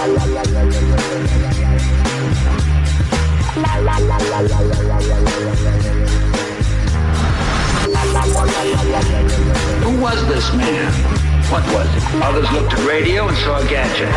Who was this man? What was it? Others looked at radio and saw a gadget.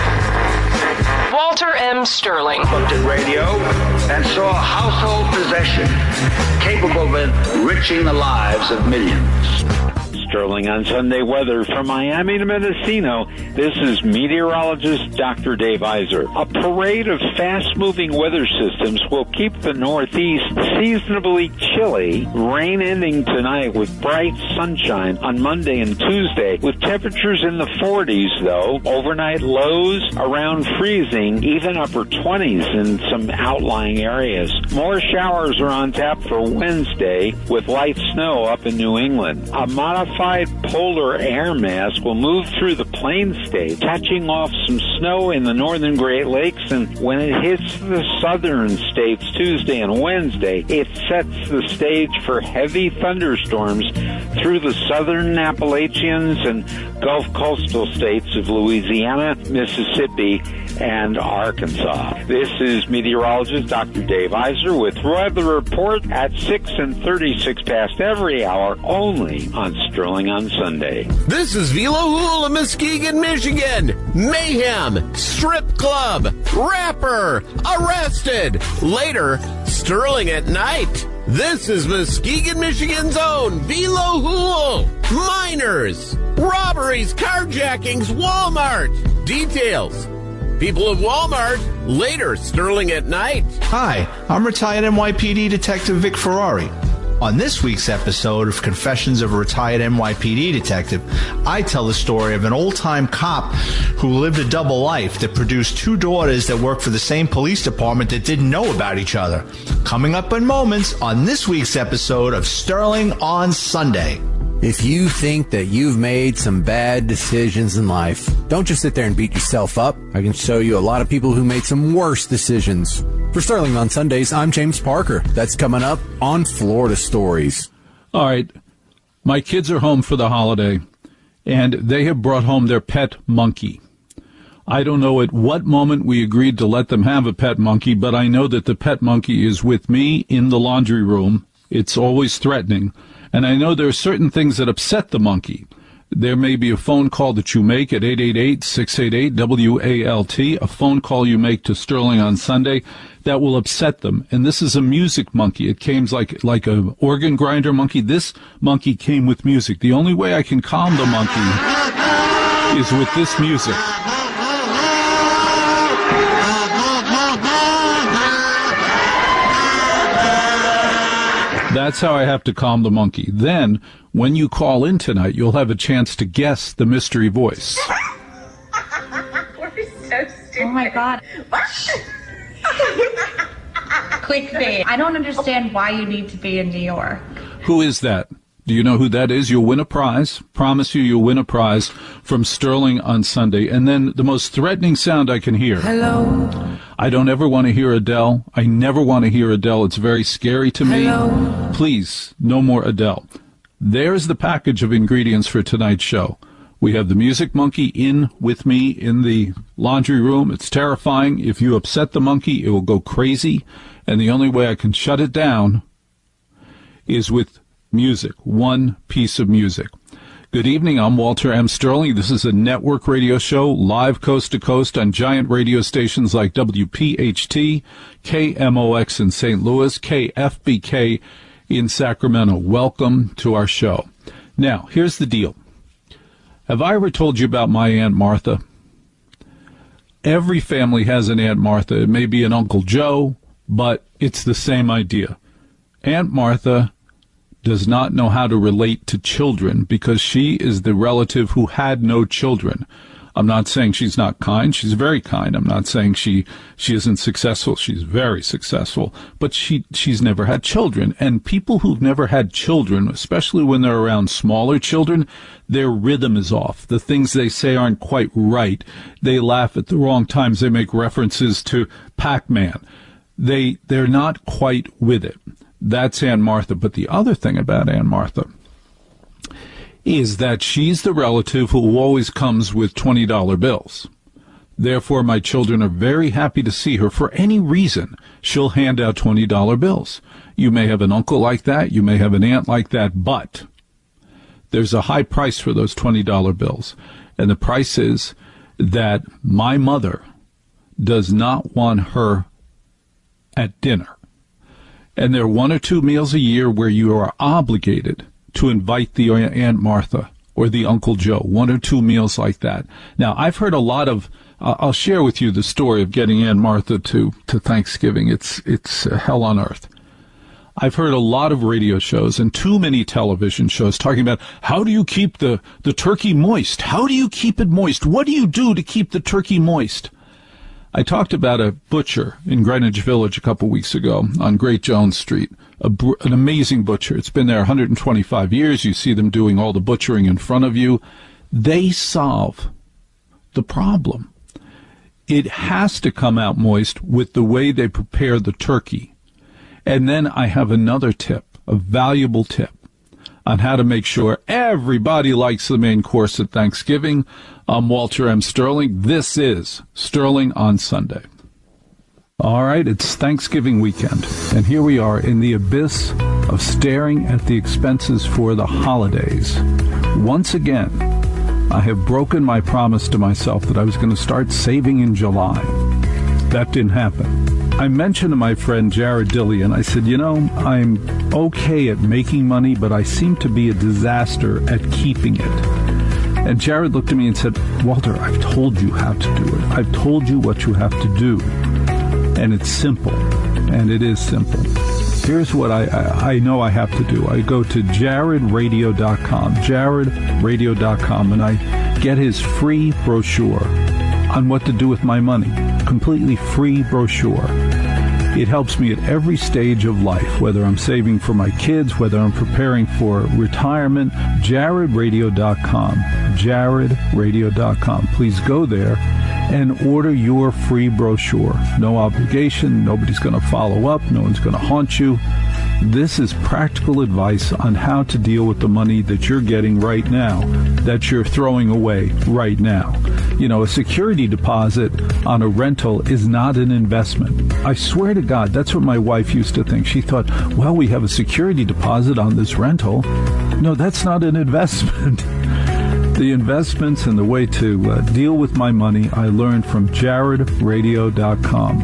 Walter M. Sterling Looked at radio and saw a household possession capable of enriching the lives of millions. Sterling on Sunday weather from Miami to Mendocino. This is meteorologist Dr. Dave Iser. A parade of fast-moving weather systems will keep the Northeast seasonably chilly. Rain ending tonight with bright sunshine on Monday and Tuesday, with temperatures in the 40s, though. Overnight lows around freezing, even upper 20s in some outlying areas. More showers are on tap for Wednesday, with light snow up in New England. A modified polar air mass will move through the plain states, catching off some snow in the northern Great Lakes, and when it hits the southern states Tuesday and Wednesday, it sets the stage for heavy thunderstorms through the southern Appalachians and Gulf coastal states of Louisiana, Mississippi, and Arkansas. This is meteorologist Dr. Dave Iser with Weather Report at 6 and 36 past every hour, only on Sterling on Sunday. This is Velo Hool of Muskegon, Michigan. Mayhem, strip club, rapper, arrested. Later, Sterling at night. This is Muskegon, Michigan's own Velo Hool. Minors, robberies, carjackings, Walmart. Details. People of Walmart, later, Sterling at night. Hi, I'm retired NYPD Detective Vic Ferrari. On this week's episode of Confessions of a Retired NYPD Detective, I tell the story of an old-time cop who lived a double life that produced two daughters that worked for the same police department that didn't know about each other. Coming up in moments on this week's episode of Sterling on Sunday. If you think that you've made some bad decisions in life, don't just sit there and beat yourself up. I can show you a lot of people who made some worse decisions. For Sterling on Sundays, I'm James Parker. That's coming up on Florida Stories. All right. My kids are home for the holiday, and they have brought home their pet monkey. I don't know at what moment we agreed to let them have a pet monkey, but I know that the pet monkey is with me in the laundry room. It's always threatening. And I know there are certain things that upset the monkey. There may be a phone call that you make at 888-688-WALT, a phone call you make to Sterling on Sunday that will upset them. And this is a music monkey. It came like a organ grinder monkey. This monkey came with music. The only way I can calm the monkey is with this music. That's how I have to calm the monkey. Then, when you call in tonight, you'll have a chance to guess the mystery voice. We're so stupid. Oh, my God. Clickbait. I don't understand why you need to be in New York. Who is that? Do you know who that is? You'll win a prize. Promise you'll win a prize from Sterling on Sunday. And then the most threatening sound I can hear. Hello. I don't ever want to hear Adele. I never want to hear Adele. It's very scary to me. Hello. Please, no more Adele. There's the package of ingredients for tonight's show. We have the music monkey in with me in the laundry room. It's terrifying. If you upset the monkey, it will go crazy. And the only way I can shut it down is with music, one piece of music. Good evening, I'm Walter M. Sterling. This is a network radio show, live coast to coast on giant radio stations like WPHT, KMOX in St. Louis, KFBK in Sacramento. Welcome to our show. Now, here's the deal. Have I ever told you about my Aunt Martha? Every family has an Aunt Martha. It may be an Uncle Joe, but it's the same idea. Aunt Martha does not know how to relate to children because she is the relative who had no children. I'm not saying she's not kind. She's very kind. I'm not saying she isn't successful. She's very successful. But she's never had children. And people who've never had children, especially when they're around smaller children, their rhythm is off. The things they say aren't quite right. They laugh at the wrong times. They make references to Pac-Man. They're not quite with it. That's Aunt Martha. But the other thing about Aunt Martha is that she's the relative who always comes with $20 bills. Therefore, my children are very happy to see her. For any reason, she'll hand out $20 bills. You may have an uncle like that. You may have an aunt like that. But there's a high price for those $20 bills. And the price is that my mother does not want her at dinner. And there are 1 or 2 meals a year where you are obligated to invite the Aunt Martha or the Uncle Joe, 1 or 2 meals like that. Now, I've heard a lot of, I'll share with you the story of getting Aunt Martha to Thanksgiving. It's hell on earth. I've heard a lot of radio shows and too many television shows talking about how do you keep the turkey moist? How do you keep it moist? What do you do to keep the turkey moist? I talked about a butcher in Greenwich Village a couple weeks ago on Great Jones Street, an amazing butcher. It's been there 125 years. You see them doing all the butchering in front of you. They solve the problem. It has to come out moist with the way they prepare the turkey. And then I have another tip, a valuable tip, on how to make sure everybody likes the main course at Thanksgiving. I'm Walter M. Sterling. This is Sterling on Sunday. All right, it's Thanksgiving weekend, and here we are in the abyss of staring at the expenses for the holidays. Once again, I have broken my promise to myself that I was going to start saving in July. That didn't happen. I mentioned to my friend Jared Dillian, I said, I'm okay at making money, but I seem to be a disaster at keeping it. And Jared looked at me and said, Walter, I've told you how to do it. I've told you what you have to do. And it's simple. And it is simple. Here's what I know I have to do. I go to jaredradio.com, jaredradio.com, and I get his free brochure on what to do with my money. Completely free brochure. It helps me at every stage of life, whether I'm saving for my kids, whether I'm preparing for retirement. jaredradio.com, jaredradio.com. Please go there and order your free brochure. No obligation. Nobody's going to follow up. No one's going to haunt you. This is practical advice on how to deal with the money that you're getting right now, that you're throwing away right now. A security deposit on a rental is not an investment. I swear to God, that's what my wife used to think. She thought, well, we have a security deposit on this rental. No, that's not an investment. The investments and the way to deal with my money, I learned from jaredradio.com.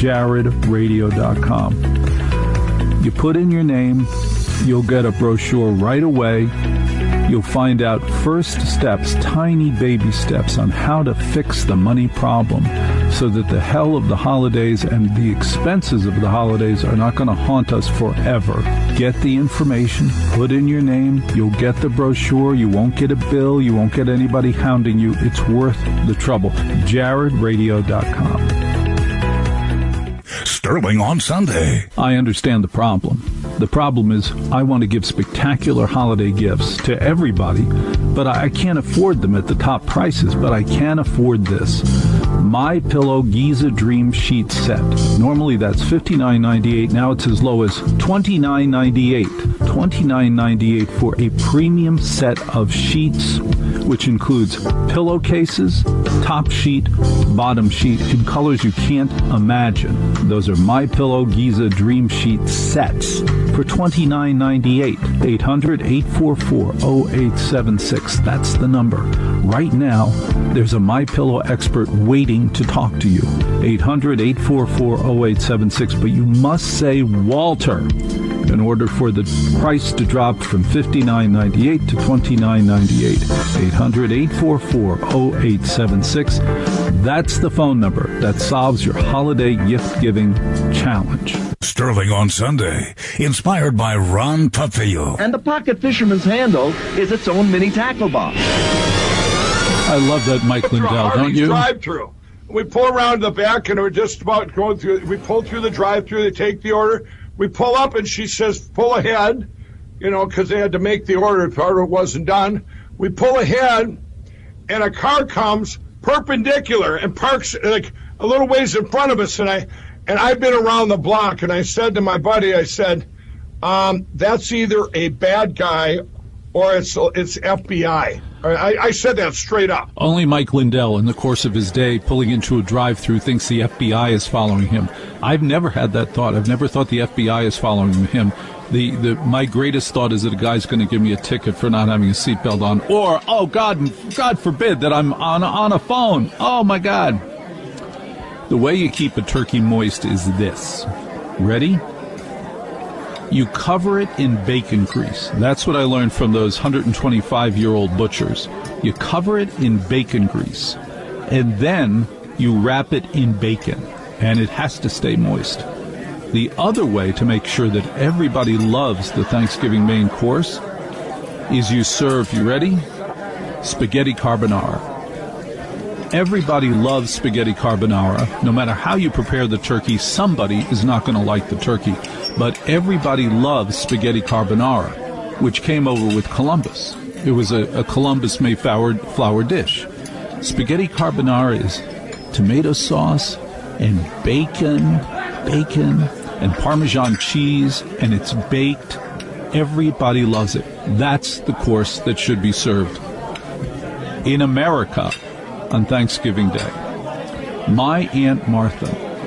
jaredradio.com. You put in your name, you'll get a brochure right away. You'll find out first steps, tiny baby steps on how to fix the money problem so that the hell of the holidays and the expenses of the holidays are not going to haunt us forever. Get the information, put in your name, you'll get the brochure, you won't get a bill, you won't get anybody hounding you. It's worth the trouble. jaredradio.com. Sterling on Sunday. I understand the problem. The problem is I want to give spectacular holiday gifts to everybody, but I can't afford them at the top prices, but I can afford this. My Pillow Giza Dream Sheet Set. Normally that's $59.98. Now it's as low as $29.98. $29.98 for a premium set of sheets, which includes pillowcases, top sheet, bottom sheet, in colors you can't imagine. Those are My Pillow Giza Dream Sheet sets for $29.98. 800-844-0876. That's the number. Right now, there's a My Pillow expert waiting to talk to you. 800-844-0876. But you must say Walter in order for the price to drop from $59.98 to $29.98. 800-844-0876. That's the phone number that solves your holiday gift-giving challenge. Sterling on Sunday, inspired by Ron Pupfield. And the Pocket Fisherman's handle is its own mini tackle box. I love that Mike Lindell, don't you? Drive-through. We pull around the back, and we're just about going through. We pull through the drive-through. They take the order. We pull up, and she says, pull ahead, because they had to make the order if the order wasn't done. We pull ahead, and a car comes perpendicular and parks like a little ways in front of us, and I've been around the block, and I said to my buddy, that's either a bad guy or it's FBI. I said that straight up. Only Mike Lindell, in the course of his day, pulling into a drive-thru, thinks the FBI is following him. I've never had that thought. I've never thought the FBI is following him. My greatest thought is that a guy's going to give me a ticket for not having a seatbelt on, or, oh, God forbid, that I'm on a phone. Oh, my God. The way you keep a turkey moist is this. Ready? You cover it in bacon grease. That's what I learned from those 125-year-old butchers. You cover it in bacon grease, and then you wrap it in bacon, and it has to stay moist. The other way to make sure that everybody loves the Thanksgiving main course is you serve, you ready? Spaghetti carbonara. Everybody loves spaghetti carbonara. No matter how you prepare the turkey, somebody is not going to like the turkey. But everybody loves spaghetti carbonara, which came over with Columbus. It was a Columbus-made flour dish. Spaghetti carbonara is tomato sauce and bacon, and Parmesan cheese, and it's baked. Everybody loves it. That's the course that should be served in America on Thanksgiving Day. My Aunt Martha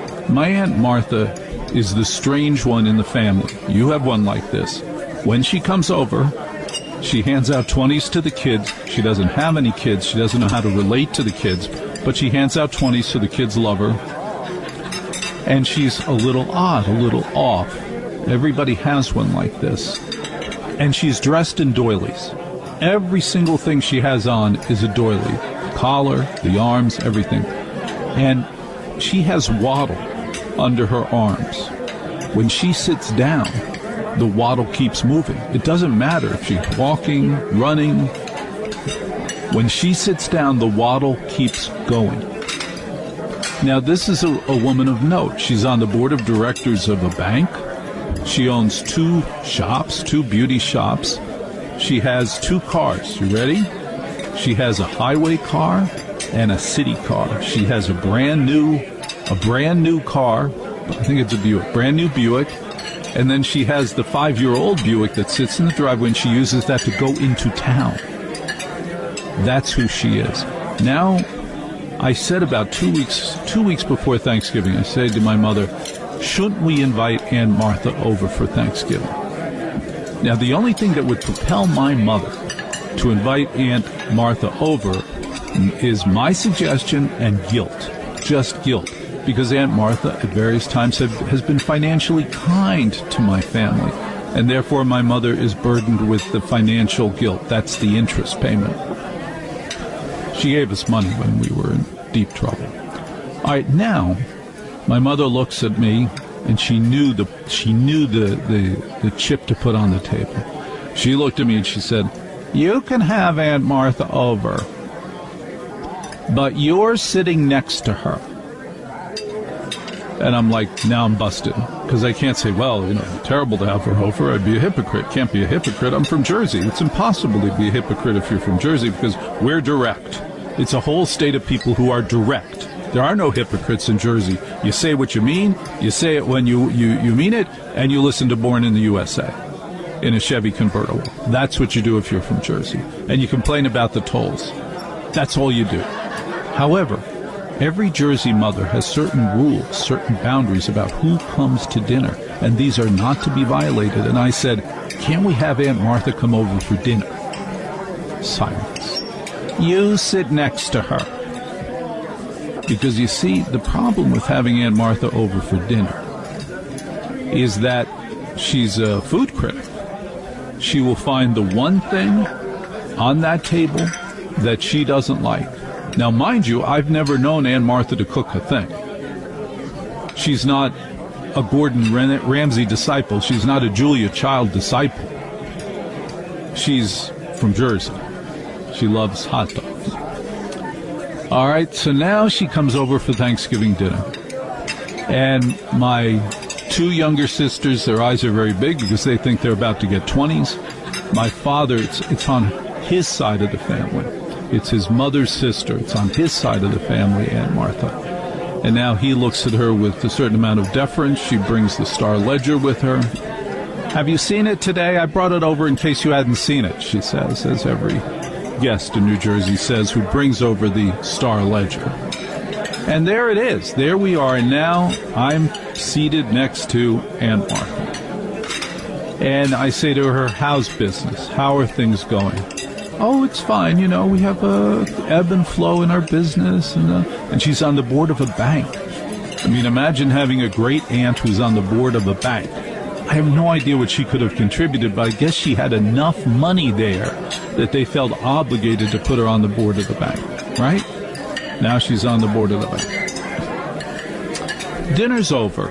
is the strange one in the family. You have one like this. When she comes over, she hands out 20s to the kids. She doesn't have any kids. She doesn't know how to relate to the kids, but she hands out 20s so the kids love her. And she's a little odd, a little off. Everybody has one like this. And she's dressed in doilies. Every single thing she has on is a doily. The collar, the arms, everything. And she has waddle under her arms. When she sits down, the waddle keeps moving. It doesn't matter if she's walking, running. When she sits down, the waddle keeps going. Now, this is a woman of note. She's on the board of directors of a bank. She owns 2 shops, 2 beauty shops. She has 2 cars. You ready? She has a highway car and a city car. She has a brand new car. I think it's a Buick, brand new Buick. And then she has the 5-year-old Buick that sits in the driveway, and she uses that to go into town. That's who she is. Now, I said about 2 weeks before Thanksgiving, I said to my mother, shouldn't we invite Aunt Martha over for Thanksgiving? Now, the only thing that would propel my mother to invite Aunt Martha over is my suggestion and guilt, just guilt, because Aunt Martha at various times has been financially kind to my family, and therefore my mother is burdened with the financial guilt. That's the interest payment. She gave us money when we were in deep trouble. All right, now my mother looks at me, and she knew the chip to put on the table. She looked at me and she said, "You can have Aunt Martha over, but you're sitting next to her." And I'm like, now I'm busted, because I can't say, well, terrible to have her over. I'd be a hypocrite. Can't be a hypocrite. I'm from Jersey. It's impossible to be a hypocrite if you're from Jersey, because we're direct. It's a whole state of people who are direct. There are no hypocrites in Jersey. You say what you mean, you say it when you mean it, and you listen to Born in the USA in a Chevy convertible. That's what you do if you're from Jersey. And you complain about the tolls. That's all you do. However, every Jersey mother has certain rules, certain boundaries about who comes to dinner, and these are not to be violated. And I said, can't we have Aunt Martha come over for dinner? Silence. You sit next to her. Because you see, the problem with having Aunt Martha over for dinner is that she's a food critic. She will find the one thing on that table that she doesn't like. Now, mind you, I've never known Aunt Martha to cook a thing. She's not a Gordon Ramsay disciple. She's not a Julia Child disciple. She's from Jersey. She loves hot dogs. All right, so now she comes over for Thanksgiving dinner. And my 2 younger sisters, their eyes are very big because they think they're about to get 20s. My father, it's on his side of the family. It's his mother's sister. It's on his side of the family, Aunt Martha. And now he looks at her with a certain amount of deference. She brings the Star Ledger with her. Have you seen it today? I brought it over in case you hadn't seen it, she says, as every guest in New Jersey says, who brings over the Star Ledger. And there it is. There we are. And now I'm seated next to Aunt Martha. And I say to her, how's business? How are things going? Oh, it's fine. You know, we have a ebb and flow in our business. And she's on the board of a bank. I mean, imagine having a great aunt who's on the board of a bank. I have no idea what she could have contributed, but I guess she had enough money there that they felt obligated to put her on the board of the bank, right? Now she's on the board of the bank. Dinner's over.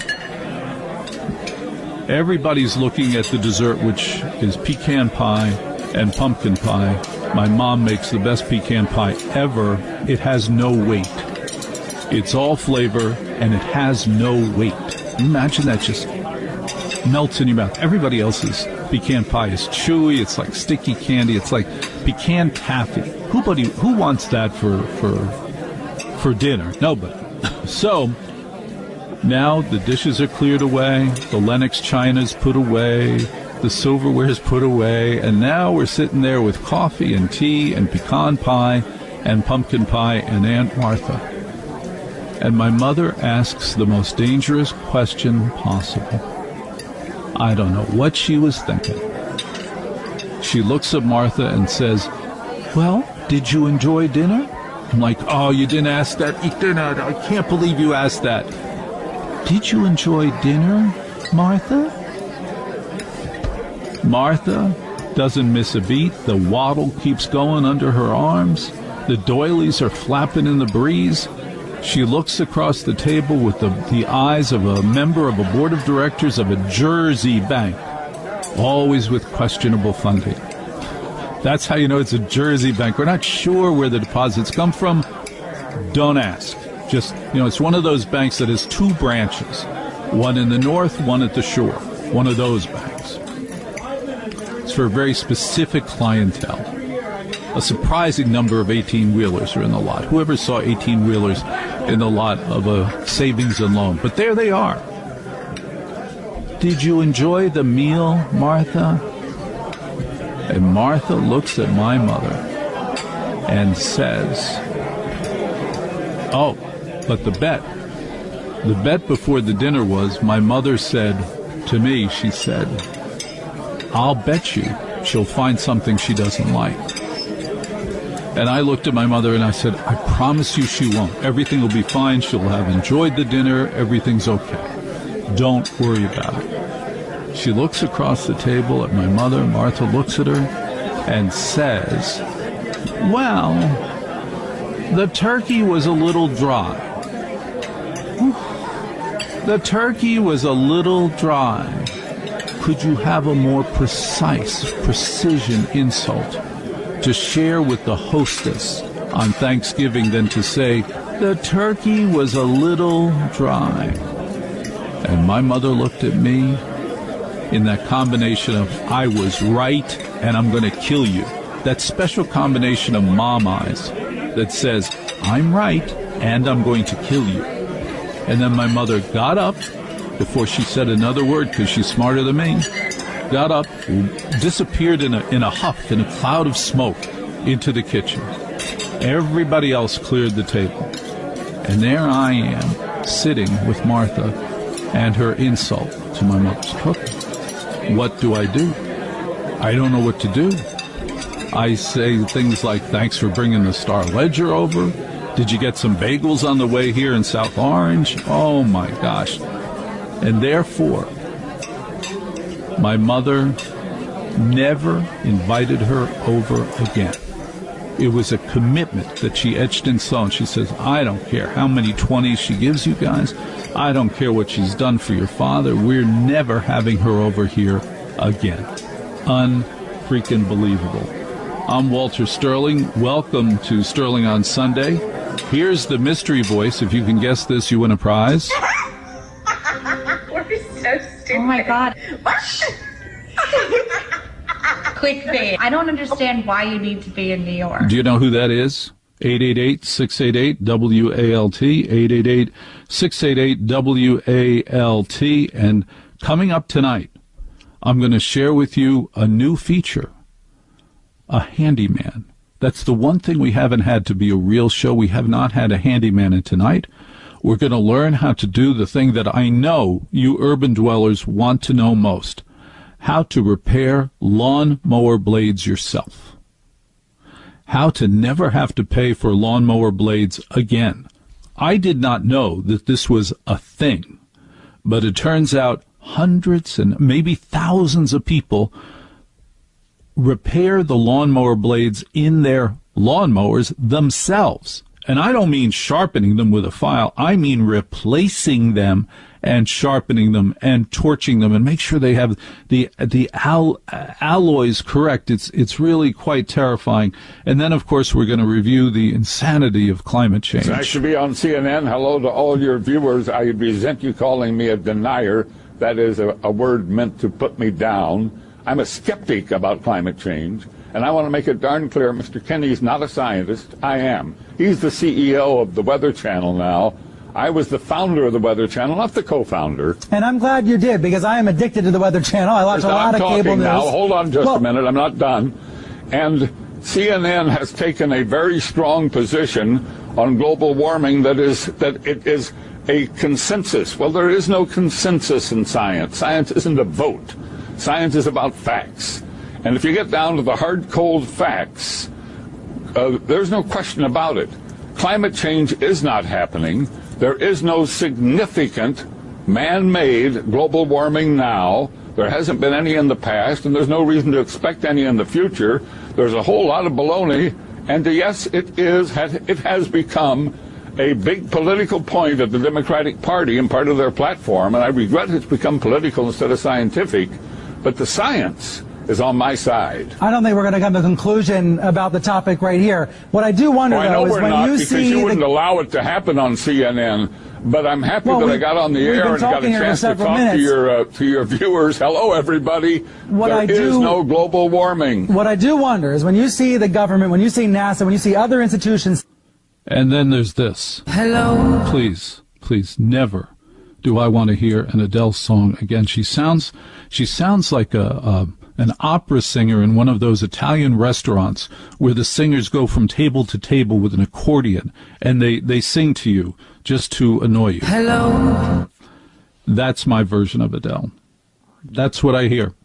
Everybody's looking at the dessert, which is pecan pie and pumpkin pie. My mom makes the best pecan pie ever. It has no weight. It's all flavor, and it has no weight. Imagine that just melts in your mouth. Everybody else's pecan pie is chewy. It's like sticky candy. It's like pecan taffy. Who wants that for dinner? Nobody. So now the dishes are cleared away. The Lenox china's put away. The silverware's put away. And now we're sitting there with coffee and tea and pecan pie and pumpkin pie and Aunt Martha. And my mother asks the most dangerous question possible. I don't know what she was thinking. She looks at Martha and says, well, did you enjoy dinner? I'm like, oh, you didn't ask that. I can't believe you asked that. Did you enjoy dinner, Martha? Martha doesn't miss a beat. The waddle keeps going under her arms. The doilies are flapping in the breeze. She looks across the table with the eyes of a member of a board of directors of a Jersey bank, always with questionable funding. That's how you know it's a Jersey bank. We're not sure where the deposits come from. Don't ask. Just, it's one of those banks that has two branches, one in the north, one at the shore, one of those banks. It's for a very specific clientele. A surprising number of 18-wheelers are in the lot. Whoever saw 18-wheelers in the lot of a savings and loan? But there they are. Did you enjoy the meal, Martha? And Martha looks at my mother and says, oh, but the bet before the dinner was, my mother said to me, she said, I'll bet you she'll find something she doesn't like. And I looked at my mother and I said, I promise you she won't. Everything will be fine. She'll have enjoyed the dinner. Everything's okay. Don't worry about it. She looks across the table at my mother. Martha looks at her and says, well, the turkey was a little dry. The turkey was a little dry. Could you have a more precision insult to share with the hostess on Thanksgiving than to say, the turkey was a little dry? And my mother looked at me in that combination of, I was right and I'm going to kill you. That special combination of mom eyes that says, I'm right and I'm going to kill you. And then my mother got up before she said another word, because she's smarter than me, got up, disappeared in a huff, in a cloud of smoke, into the kitchen. Everybody else cleared the table. And there I am, sitting with Martha and her insult to my mother's cooking. What do? I don't know what to do. I say things like, thanks for bringing the Star Ledger over. Did you get some bagels on the way here in South Orange? Oh, my gosh. And therefore, my mother never invited her over again. It was a commitment that she etched in stone. She says, I don't care how many 20s she gives you guys. I don't care what she's done for your father. We're never having her over here again. Unfreaking believable. I'm Walter Sterling. Welcome to Sterling on Sunday. Here's the mystery voice. If you can guess this, you win a prize. We're so stupid. Oh my God. Clickbait. I don't understand why you need to be in New York. Do you know who that is? 888-688-WALT, 888-688-WALT. And coming up tonight, I'm going to share with you a new feature, a handyman That's the one thing we haven't had to be a real show. We have not had a handyman in tonight. We're going to learn how to do the thing that I know you urban dwellers want to know most, how to repair lawnmower blades yourself, how to never have to pay for lawnmower blades again. I did not know that this was a thing, but it turns out hundreds and maybe thousands of people repair the lawnmower blades in their lawnmowers themselves. And I don't mean sharpening them with a file. I mean replacing them and sharpening them and torching them and make sure they have the alloys correct. It's really quite terrifying. And then, of course, we're going to review the insanity of climate change. Nice to be on CNN. Hello to all your viewers. I resent you calling me a denier. That is a word meant to put me down. I'm a skeptic about climate change. And I want to make it darn clear, Mr. Kenny's not a scientist. I am. He's the CEO of the Weather Channel now. I was the founder of the Weather Channel, not the co-founder. And I'm glad you did, because I am addicted to the Weather Channel. I watch a lot of cable news. Now, hold on just a minute. I'm not done. And CNN has taken a very strong position on global warming that it is a consensus. Well, there is no consensus in science. Science isn't a vote. Science is about facts. And if you get down to the hard, cold facts, there's no question about it. Climate change is not happening. There is no significant man-made global warming now. There hasn't been any in the past, and there's no reason to expect any in the future. There's a whole lot of baloney, and yes, it has become a big political point of the Democratic Party and part of their platform, and I regret it's become political instead of scientific, but the science is on my side. I don't think we're going to come to a conclusion about the topic right here. What I do wonder, though, is when you see... you wouldn't allow it to happen on CNN, but I'm happy that I got on the air and got a chance to talk to your viewers. Hello, everybody. There is no global warming. What I do wonder is when you see the government, when you see NASA, when you see other institutions... And then there's this. Hello. Please, never do I want to hear an Adele song again. She sounds like an opera singer in one of those Italian restaurants where the singers go from table to table with an accordion and they sing to you just to annoy you. Hello. That's my version of Adele. That's what I hear.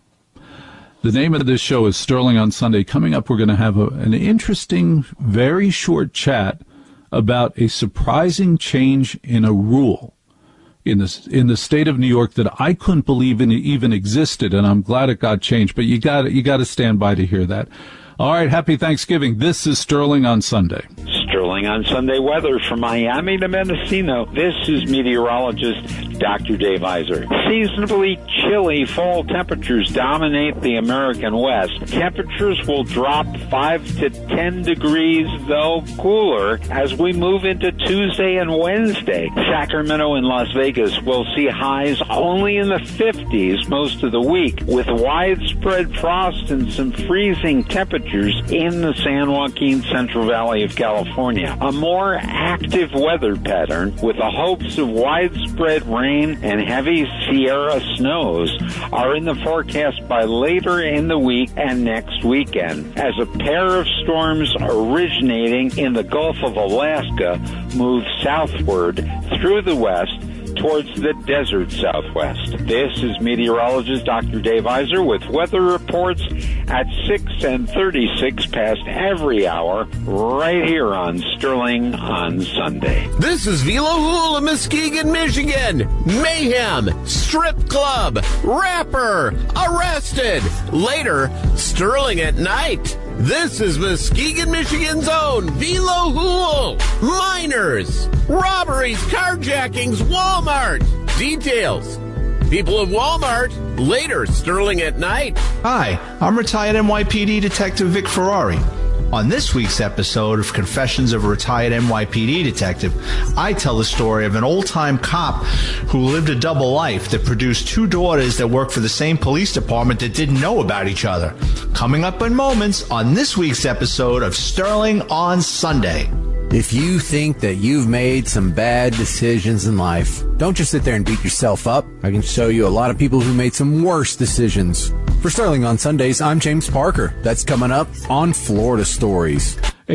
The name of this show is Sterling on Sunday. Coming up, we're going to have an interesting, very short chat about a surprising change in a rule in the state of New York that I couldn't believe even existed, and I'm glad it got changed. But you got to stand by to hear that. All right, happy Thanksgiving. This is Sterling on Sunday. Sterling on Sunday weather from Miami to Mendocino. This is meteorologist Dr. Dave Iser. Seasonably chilly fall temperatures dominate the American West. Temperatures will drop 5 to 10 degrees, though cooler, as we move into Tuesday and Wednesday. Sacramento and Las Vegas will see highs only in the 50s most of the week, with widespread frost and some freezing temperatures in the San Joaquin Central Valley of California. A more active weather pattern with the hopes of widespread rain and heavy Sierra snows are in the forecast by later in the week and next weekend, as a pair of storms originating in the Gulf of Alaska move southward through the west towards the desert southwest. This is meteorologist Dr. Dave Iser with weather reports at 6 and 36 past every hour right here on Sterling on Sunday. This is Vila Hool of Muskegon, Michigan. Mayhem, strip club, rapper, arrested. Later, Sterling at night. This is Muskegon, Michigan's own Vila Hool. Miners, robberies, carjackings, Walmart. Details. People of Walmart. Later, Sterling at night. Hi, I'm retired NYPD Detective Vic Ferrari. On this week's episode of Confessions of a Retired NYPD Detective, I tell the story of an old-time cop who lived a double life that produced two daughters that worked for the same police department that didn't know about each other. Coming up in moments on this week's episode of Sterling on Sunday. If you think that you've made some bad decisions in life, don't just sit there and beat yourself up. I can show you a lot of people who made some worse decisions. For Sterling on Sundays, I'm James Parker. That's coming up on Florida Stories.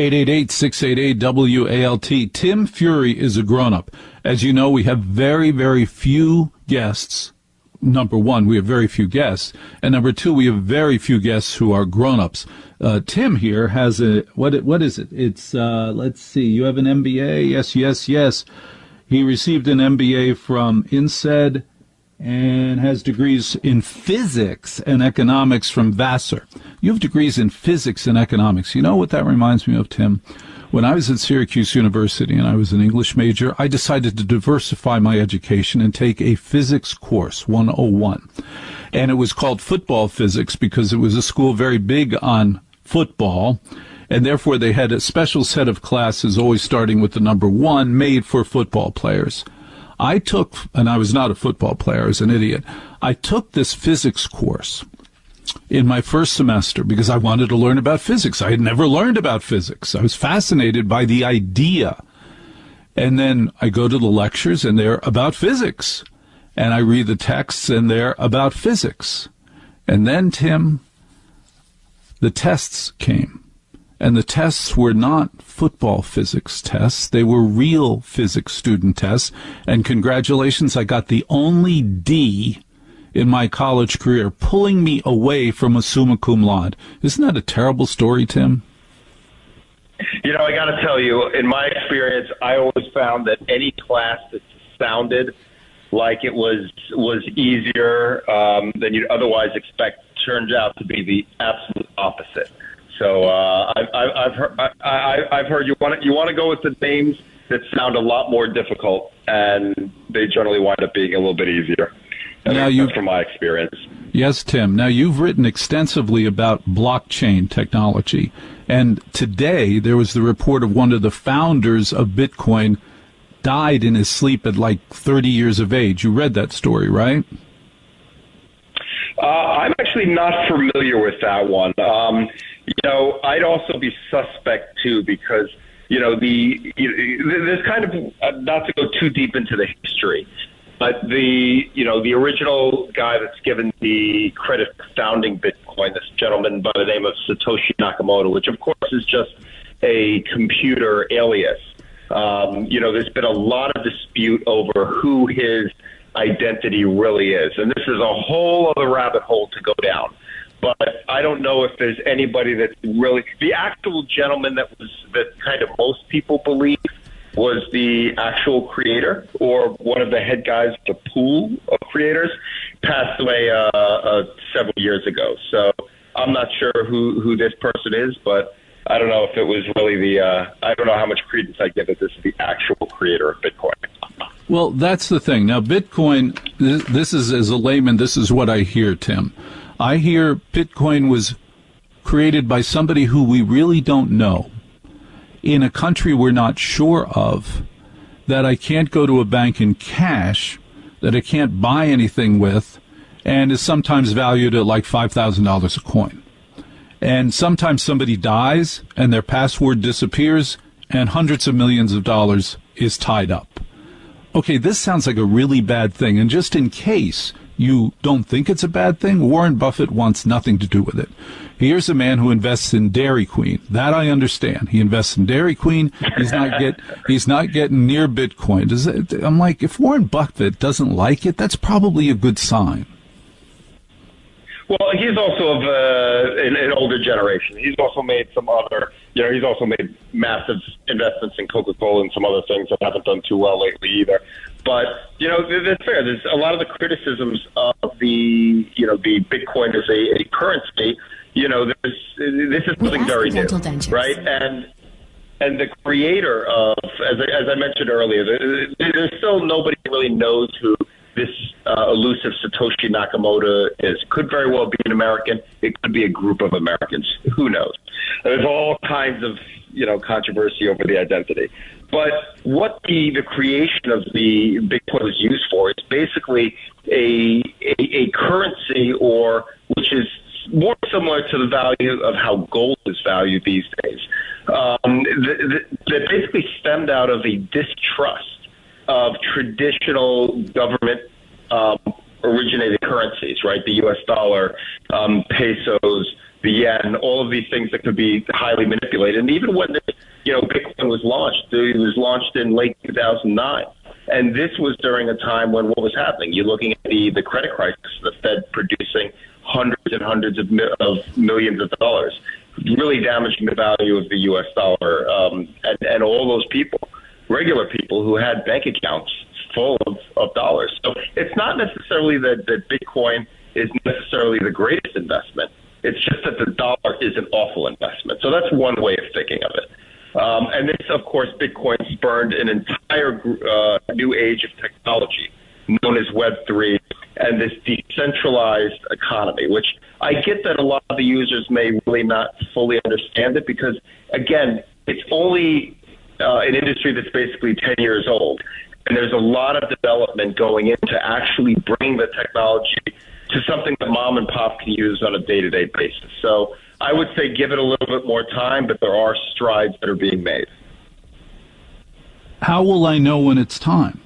888-688-WALT. Tim Fury is a grown-up. As you know, we have very, very few guests. Number one, we have very few guests. And number two, we have very few guests who are grown-ups. Tim here has what is it? It's, let's see, you have an MBA? Yes. He received an MBA from INSEAD and has degrees in physics and economics from Vassar. You have degrees in physics and economics. You know what that reminds me of, Tim? When I was at Syracuse University and I was an English major, I decided to diversify my education and take a physics course, 101. And it was called football physics because it was a school very big on football. And therefore they had a special set of classes, always starting with the number 1, made for football players. I took, and I was not a football player, I was an idiot, I took this physics course in my first semester because I wanted to learn about physics. I had never learned about physics. I was fascinated by the idea. And then I go to the lectures and they're about physics. And I read the texts and they're about physics. And then, Tim, the tests came. And the tests were not football physics tests. They were real physics student tests. And congratulations, I got the only D in my college career, pulling me away from a summa cum laude. Isn't that a terrible story, Tim? You know, I got to tell you, in my experience, I always found that any class that sounded like it was easier than you'd otherwise expect turns out to be the absolute opposite. So I've heard you want to go with the names that sound a lot more difficult, and they generally wind up being a little bit easier. That's from my experience. Yes, Tim. Now, you've written extensively about blockchain technology, and today there was the report of one of the founders of Bitcoin died in his sleep at like 30 years of age. You read that story, right? I'm actually not familiar with that one. I'd also be suspect, too, because, there's kind of, not to go too deep into the history, but the original guy that's given the credit for founding Bitcoin, this gentleman by the name of Satoshi Nakamoto, which, of course, is just a computer alias. There's been a lot of dispute over who his identity really is, and this is a whole other rabbit hole to go down. But I don't know if there's anybody that's really the actual gentleman that kind of most people believe was the actual creator or one of the head guys of the pool of creators, passed away several years ago. So I'm not sure who this person is, but I don't know if it was really I don't know how much credence I give that this is the actual creator of Bitcoin. Well, that's the thing. Now, Bitcoin, this is, as a layman, this is what I hear, Tim. I hear Bitcoin was created by somebody who we really don't know in a country we're not sure of, that I can't go to a bank in cash, that I can't buy anything with, and is sometimes valued at like $5,000 a coin. And sometimes somebody dies and their password disappears and hundreds of millions of dollars is tied up. Okay, this sounds like a really bad thing. And just in case you don't think it's a bad thing, Warren Buffett wants nothing to do with it. Here's a man who invests in Dairy Queen. That I understand. He invests in Dairy Queen. He's not getting near Bitcoin. I'm like, if Warren Buffett doesn't like it, that's probably a good sign. Well, he's also of an older generation. He's also made some other, he's also made massive investments in Coca-Cola and some other things that haven't done too well lately either. But, that's fair. There's a lot of the criticisms of the Bitcoin as a currency. This is something very new, right? And the creator of, as I mentioned earlier, there's still nobody really knows who this elusive Satoshi Nakamoto is. Could very well be an American. It could be a group of Americans. Who knows? There's all kinds of, controversy over the identity. But what the creation of the Bitcoin was used for is basically a currency, or which is more similar to the value of how gold is valued these days. That basically stemmed out of a distrust of traditional government originated currencies, right? The U.S. dollar, pesos, the yen, all of these things that could be highly manipulated. And even when Bitcoin was launched, it was launched in late 2009. And this was during a time when what was happening? You're looking at the credit crisis, the Fed producing hundreds and hundreds of millions of dollars, really damaging the value of the U.S. dollar, and all those people, regular people who had bank accounts full of dollars. So it's not necessarily that Bitcoin is necessarily the greatest investment. It's just that the dollar is an awful investment. So that's one way of thinking of it. And this, of course, Bitcoin spurned an entire new age of technology known as Web3 and this decentralized economy, which I get that a lot of the users may really not fully understand it because, again, it's only an industry that's basically 10 years old. And there's a lot of development going into actually bringing the technology to something that mom and pop can use on a day-to-day basis. So I would say give it a little bit more time, but there are strides that are being made. How will I know when it's time?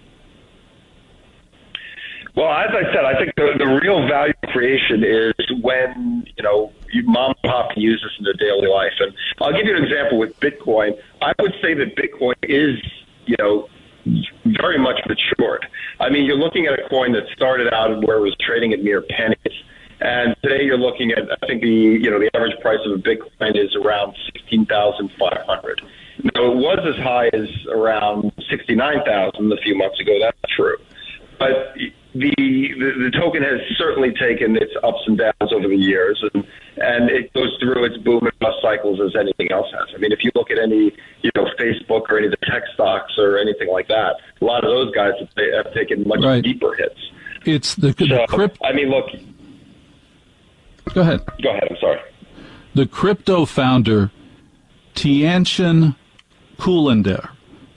Well, as I said, I think the real value creation is when, mom and pop can use this in their daily life. And I'll give you an example with Bitcoin. I would say that Bitcoin is, very much matured. I mean, you're looking at a coin that started out where it was trading at mere pennies. And today you're looking at, I think the average price of a Bitcoin is around $16,500. Now, it was as high as around $69,000 a few months ago. That's true. But the token has certainly taken its ups and downs over the years, and it goes through its boom and bust cycles as anything else has. I mean, if you look at any, Facebook or any of the tech stocks or anything like that, a lot of those guys have taken much deeper hits. It's the I mean, look. Go ahead. Go ahead. I'm sorry. The crypto founder, Tiantian Kullander,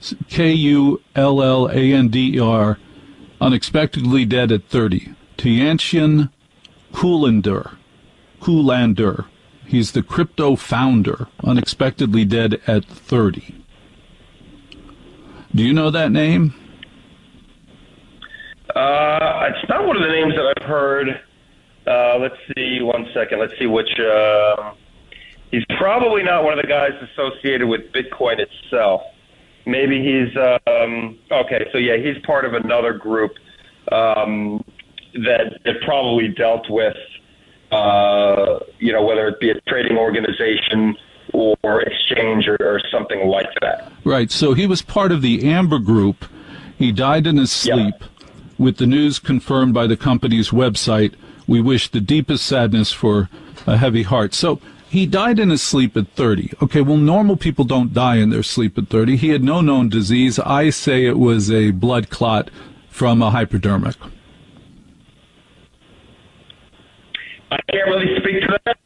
Kullander, unexpectedly dead at 30. Tiantian Kullander. He's the crypto founder, unexpectedly dead at 30. Do you know that name? It's not one of the names that I've heard. Let's see, one second. Let's see which. He's probably not one of the guys associated with Bitcoin itself. Maybe he's okay. So yeah, he's part of another group that probably dealt with, whether it be a trading organization or exchange or something like that. Right. So he was part of the Amber Group. He died in his sleep. Yeah. With the news confirmed by the company's website, we wish the deepest sadness for a heavy heart. So he died in his sleep at 30. Okay, well, normal people don't die in their sleep at 30. He had no known disease. I say it was a blood clot from a hypodermic. I can't really speak to that.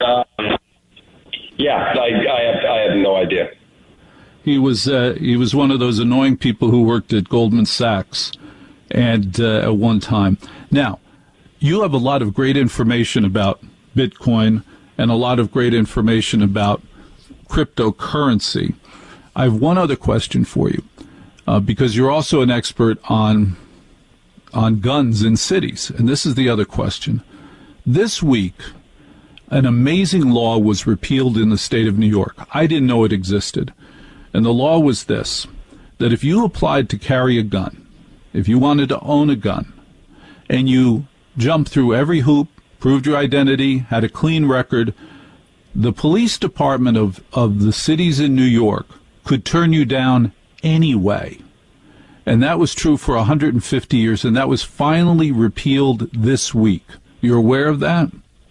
I have no idea. He was one of those annoying people who worked at Goldman Sachs, and at one time. Now, you have a lot of great information about Bitcoin and a lot of great information about cryptocurrency. I have one other question for you, because you're also an expert on guns in cities, and this is the other question. This week, an amazing law was repealed in the state of New York. I didn't know it existed. And the law was this, that if you applied to carry a gun, if you wanted to own a gun, and you jumped through every hoop, proved your identity, had a clean record, the police department of the cities in New York could turn you down anyway. And that was true for 150 years, and that was finally repealed this week. You're aware of that?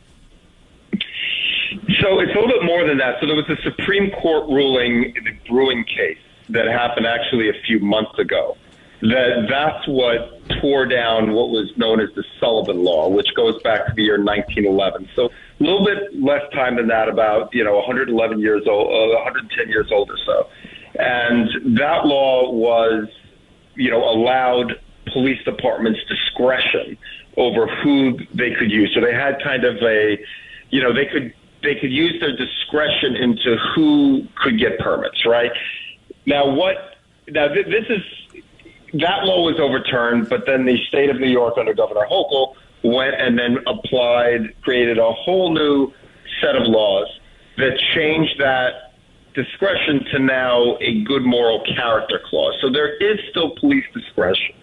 So it's a little bit more than that. So there was a Supreme Court ruling in the Brewing case that happened actually a few months ago. That's what tore down what was known as the Sullivan Law, which goes back to the year 1911. So a little bit less time than that, about 111 years old, 110 years old or so. And that law was, allowed police departments discretion over who they could use. So they had kind of a, they could use their discretion into who could get permits, right? That law was overturned, but then the state of New York under Governor Hochul went and then created a whole new set of laws that changed that discretion to now a good moral character clause. So there is still police discretion.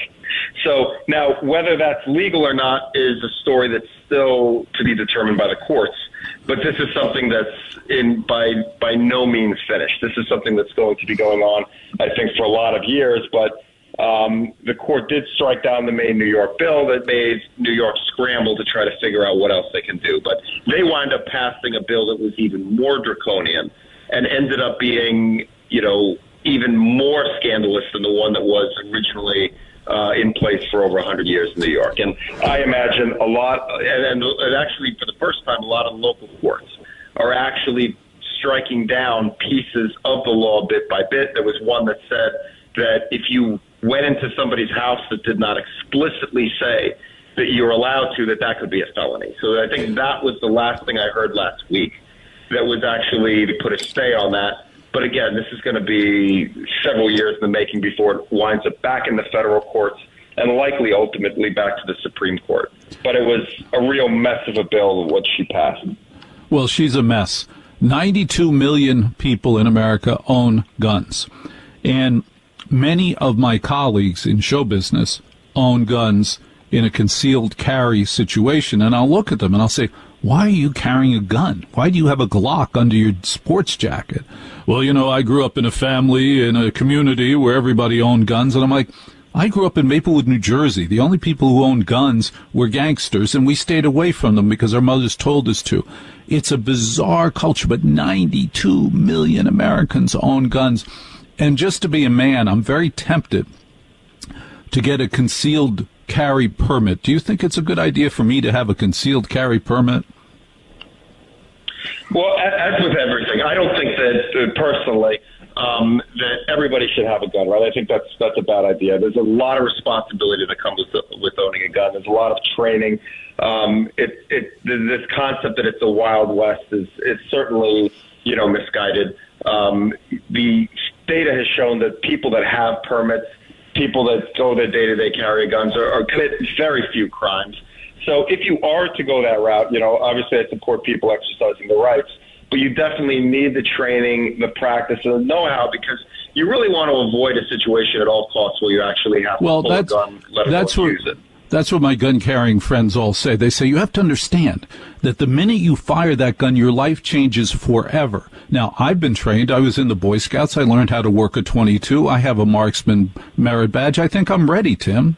So now whether that's legal or not is a story that's still to be determined by the courts. But this is something that's by no means finished. This is something that's going to be going on, I think, for a lot of years. But the court did strike down the main New York bill that made New York scramble to try to figure out what else they can do. But they wound up passing a bill that was even more draconian and ended up being, even more scandalous than the one that was originally in place for over 100 years in New York. And I imagine a lot, and actually for the first time, a lot of local courts are actually striking down pieces of the law bit by bit. There was one that said that if you went into somebody's house that did not explicitly say that you were allowed to, that could be a felony. So I think that was the last thing I heard last week that was actually to put a stay on that. But again, this is going to be several years in the making before it winds up back in the federal courts and likely ultimately back to the Supreme Court. But it was a real mess of a bill, what she passed. Well, she's a mess. 92 million people in America own guns. And many of my colleagues in show business own guns in a concealed carry situation. And I'll look at them and I'll say, why are you carrying a gun? Why do you have a Glock under your sports jacket? Well, I grew up in a family, in a community where everybody owned guns. And I'm like, I grew up in Maplewood, New Jersey. The only people who owned guns were gangsters, and we stayed away from them because our mothers told us to. It's a bizarre culture, but 92 million Americans own guns. And just to be a man, I'm very tempted to get a concealed carry permit. Do you think it's a good idea for me to have a concealed carry permit? Well, as with everything, I don't think that personally that everybody should have a gun, right? I think that's a bad idea. There's a lot of responsibility that comes with owning a gun. There's a lot of training. This concept that it's a Wild West is certainly misguided. The data has shown that people that have permits, people that go their day-to-day carry guns are commit very few crimes. So if you are to go that route, obviously I support people exercising their rights, but you definitely need the training, the practice, and the know-how, because you really want to avoid a situation at all costs where you actually have to pull a gun, let alone use it. That's what my gun-carrying friends all say. They say, you have to understand that the minute you fire that gun, your life changes forever. Now, I've been trained. I was in the Boy Scouts. I learned how to work a .22. I have a marksman merit badge. I think I'm ready, Tim.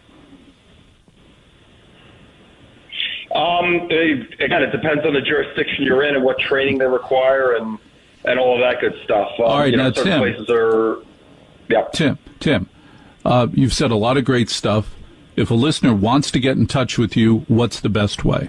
Again, it depends on the jurisdiction you're in and what training they require and all of that good stuff. All right, now, certain Tim. Places are, yeah. Tim, you've said a lot of great stuff. If a listener wants to get in touch with you, what's the best way?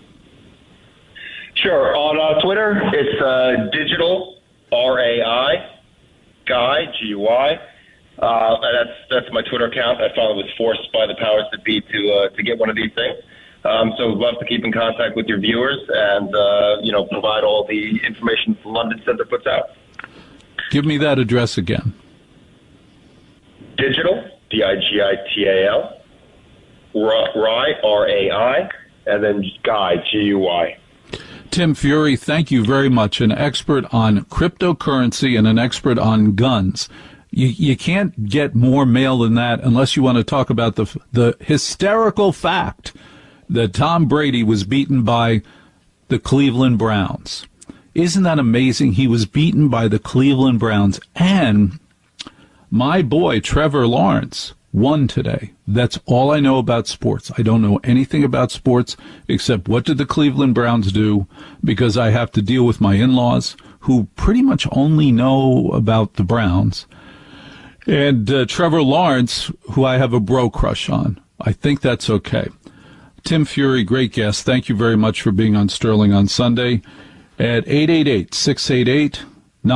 Sure. On Twitter, it's digital, RAI, Guy, GUI. That's my Twitter account. I finally was forced by the powers that be to get one of these things. So we'd love to keep in contact with your viewers and, provide all the information the London Center puts out. Give me that address again. Digital, DIGITAL, RAI, RAI, and then Guy, GUI. Tim Fury, thank you very much. An expert on cryptocurrency and an expert on guns. You can't get more mail than that unless you want to talk about the hysterical fact that Tom Brady was beaten by the Cleveland Browns. Isn't that amazing? He was beaten by the Cleveland Browns, and my boy Trevor Lawrence won today. That's all I know about sports. I don't know anything about sports except what did the Cleveland Browns do, because I have to deal with my in-laws who pretty much only know about the Browns. And Trevor Lawrence, who I have a bro crush on. I think that's okay. Tim Fury, great guest. Thank you very much for being on Sterling on Sunday at 888-688-9258.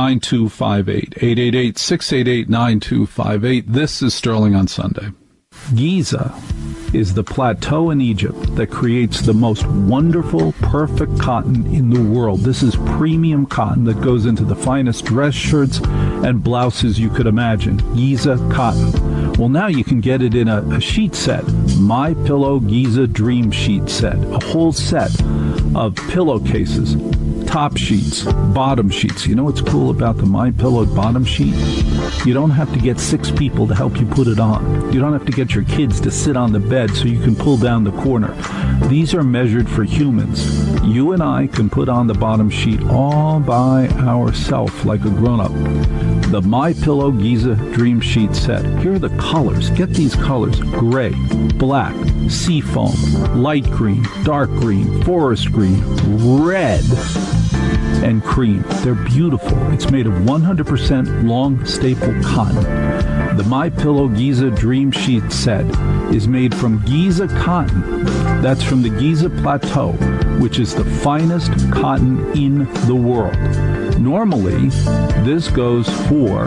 888-688-9258. This is Sterling on Sunday. Giza is the plateau in Egypt that creates the most wonderful, perfect cotton in the world. This is premium cotton that goes into the finest dress shirts and blouses you could imagine. Giza cotton. Well, now you can get it in a sheet set. My Pillow Giza Dream Sheet Set. A whole set of pillowcases, top sheets, bottom sheets. You know what's cool about the My Pillow bottom sheet? You don't have to get 6 people to help you put it on. You don't have to get your kids to sit on the bed so you can pull down the corner. These are measured for humans. You and I can put on the bottom sheet all by ourselves like a grown-up. The My Pillow Giza Dream Sheet Set. Here are the colors. Get these colors. Gray, black, seafoam, light green, dark green, forest green, red, and cream. They're beautiful. It's made of 100% long staple cotton. The My Pillow Giza Dream Sheet Set is made from Giza cotton. That's from the Giza Plateau, which is the finest cotton in the world. Normally, this goes for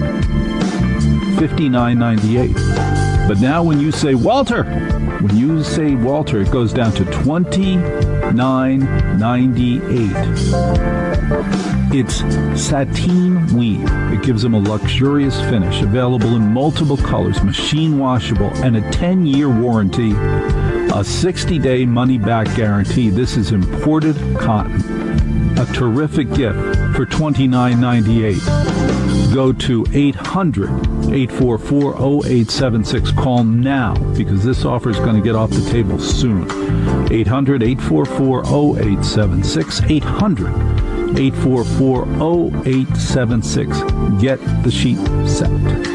$59.98. But now when you say Walter, it goes down to $29.98. It's sateen weave. It gives them a luxurious finish, available in multiple colors, machine washable, and a 10-year warranty, a 60-day money-back guarantee. This is imported cotton. A terrific gift for $29.98. Go to 800-844-0876. Call now, because this offer is going to get off the table soon. 800-844-0876. 800-844-0876. Get the sheet set.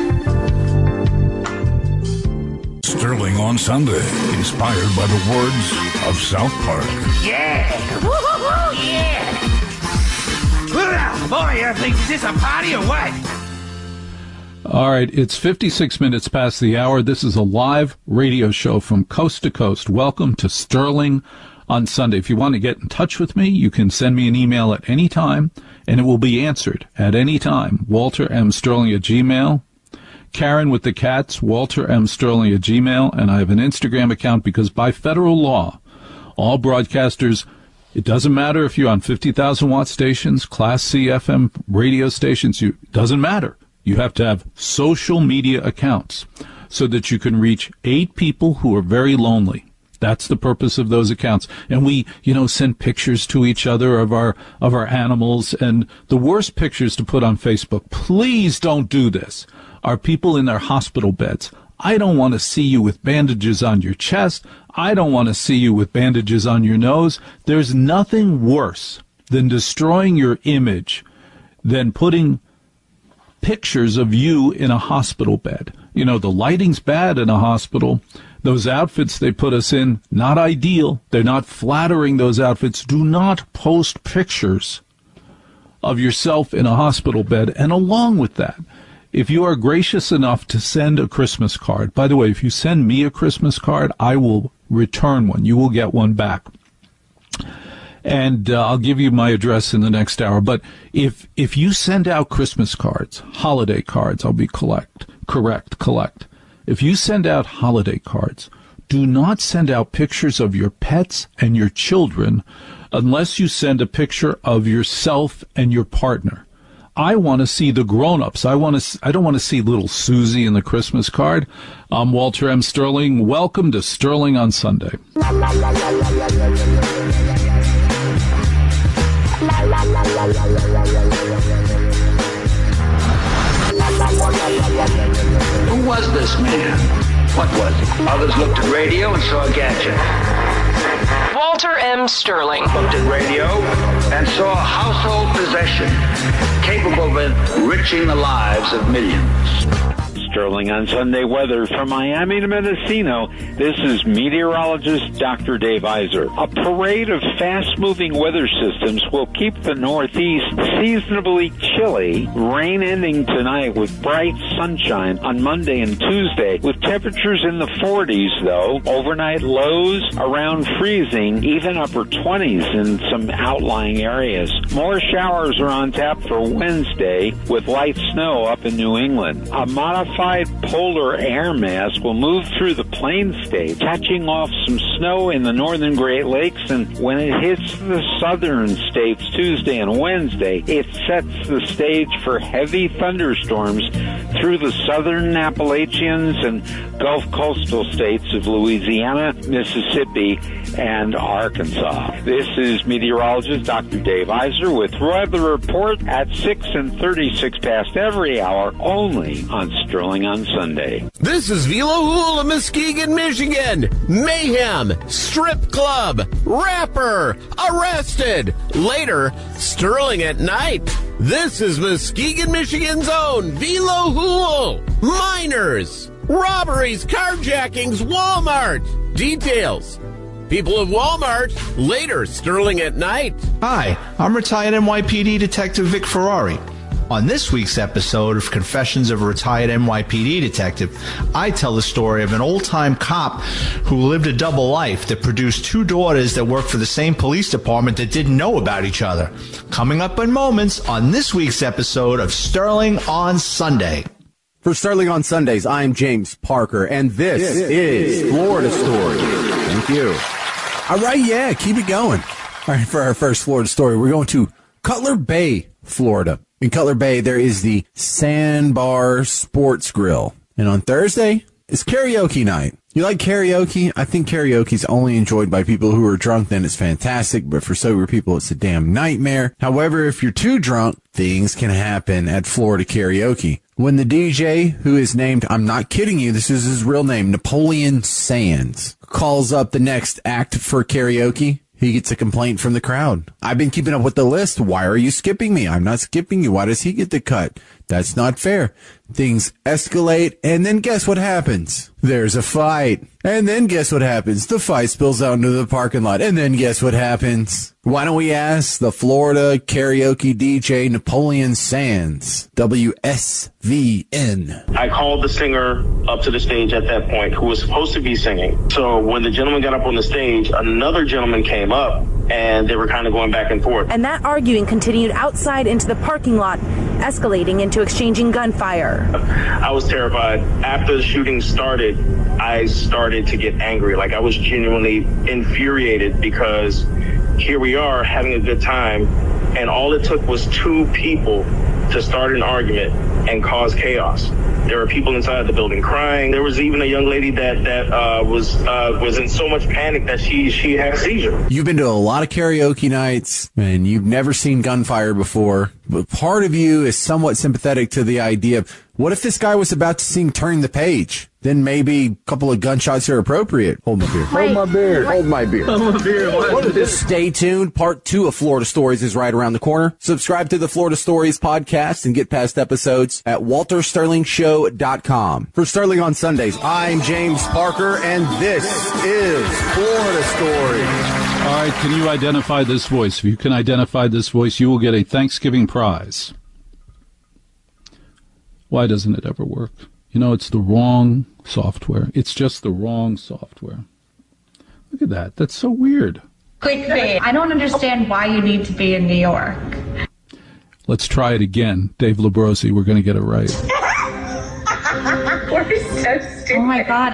Sterling on Sunday, inspired by the words of South Park. Yeah! Woo-hoo-hoo, yeah! Boy, I think, is this a party or what? All right, it's 56 minutes past the hour. This is a live radio show from coast to coast. Welcome to Sterling on Sunday. If you want to get in touch with me, you can send me an email at any time, and it will be answered at any time. Walter M. Sterling at Gmail. Karen with the cats, Walter M. Sterling at Gmail. And I have an Instagram account because by federal law, all broadcasters, it doesn't matter if you're on 50,000-watt stations, Class C FM radio stations, it doesn't matter. You have to have social media accounts so that you can reach 8 people who are very lonely. That's the purpose of those accounts. And we, send pictures to each other of our animals. And the worst pictures to put on Facebook, please don't do this, are people in their hospital beds. I don't want to see you with bandages on your chest. I don't want to see you with bandages on your nose. There's nothing worse than destroying your image than putting pictures of you in a hospital bed. The lighting's bad in a hospital. Those outfits they put us in, not ideal. They're not flattering, those outfits. Do not post pictures of yourself in a hospital bed. And along with that, if you are gracious enough to send a Christmas card, by the way, if you send me a Christmas card, I will return one. You will get one back. And I'll give you my address in the next hour. But if you send out Christmas cards, holiday cards, I'll be correct. If you send out holiday cards, do not send out pictures of your pets and your children unless you send a picture of yourself and your partner. I want to see the grown-ups. I don't want to see little Susie in the Christmas card. I'm Walter M. Sterling. Welcome to Sterling on Sunday. Who was this man? What was he? Others looked at radio and saw a gadget. Walter M. Sterling. Looked at radio and saw a household possession capable of enriching the lives of millions. Sterling on Sunday weather from Miami to Mendocino. This is meteorologist Dr. Dave Iser. A parade of fast-moving weather systems will keep the Northeast seasonably chilly, rain ending tonight with bright sunshine on Monday and Tuesday, with temperatures in the 40s, though. Overnight lows around freezing, even upper 20s in some outlying areas. More showers are on tap for Wednesday, with light snow up in New England. A modified polar air mass will move through the plain state, catching off some snow in the northern Great Lakes, and when it hits the southern states Tuesday and Wednesday, it sets the stage for heavy thunderstorms through the southern Appalachians and Gulf coastal states of Louisiana, Mississippi, and Arkansas. This is meteorologist Dr. Dave Iser with Weather Report at 6 and 36 past every hour, only on Sterling on Sunday. This is Vila Hula, Muskegon, Michigan. Mayhem, strip club, rapper, arrested. Later, Sterling at night. This is Muskegon, Michigan's own Vila Hula. Miners, robberies, carjackings, Walmart. Details. People of Walmart. Later, Sterling at night. Hi, I'm retired NYPD Detective Vic Ferrari. On this week's episode of Confessions of a Retired NYPD Detective, I tell the story of an old-time cop who lived a double life that produced two daughters that worked for the same police department that didn't know about each other. Coming up in moments on this week's episode of Sterling on Sunday. For Sterling on Sundays, I'm James Parker, and this is Florida Story. Thank you. All right, yeah, keep it going. All right, for our first Florida story, we're going to Cutler Bay, Florida. In Cutler Bay, there is the Sandbar Sports Grill. And on Thursday, it's karaoke night. You like karaoke? I think karaoke is only enjoyed by people who are drunk, then it's fantastic. But for sober people, it's a damn nightmare. However, if you're too drunk, things can happen at Florida karaoke. When the DJ, who is named, I'm not kidding you, this is his real name, Napoleon Sands, calls up the next act for karaoke, he gets a complaint from the crowd. I've been keeping up with the list. Why are you skipping me? I'm not skipping you. Why does he get the cut? That's not fair. Things escalate, and then guess what happens? There's a fight. And then guess what happens? The fight spills out into the parking lot. And then guess what happens? Why don't we ask the Florida karaoke DJ Napoleon Sands, WSVN. I called the singer up to the stage at that point who was supposed to be singing. So when the gentleman got up on the stage, another gentleman came up and they were kind of going back and forth. And that arguing continued outside into the parking lot, escalating into exchanging gunfire. I was terrified. After the shooting started, I started to get angry. Like, I was genuinely infuriated because here we are having a good time, and all it took was two people to start an argument and cause chaos. There were people inside the building crying. There was even a young lady that was in so much panic that she had a seizure. You've been to a lot of karaoke nights, and you've never seen gunfire before, but part of you is somewhat sympathetic to the idea of, what if this guy was about to sing Turn the Page? Then maybe a couple of gunshots are appropriate. Hold my beer. Hold my beer. Hold my beer. Hold my beer. What is this? Stay tuned. Part 2 of Florida Stories is right around the corner. Subscribe to the Florida Stories podcast and get past episodes at WalterSterlingShow.com. For Sterling on Sundays, I'm James Parker, and this is Florida Stories. All right, can you identify this voice? If you can identify this voice, you will get a Thanksgiving prize. Why doesn't it ever work? You know, it's the wrong software. It's just the wrong software. Look at that. That's so weird. Clickbait. I don't understand why you need to be in New York. Let's try it again. Dave Labrosi, we're going to get it right. We're so stupid. Oh my God.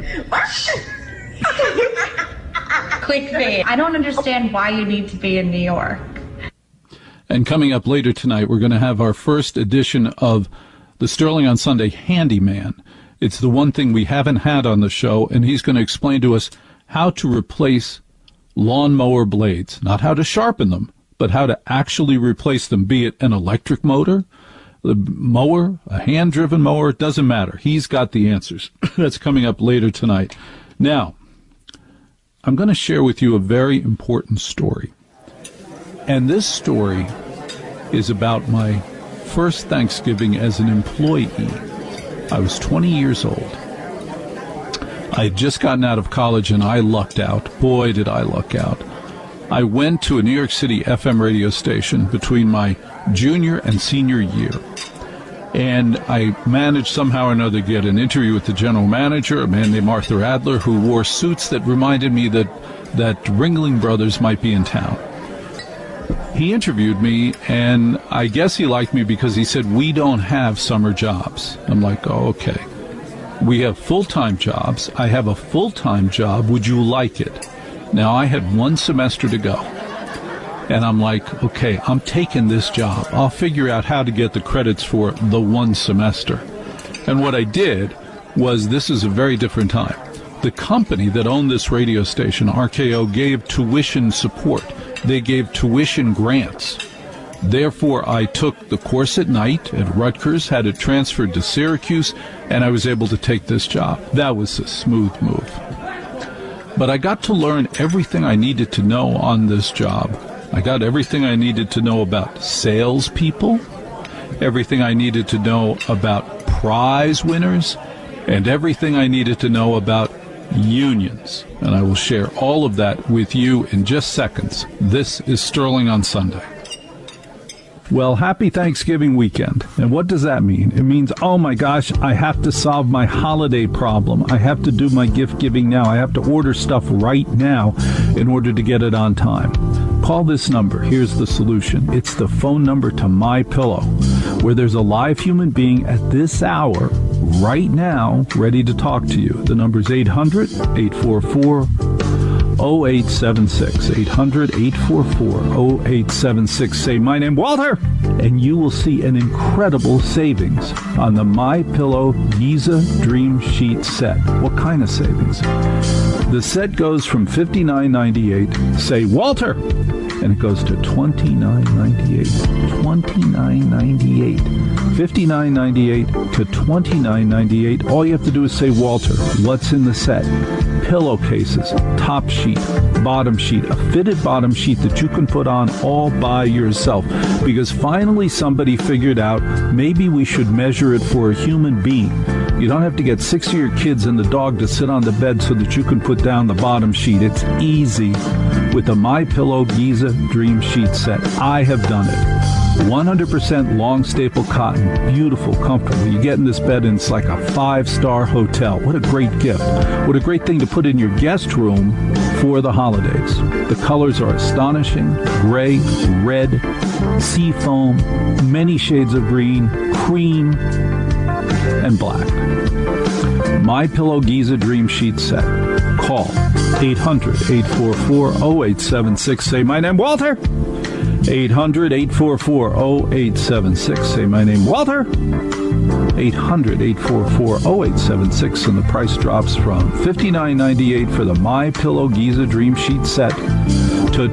Clickbait. I don't understand why you need to be in New York. And coming up later tonight, we're going to have our first edition of the Sterling on Sunday Handyman. It's the one thing we haven't had on the show, and he's going to explain to us how to replace lawnmower blades. Not how to sharpen them, but how to actually replace them, be it an electric motor, the mower, a hand-driven mower, it doesn't matter. He's got the answers. That's coming up later tonight. Now, I'm going to share with you a very important story. And this story is about my first Thanksgiving as an employee. I was 20 years old. I had just gotten out of college and I lucked out. Boy, did I luck out. I went to a New York City FM radio station between my junior and senior year. And I managed somehow or another to get an interview with the general manager, a man named Arthur Adler, who wore suits that reminded me that Ringling Brothers might be in town. He interviewed me, and I guess he liked me because he said, we don't have summer jobs. I'm like, oh, okay. We have full-time jobs. I have a full-time job. Would you like it? Now, I had one semester to go. And I'm like, okay, I'm taking this job. I'll figure out how to get the credits for the one semester. And what I did was, this is a very different time. The company that owned this radio station, RKO, gave tuition support. They gave tuition grants. Therefore, I took the course at night at Rutgers, had it transferred to Syracuse, and I was able to take this job. That was a smooth move. But I got to learn everything I needed to know on this job. I got everything I needed to know about salespeople, everything I needed to know about prize winners, and everything I needed to know about unions. And I will share all of that with you in just seconds. This is Sterling on Sunday. Well, happy Thanksgiving weekend. And what does that mean? It means, oh my gosh, I have to solve my holiday problem. I have to do my gift giving now. I have to order stuff right now in order to get it on time. Call this number. Here's the solution. It's the phone number to MyPillow, where there's a live human being at this hour right now ready to talk to you. The number is 800-844-0876. 800-844-0876. Say, my name, Walter, and you will see an incredible savings on the MyPillow Giza Dream Sheet set. What kind of savings? The set goes from $59.98. Say, Walter, and it goes to $29.98. $29.98. $59.98 to $29.98. All you have to do is say, Walter, what's in the set? Pillowcases, top sheet, bottom sheet, a fitted bottom sheet that you can put on all by yourself. Because finally somebody figured out maybe we should measure it for a human being. You don't have to get 6 of your kids and the dog to sit on the bed so that you can put down the bottom sheet. It's easy with the MyPillow Giza Dream Sheet set. I have done it. 100% long staple cotton, beautiful, comfortable. You get in this bed and it's like a 5-star hotel. What a great gift. What a great thing to put in your guest room for the holidays. The colors are astonishing. Gray, red, sea foam, many shades of green, cream, and black. MyPillow Giza Dream Sheet set. Call 800-844-0876. Say, my name, Walter. 800-844-0876. Say, my name, Walter. 800-844-0876. And the price drops from $59.98 for the MyPillow Giza Dream Sheet set to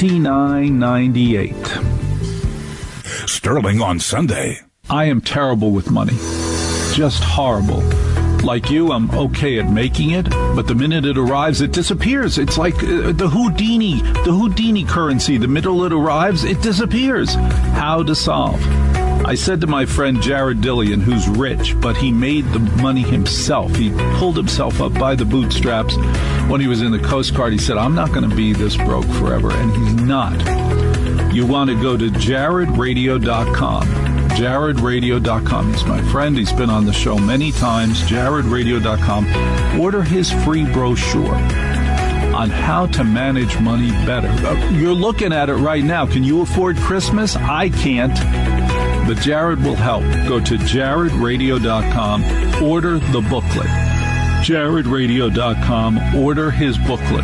$29.98. Sterling on Sunday. I am terrible with money. Just horrible. Like you, I'm okay at making it, but the minute it arrives, it disappears. It's like the Houdini currency. The minute it arrives, it disappears. How to solve? I said to my friend Jared Dillian, who's rich, but he made the money himself. He pulled himself up by the bootstraps when he was in the Coast Guard. He said, I'm not going to be this broke forever, and he's not. You want to go to JaredRadio.com. JaredRadio.com. He's my friend. He's been on the show many times. JaredRadio.com. Order his free brochure on how to manage money better. You're looking at it right now. Can you afford Christmas? I can't. But Jared will help. Go to JaredRadio.com. Order the booklet. JaredRadio.com. Order his booklet.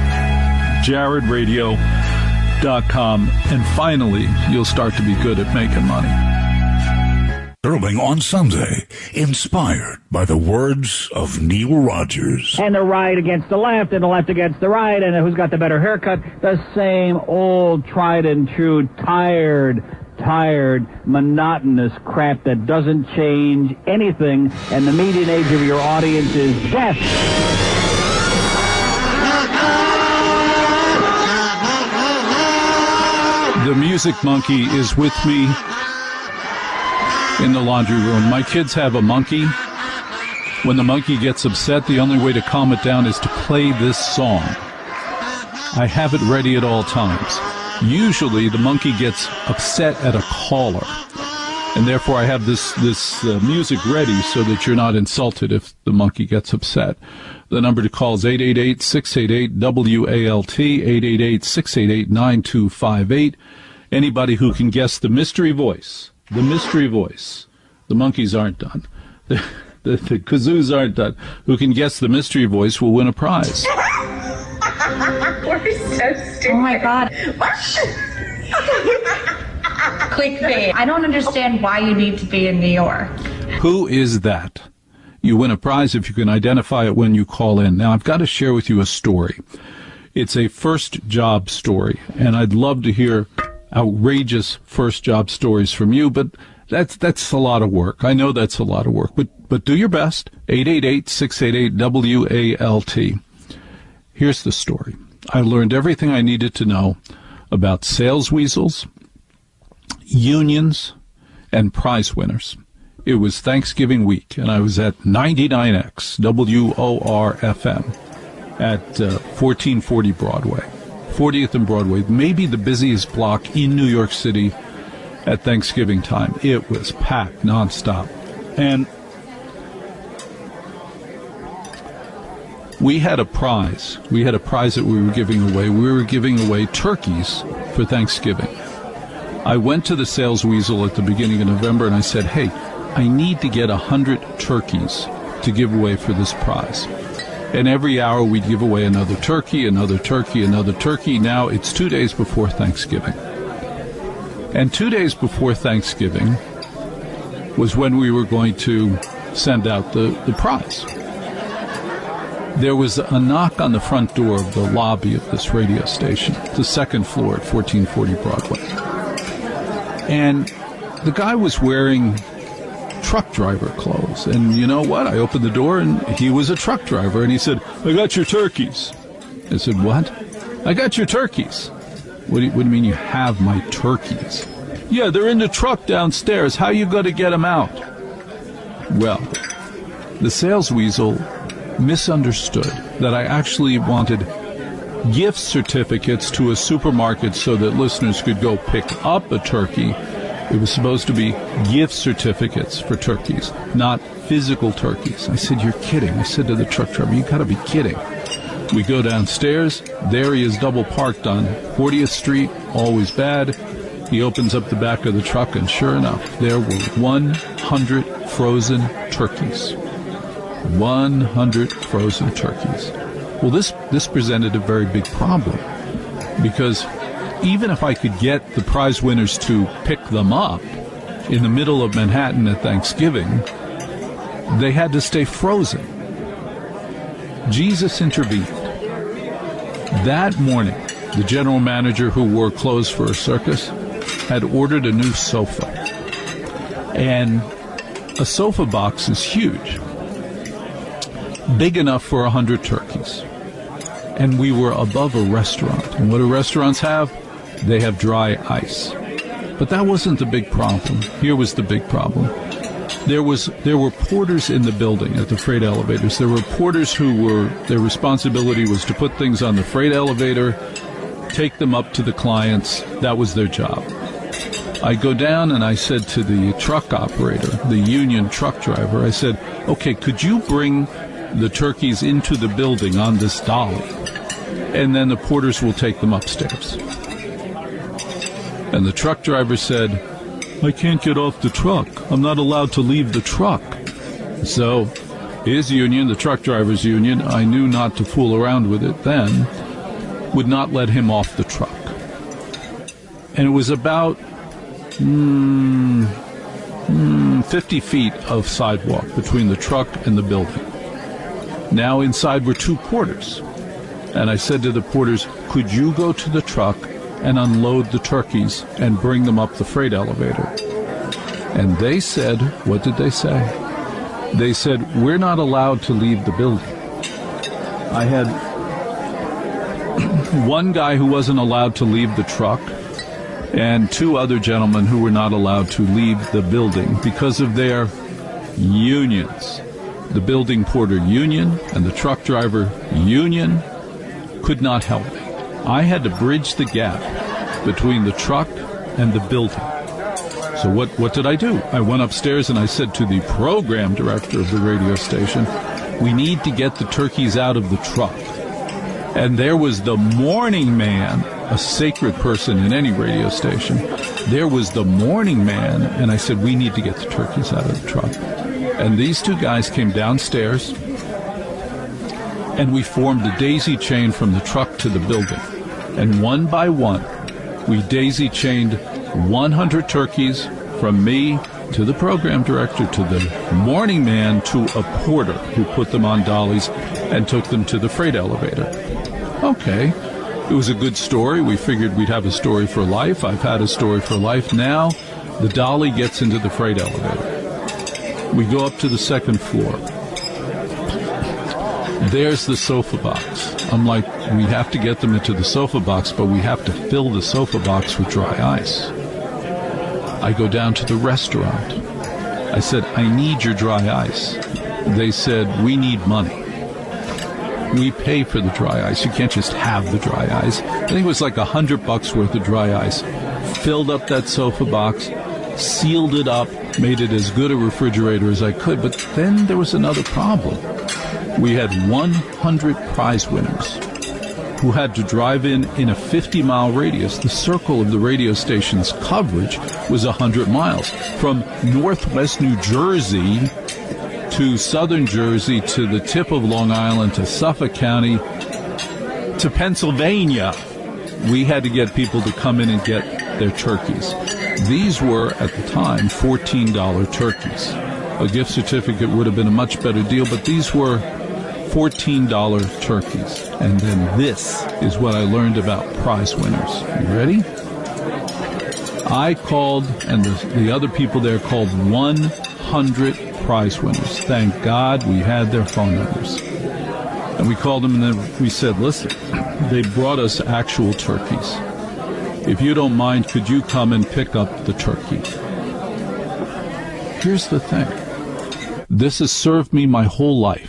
JaredRadio.com. And finally, you'll start to be good at making money. Sterling on Sunday, inspired by the words of Neil Rogers. And the right against the left, and the left against the right, and who's got the better haircut? The same old tried and true, tired, monotonous crap that doesn't change anything, and the median age of your audience is death. The Music Monkey is with me in the laundry room. My kids have a monkey. When the monkey gets upset, the only way to calm it down is to play this song. I have it ready at all times. Usually the monkey gets upset at a caller, and therefore I have this music ready so that you're not insulted if the monkey gets upset. The number to call is 888-688-WALT, 888-688-9258. Anybody who can guess the mystery voice. The mystery voice. The monkeys aren't done. The kazoos aren't done. Who can guess the mystery voice will win a prize. We're so stupid. Oh my God. Clickbait. I don't understand why you need to be in New York. Who is that? You win a prize if you can identify it when you call in. Now, I've got to share with you a story. It's a first job story, and I'd love to hear outrageous first job stories from you, but that's a lot of work. I know that's a lot of work, but do your best. 888-688-WALT. Here's the story. I learned everything I needed to know about sales weasels, unions, and prize winners. It was Thanksgiving week, and I was at 99X WOR-FM at 1440 Broadway, 40th and Broadway, maybe the busiest block in New York City at Thanksgiving time. It was packed nonstop. And we had a prize. We had a prize that we were giving away. We were giving away turkeys for Thanksgiving. I went to the sales weasel at the beginning of November and I said, hey, I need to get 100 turkeys to give away for this prize. And every hour we'd give away another turkey, another turkey, another turkey. Now it's 2 days before Thanksgiving. And 2 days before Thanksgiving was when we were going to send out the prize. There was a knock on the front door of the lobby of this radio station, the second floor at 1440 Broadway. And the guy was wearing truck driver clothes. And you know what? I opened the door and he was a truck driver. And he said, I got your turkeys. I said, what? I got your turkeys. What do you mean you have my turkeys? Yeah, they're in the truck downstairs. How you going to get them out? Well, the sales weasel misunderstood that I actually wanted gift certificates to a supermarket so that listeners could go pick up a turkey. It was supposed to be gift certificates for turkeys, not physical turkeys. I said, you're kidding. I said to the truck driver, you got to be kidding. We go downstairs. There he is double parked on 40th Street, always bad. He opens up the back of the truck, and sure enough, there were 100 frozen turkeys. 100 frozen turkeys. Well, this presented a very big problem, because even if I could get the prize winners to pick them up in the middle of Manhattan at Thanksgiving, they had to stay frozen. Jesus intervened. That morning, the general manager, who wore clothes for a circus, had ordered a new sofa. And a sofa box is huge, big enough for 100 turkeys. And we were above a restaurant. And what do restaurants have? They have dry ice. But that wasn't the big problem. Here was the big problem. There were porters in the building at the freight elevators. There were porters their responsibility was to put things on the freight elevator, take them up to the clients. That was their job. I go down and I said to the truck operator, the union truck driver, I said, okay, could you bring the turkeys into the building on this dolly? And then the porters will take them upstairs. And the truck driver said, I can't get off the truck. I'm not allowed to leave the truck. So his union, the truck drivers union, I knew not to fool around with it then, would not let him off the truck. And it was about 50 feet of sidewalk between the truck and the building. Now inside were two porters. And I said to the porters, could you go to the truck and unload the turkeys and bring them up the freight elevator? And they said, what did they say? They said, we're not allowed to leave the building. I had one guy who wasn't allowed to leave the truck and two other gentlemen who were not allowed to leave the building because of their unions. The building porter union and the truck driver union could not help me. I had to bridge the gap between the truck and the building. So what did I do? I went upstairs and I said to the program director of the radio station, we need to get the turkeys out of the truck. And there was the morning man, a sacred person in any radio station. There was the morning man, and I said, we need to get the turkeys out of the truck. And these two guys came downstairs, and we formed a daisy chain from the truck to the building. And one by one, we daisy chained 100 turkeys from me to the program director, to the morning man, to a porter who put them on dollies and took them to the freight elevator. Okay. It was a good story. We figured we'd have a story for life. I've had a story for life. Now the dolly gets into the freight elevator. We go up to the second floor. There's the sofa box. I'm like, we have to get them into the sofa box, but we have to fill the sofa box with dry ice. I go down to the restaurant. I said, I need your dry ice. They said, we need money. We pay for the dry ice. You can't just have the dry ice. I think it was like $100 worth of dry ice. Filled up that sofa box, sealed it up, made it as good a refrigerator as I could. But then there was another problem. We had 100 prize winners who had to drive in a 50-mile radius. The circle of the radio station's coverage was 100 miles. From northwest New Jersey to southern Jersey to the tip of Long Island to Suffolk County to Pennsylvania. We had to get people to come in and get their turkeys. These were, at the time, $14 turkeys. A gift certificate would have been a much better deal, but these were $14 turkeys. And then this is what I learned about prize winners. You ready? I called, and the other people there called 100 prize winners. Thank God we had their phone numbers. And we called them, and then we said, listen, they brought us actual turkeys. If you don't mind, could you come and pick up the turkey? Here's the thing. This has served me my whole life.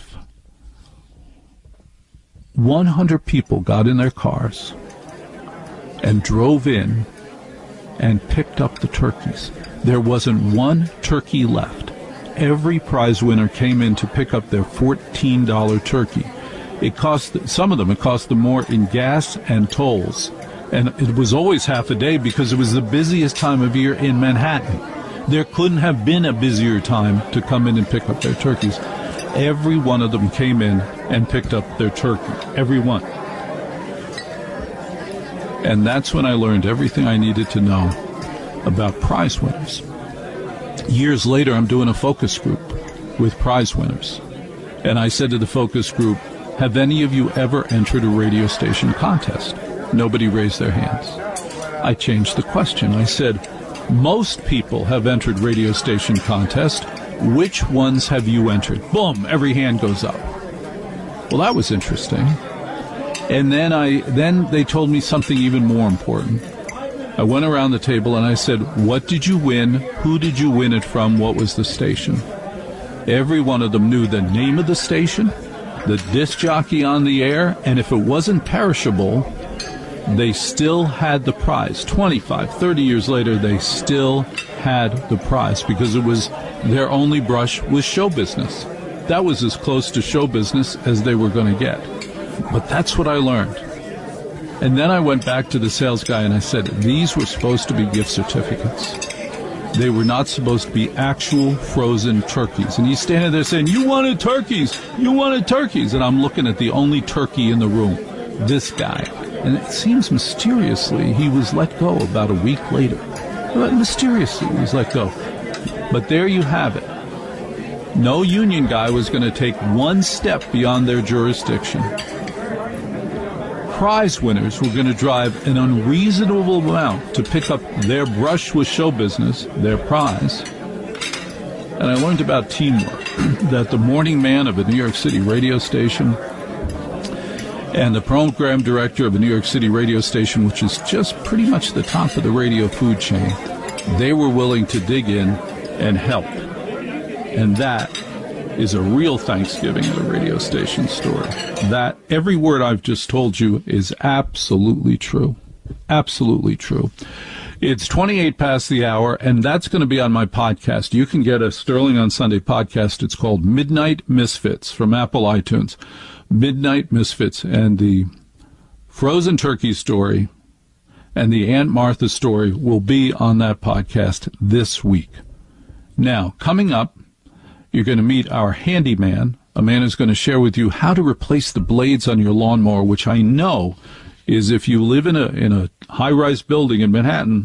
100 people got in their cars and drove in and picked up the turkeys. There wasn't one turkey left. Every prize winner came in to pick up their $14 turkey. It cost them more in gas and tolls. And it was always half a day because it was the busiest time of year in Manhattan. There couldn't have been a busier time to come in and pick up their turkeys. Every one of them came in and picked up their turkey. Every one. And that's when I learned everything I needed to know about prize winners. Years later, I'm doing a focus group with prize winners. And I said to the focus group, have any of you ever entered a radio station contest? Nobody raised their hands. I changed the question. I said, most people have entered radio station contests. Which ones have you entered? Boom, every hand goes up. Well, that was interesting. And then they told me something even more important. I went around the table and I said, what did you win? Who did you win it from? What was the station? Every one of them knew the name of the station, the disc jockey on the air, and if it wasn't perishable, they still had the prize. 25, 30 years later, they still had the prize because it was their only brush with show business. That was as close to show business as they were going to get. But that's what I learned. And then I went back to the sales guy and I said, these were supposed to be gift certificates. They were not supposed to be actual frozen turkeys. And he's standing there saying, you wanted turkeys. You wanted turkeys. And I'm looking at the only turkey in the room, this guy. And it seems mysteriously he was let go about a week later. But mysteriously he was let go. But there you have it. No union guy was going to take one step beyond their jurisdiction. Prize winners were going to drive an unreasonable amount to pick up their brush with show business, their prize. And I learned about teamwork, that the morning man of a New York City radio station and the program director of a New York City radio station, which is just pretty much the top of the radio food chain, they were willing to dig in and help. And that is a real Thanksgiving at a radio station story. That every word I've just told you is absolutely true. Absolutely true. It's 28 past the hour, and that's going to be on my podcast. You can get a Sterling on Sunday podcast. It's called Midnight Misfits from Apple iTunes. Midnight Misfits, and the frozen turkey story and the Aunt Martha story will be on that podcast this week. Now, coming up, you're going to meet our handyman, a man who's going to share with you how to replace the blades on your lawnmower, which I know is, if you live in a high-rise building in Manhattan,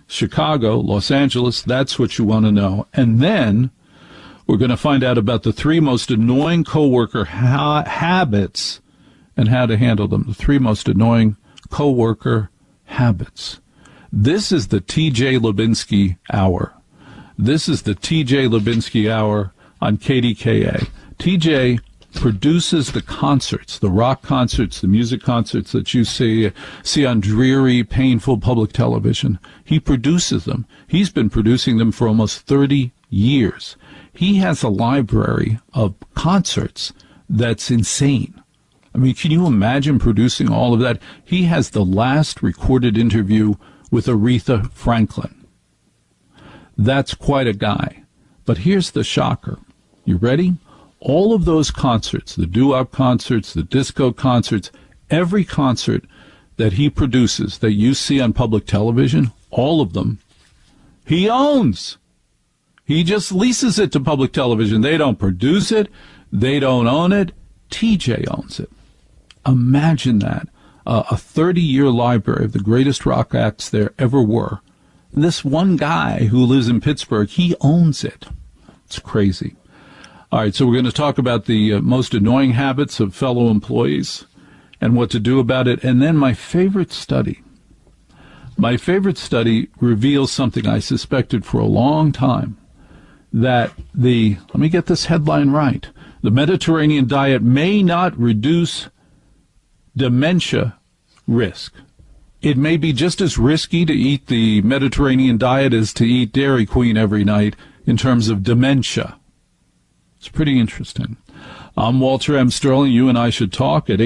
Chicago, Los Angeles. That's what you want to know. And then we're going to find out about the 3 most annoying coworker habits and how to handle them. The 3 most annoying coworker habits. This is the TJ Lubinsky Hour. This is the TJ Lubinsky Hour on KDKA. TJ produces the concerts, the rock concerts, the music concerts that you see on dreary, painful public television. He produces them. He's been producing them for almost 30 years. He has a library of concerts that's insane. I mean, can you imagine producing all of that? He has the last recorded interview with Aretha Franklin. That's quite a guy. But here's the shocker. You ready? All of those concerts, the doo-wop concerts, the disco concerts, every concert that he produces that you see on public television, all of them, he owns. He just leases it to public television. They don't produce it. They don't own it. TJ owns it. Imagine that. A 30-year library of the greatest rock acts there ever were. This one guy who lives in Pittsburgh, he owns it. It's crazy. All right, so we're going to talk about the most annoying habits of fellow employees and what to do about it. And then my favorite study. My favorite study reveals something I suspected for a long time, that let me get this headline right, the Mediterranean diet may not reduce dementia risk. It may be just as risky to eat the Mediterranean diet as to eat Dairy Queen every night in terms of dementia. It's pretty interesting. I'm Walter M. Sterling. You and I should talk at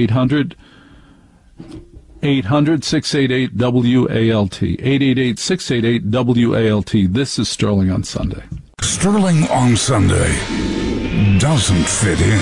800-688-WALT. 888-688-WALT. This is Sterling on Sunday. Sterling on Sunday doesn't fit in.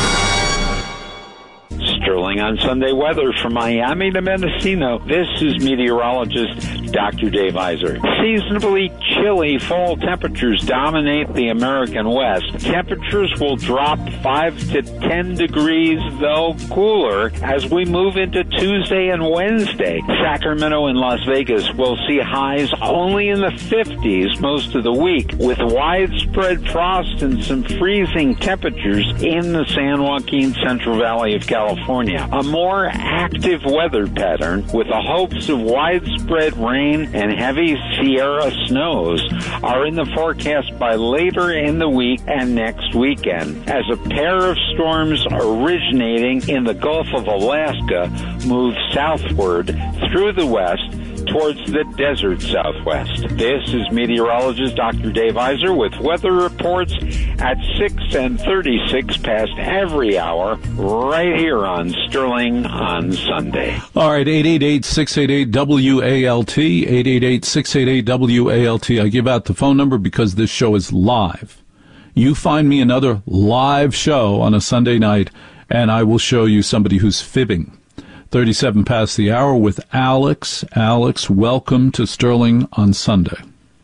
Sterling on Sunday weather from Miami to Mendocino. This is meteorologist Dr. Dave Iser. Seasonably chilly fall temperatures dominate the American West. Temperatures will drop 5 to 10 degrees, though cooler, as we move into Tuesday and Wednesday. Sacramento and Las Vegas will see highs only in the 50s most of the week, with widespread frost and some freezing temperatures in the San Joaquin Central Valley of California. A more active weather pattern with the hopes of widespread rain and heavy Sierra snows are in the forecast by later in the week and next weekend, as a pair of storms originating in the Gulf of Alaska move southward through the west towards the desert southwest. This is meteorologist Dr. Dave Iser with weather reports at 6 and 36 past every hour right here on Sterling on Sunday. All right, 888-688-WALT, 888-688-WALT. I give out the phone number because this show is live. You find me another live show on a Sunday night, and I will show you somebody who's fibbing. 37 past the hour with Alex. Alex, welcome to Sterling on Sunday.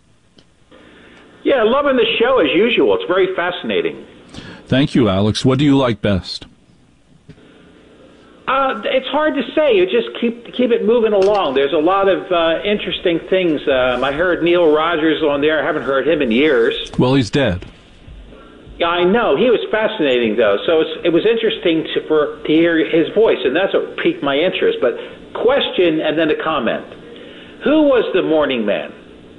Yeah, loving the show as usual. It's very fascinating. Thank you, Alex. What do you like best? It's hard to say. You just keep it moving along. There's a lot of interesting things. I heard Neil Rogers on there. I haven't heard him in years. Well, he's dead. Yeah, I know. He was fascinating, though. So it was interesting to hear his voice, and that's what piqued my interest. But question and then a comment. Who was the morning man?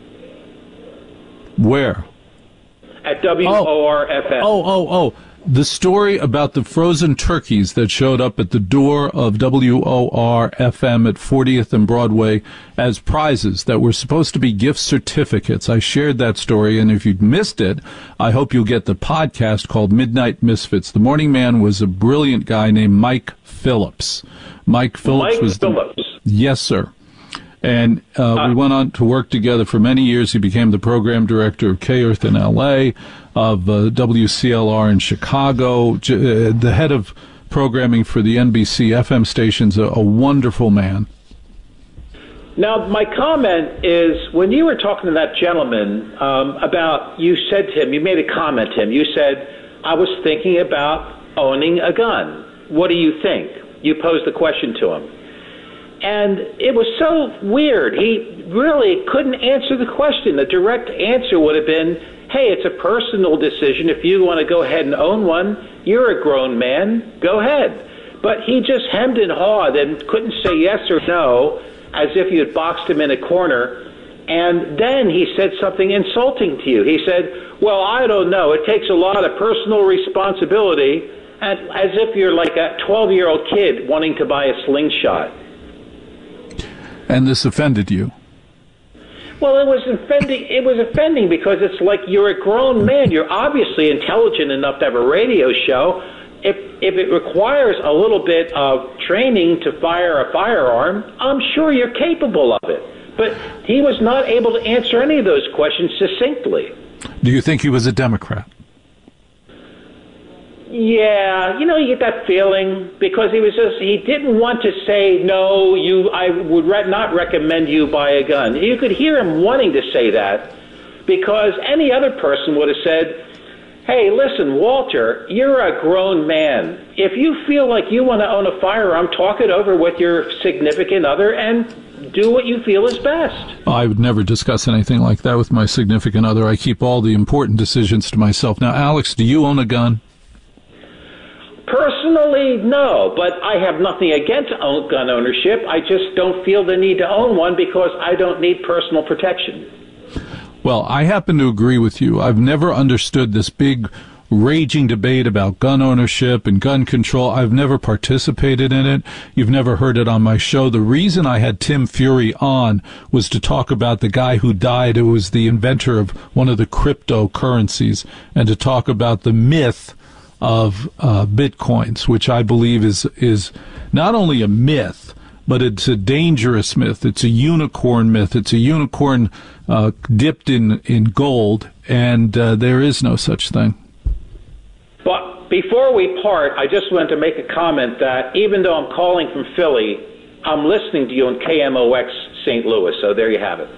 Where? At WOR-FM. Oh. The story about the frozen turkeys that showed up at the door of WOR-FM at 40th and Broadway as prizes that were supposed to be gift certificates. I shared that story, and if you'd missed it, I hope you'll get the podcast called Midnight Misfits. The morning man was a brilliant guy named Mike Phillips. Mike Phillips. Yes, sir. And we went on to work together for many years. He became the program director of K-Earth in L.A., of WCLR in Chicago, the head of programming for the NBC FM stations, a wonderful man. Now, my comment is, when you were talking to that gentleman you said to him, you made a comment to him, you said, I was thinking about owning a gun. What do you think? You posed the question to him. And it was so weird. He really couldn't answer the question. The direct answer would have been, hey, it's a personal decision. If you want to go ahead and own one, you're a grown man, go ahead. But he just hemmed and hawed and couldn't say yes or no, as if you had boxed him in a corner. And then he said something insulting to you. He said, well, I don't know. It takes a lot of personal responsibility, and as if you're like a 12-year-old kid wanting to buy a slingshot. And this offended you? Well, it was offending because it's like you're a grown man. You're obviously intelligent enough to have a radio show. If it requires a little bit of training to fire a firearm, I'm sure you're capable of it. But he was not able to answer any of those questions succinctly. Do you think he was a Democrat? Yeah, you get that feeling because he didn't want to say, no, I would not recommend you buy a gun. You could hear him wanting to say that because any other person would have said, hey, listen, Walter, you're a grown man. If you feel like you want to own a firearm, talk it over with your significant other and do what you feel is best. I would never discuss anything like that with my significant other. I keep all the important decisions to myself. Now, Alex, do you own a gun? Personally, no, but I have nothing against gun ownership. I just don't feel the need to own one because I don't need personal protection. Well, I happen to agree with you. I've never understood this big raging debate about gun ownership and gun control. I've never participated in it. You've never heard it on my show. The reason I had Tim Fury on was to talk about the guy who died, who was the inventor of one of the cryptocurrencies, and to talk about the myth of bitcoins, which I believe is not only a myth, but it's a dangerous myth. It's a unicorn myth. It's a unicorn dipped in gold, and there is no such thing. But before we part, I just wanted to make a comment that even though I'm calling from Philly, I'm listening to you on KMOX St. Louis, so there you have it.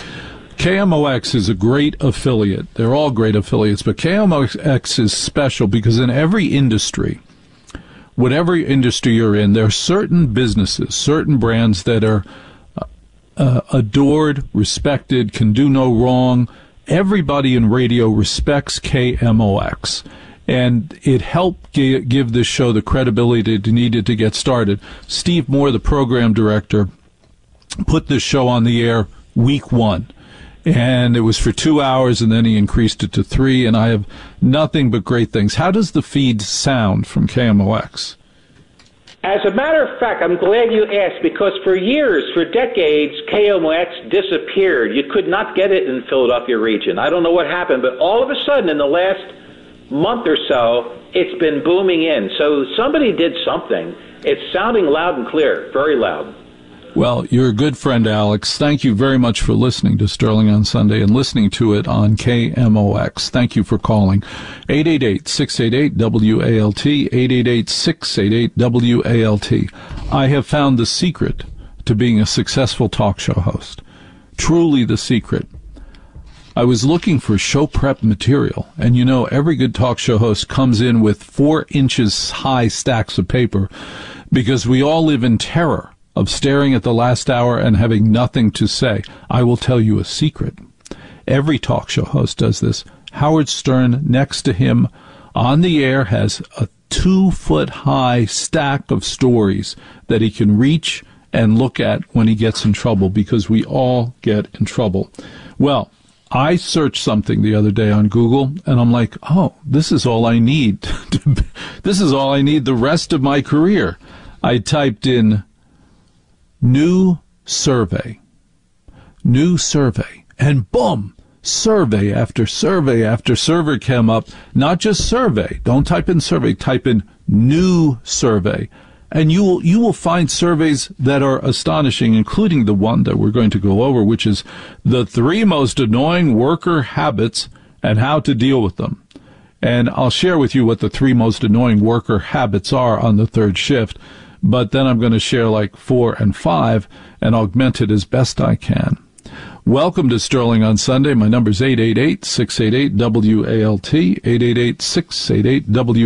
KMOX is a great affiliate. They're all great affiliates, but KMOX is special because in every industry, whatever industry you're in, there are certain businesses, certain brands that are adored, respected, can do no wrong. Everybody in radio respects KMOX. And it helped give this show the credibility it needed to get started. Steve Moore, the program director, put this show on the air week 1. And it was for 2 hours, and then he increased it to 3, and I have nothing but great things. How does the feed sound from KMOX? As a matter of fact, I'm glad you asked, because for years, for decades, KMOX disappeared. You could not get it in the Philadelphia region. I don't know what happened, but all of a sudden, in the last month or so, it's been booming in. So somebody did something. It's sounding loud and clear, very loud. Well, you're a good friend, Alex. Thank you very much for listening to Sterling on Sunday and listening to it on KMOX. Thank you for calling. 888-688-WALT, 888-688-WALT. I have found the secret to being a successful talk show host. Truly the secret. I was looking for show prep material, and every good talk show host comes in with 4 inches high stacks of paper because we all live in terror of staring at the last hour and having nothing to say. I will tell you a secret. Every talk show host does this. Howard Stern, next to him on the air, has a 2-foot-high stack of stories that he can reach and look at when he gets in trouble, because we all get in trouble. Well, I searched something the other day on Google, and I'm like, this is all I need. This is all I need the rest of my career. I typed in new survey, and boom, survey after survey after survey came up. Not just survey. Don't type in survey. Type in new survey. And you will find surveys that are astonishing, including the one that we're going to go over, which is the 3 most annoying worker habits and how to deal with them. And I'll share with you what the 3 most annoying worker habits are on the third shift, but then I'm going to share like 4 and 5 and augment it as best I can. Welcome to Sterling on Sunday. My number is 888-688-WALT,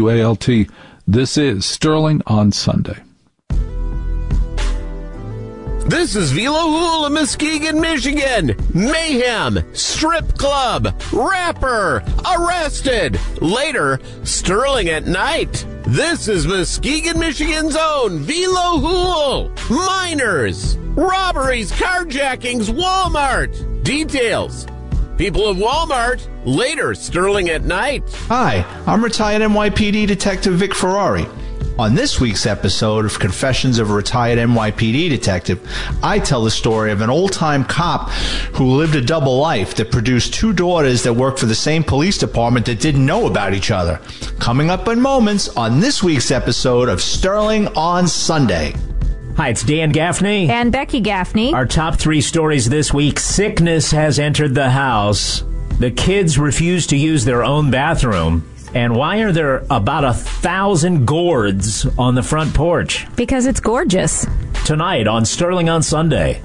888-688-WALT. This is Sterling on Sunday. This is Vila Hula, Muskegon, Michigan. Mayhem, strip club, rapper, arrested. Later, Sterling at night. This is Muskegon, Michigan's own Vila Hula. Miners, robberies, carjackings, Walmart. Details. People of Walmart. Later, Sterling at night. Hi, I'm retired NYPD Detective Vic Ferrari. On this week's episode of Confessions of a Retired NYPD Detective, I tell the story of an old-time cop who lived a double life that produced two daughters that worked for the same police department that didn't know about each other. Coming up in moments on this week's episode of Sterling on Sunday. Hi, it's Dan Gaffney. And Becky Gaffney. Our top three stories this week. Sickness has entered the house. The kids refuse to use their own bathroom. And why are there about 1,000 gourds on the front porch? Because it's gorgeous. Tonight on Sterling on Sunday.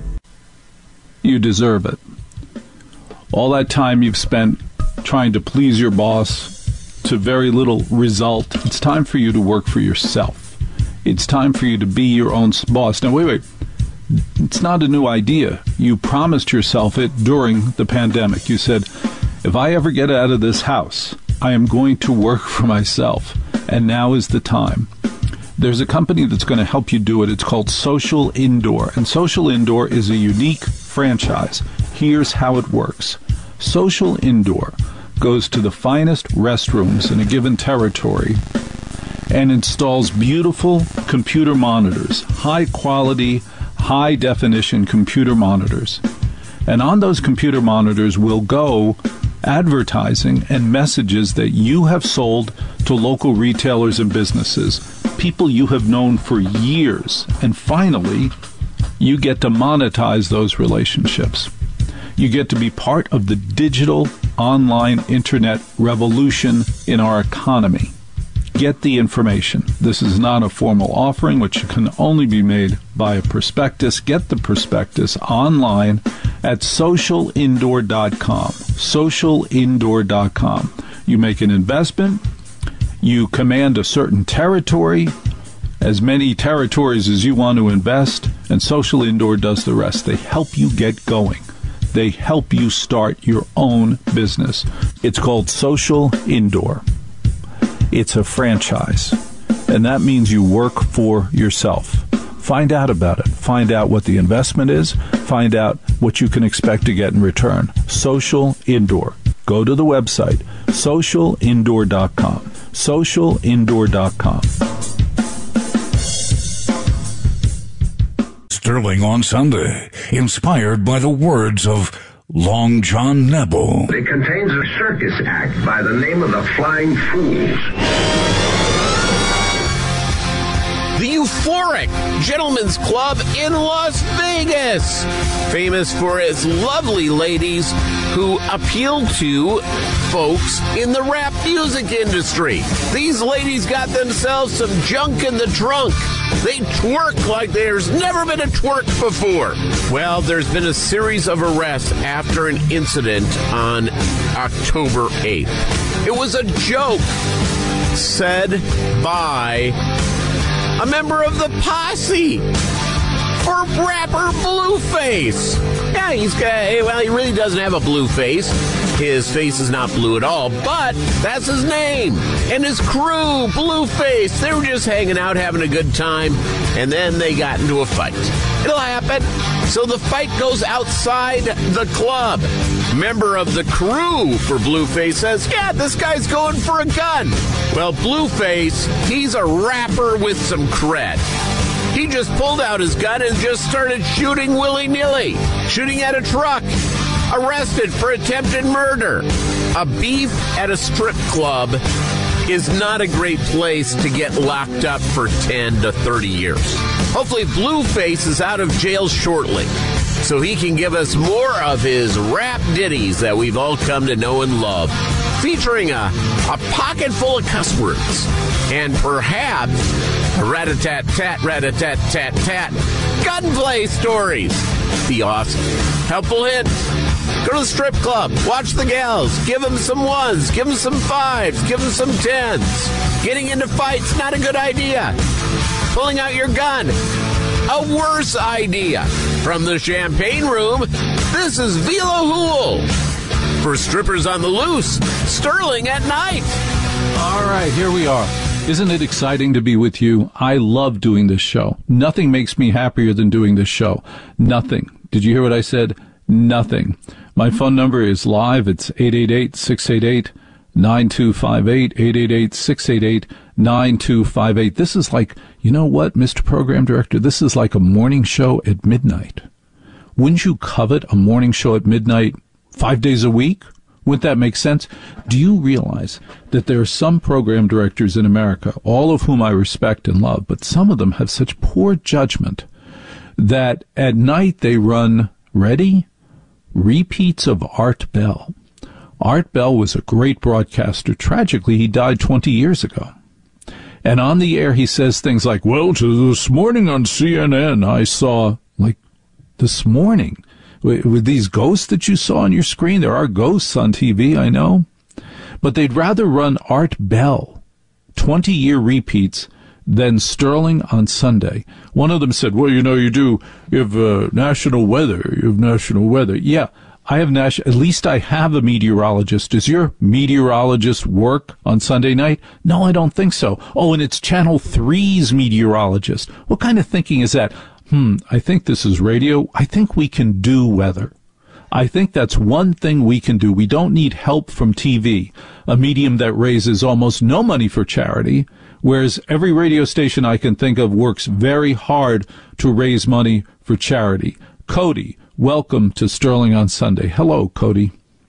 You deserve it. All that time you've spent trying to please your boss to very little result. It's time for you to work for yourself. It's time for you to be your own boss. Now, wait. It's not a new idea. You promised yourself it during the pandemic. You said, if I ever get out of this house, I am going to work for myself, and now is the time. There's a company that's going to help you do it. It's called Social Indoor, and Social Indoor is a unique franchise. Here's how it works. Social Indoor goes to the finest restrooms in a given territory and installs beautiful computer monitors, high-quality, high-definition computer monitors. And on those computer monitors will go advertising and messages that you have sold to local retailers and businesses, people you have known for years. And finally, you get to monetize those relationships. You get to be part of the digital online internet revolution in our economy. Get the information. This is not a formal offering, which can only be made by a prospectus. Get the prospectus online at socialindoor.com. Socialindoor.com. You make an investment. You command a certain territory, as many territories as you want to invest, and Social Indoor does the rest. They help you get going. They help you start your own business. It's called Social Indoor. It's a franchise, and that means you work for yourself. Find out about it. Find out what the investment is. Find out what you can expect to get in return. Social Indoor. Go to the website, socialindoor.com. Socialindoor.com. Sterling on Sunday, inspired by the words of Long John Nebel. It contains a circus act by the name of the Flying Fools. The Euphoric Gentlemen's Club in Las Vegas, famous for its lovely ladies who appeal to folks in the rap music industry. These ladies got themselves some junk in the trunk. They twerk like there's never been a twerk before. Well, there's been a series of arrests after an incident on October 8th. It was a joke said by a member of the posse for rapper Blueface. Yeah, he really doesn't have a blue face. His face is not blue at all, but that's his name. And his crew, Blueface, they were just hanging out, having a good time, and then they got into a fight. It'll happen. So the fight goes outside the club. Member of the crew for Blueface says, yeah, this guy's going for a gun. Well, Blueface, he's a rapper with some cred. He just pulled out his gun and just started shooting willy-nilly, shooting at a truck. Arrested for attempted murder. A beef at a strip club is not a great place to get locked up for 10 to 30 years. Hopefully Blueface is out of jail shortly, so he can give us more of his rap ditties that we've all come to know and love, featuring a pocket full of cuss words, and perhaps rat-a-tat-tat, rat-a-tat-tat-tat, gunplay stories. Be awesome. Helpful hint. Go to the strip club, watch the gals, give them some ones, give them some fives, give them some tens. Getting into fights, not a good idea. Pulling out your gun, a worse idea. From the Champagne Room, this is Vila Hool. For strippers on the loose, Sterling at Night. All right, here we are. Isn't it exciting to be with you? I love doing this show. Nothing makes me happier than doing this show. Nothing. Did you hear what I said? Nothing. My phone number is live. It's 888-688-9258, 888-688-9258. This is like, you know what, Mr. Program Director? This is like a morning show at midnight. Wouldn't you covet a morning show at midnight 5 days a week? Wouldn't that make sense? Do you realize that there are some program directors in America, all of whom I respect and love, but some of them have such poor judgment that at night they run, ready? Repeats of Art Bell. Art Bell was a great broadcaster. Tragically, he died 20 years ago. And on the air, he says things like, well, this morning on CNN, I saw, like, this morning, with these ghosts that you saw on your screen. There are ghosts on TV, I know. But they'd rather run Art Bell, 20-year repeats, than Sterling on Sunday. One of them said, well, you have national weather. You have national weather. Yeah, I have at least I have a meteorologist. Does your meteorologist work on Sunday night? No, I don't think so. Oh, and it's Channel 3's meteorologist. What kind of thinking is that? I think this is radio. I think we can do weather. I think that's one thing we can do. We don't need help from TV, a medium that raises almost no money for charity, whereas every radio station I can think of works very hard to raise money for charity. Cody, welcome to Sterling on Sunday. Hello, Cody.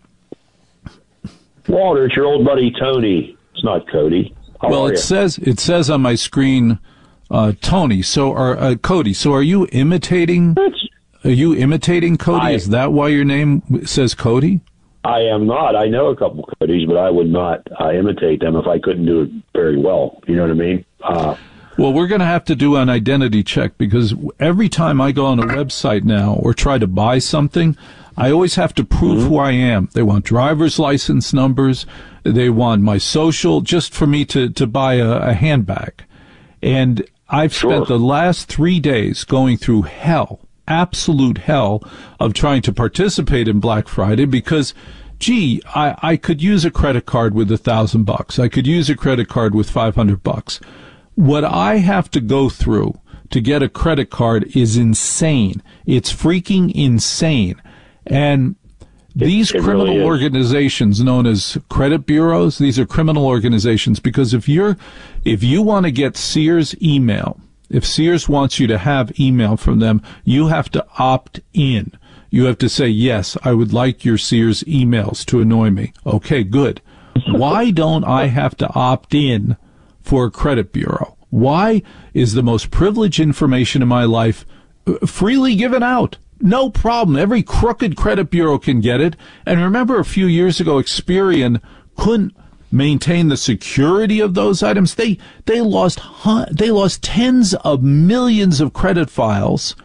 Walter, it's your old buddy Tony. It's not Cody. Well, it says on my screen, Tony. So, Cody. So, are you imitating? Are you imitating Cody? Is that why your name says Cody? I am not. I know a couple Codys, but I would not imitate them if I couldn't do it very well. You know what I mean? Well, we're going to have to do an identity check because every time I go on a website now or try to buy something, I always have to prove who I am. They want driver's license numbers. They want my social just for me to buy a handbag. And I've spent the last 3 days going through hell, absolute hell, of trying to participate in Black Friday because, gee, I could use a credit card with $1,000. I could use a credit card with $500. What I have to go through to get a credit card is insane. It's freaking insane. And these criminal organizations known as credit bureaus, these are criminal organizations because if you want to get Sears email, if Sears wants you to have email from them, you have to opt in. You have to say, yes, I would like your Sears emails to annoy me. Okay, good. Why don't I have to opt in for a credit bureau? Why is the most privileged information in my life freely given out? No problem. Every crooked credit bureau can get it. And remember a few years ago, Experian couldn't maintain the security of those items. They lost tens of millions of credit files,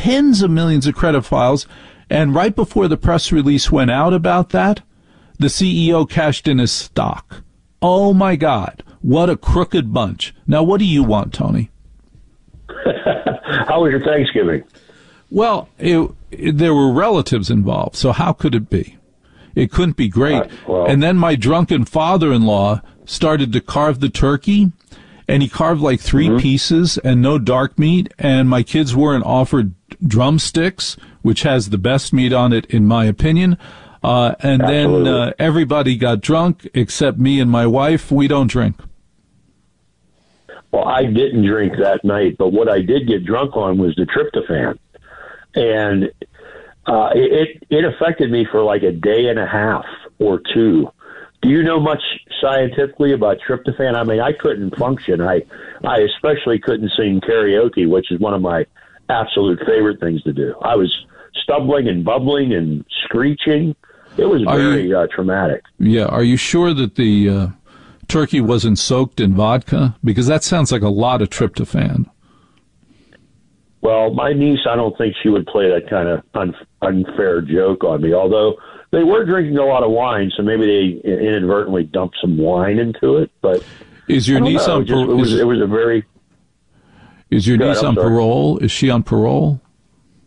And right before the press release went out about that, the CEO cashed in his stock. Oh my God. What a crooked bunch. Now, what do you want, Tony? How was your Thanksgiving? Well, there were relatives involved, so how could it be? It couldn't be great. And then my drunken father-in-law started to carve the turkey, and he carved like 3 pieces and no dark meat, and my kids weren't offered drumsticks, which has the best meat on it, in my opinion. And then everybody got drunk except me and my wife. We don't drink. Well, I didn't drink that night, but what I did get drunk on was the tryptophan. And it affected me for like a day and a half or two. Do you know much scientifically about tryptophan? I mean, I couldn't function. I especially couldn't sing karaoke, which is one of my absolute favorite things to do. I was stumbling and bubbling and screeching. It was very traumatic. Yeah. Are you sure that the turkey wasn't soaked in vodka? Because that sounds like a lot of tryptophan. Well, my niece, I don't think she would play that kind of unfair joke on me, although they were drinking a lot of wine, so maybe they inadvertently dumped some wine into it. But is your niece on parole? It was a very... Is your niece on parole? Is she on parole?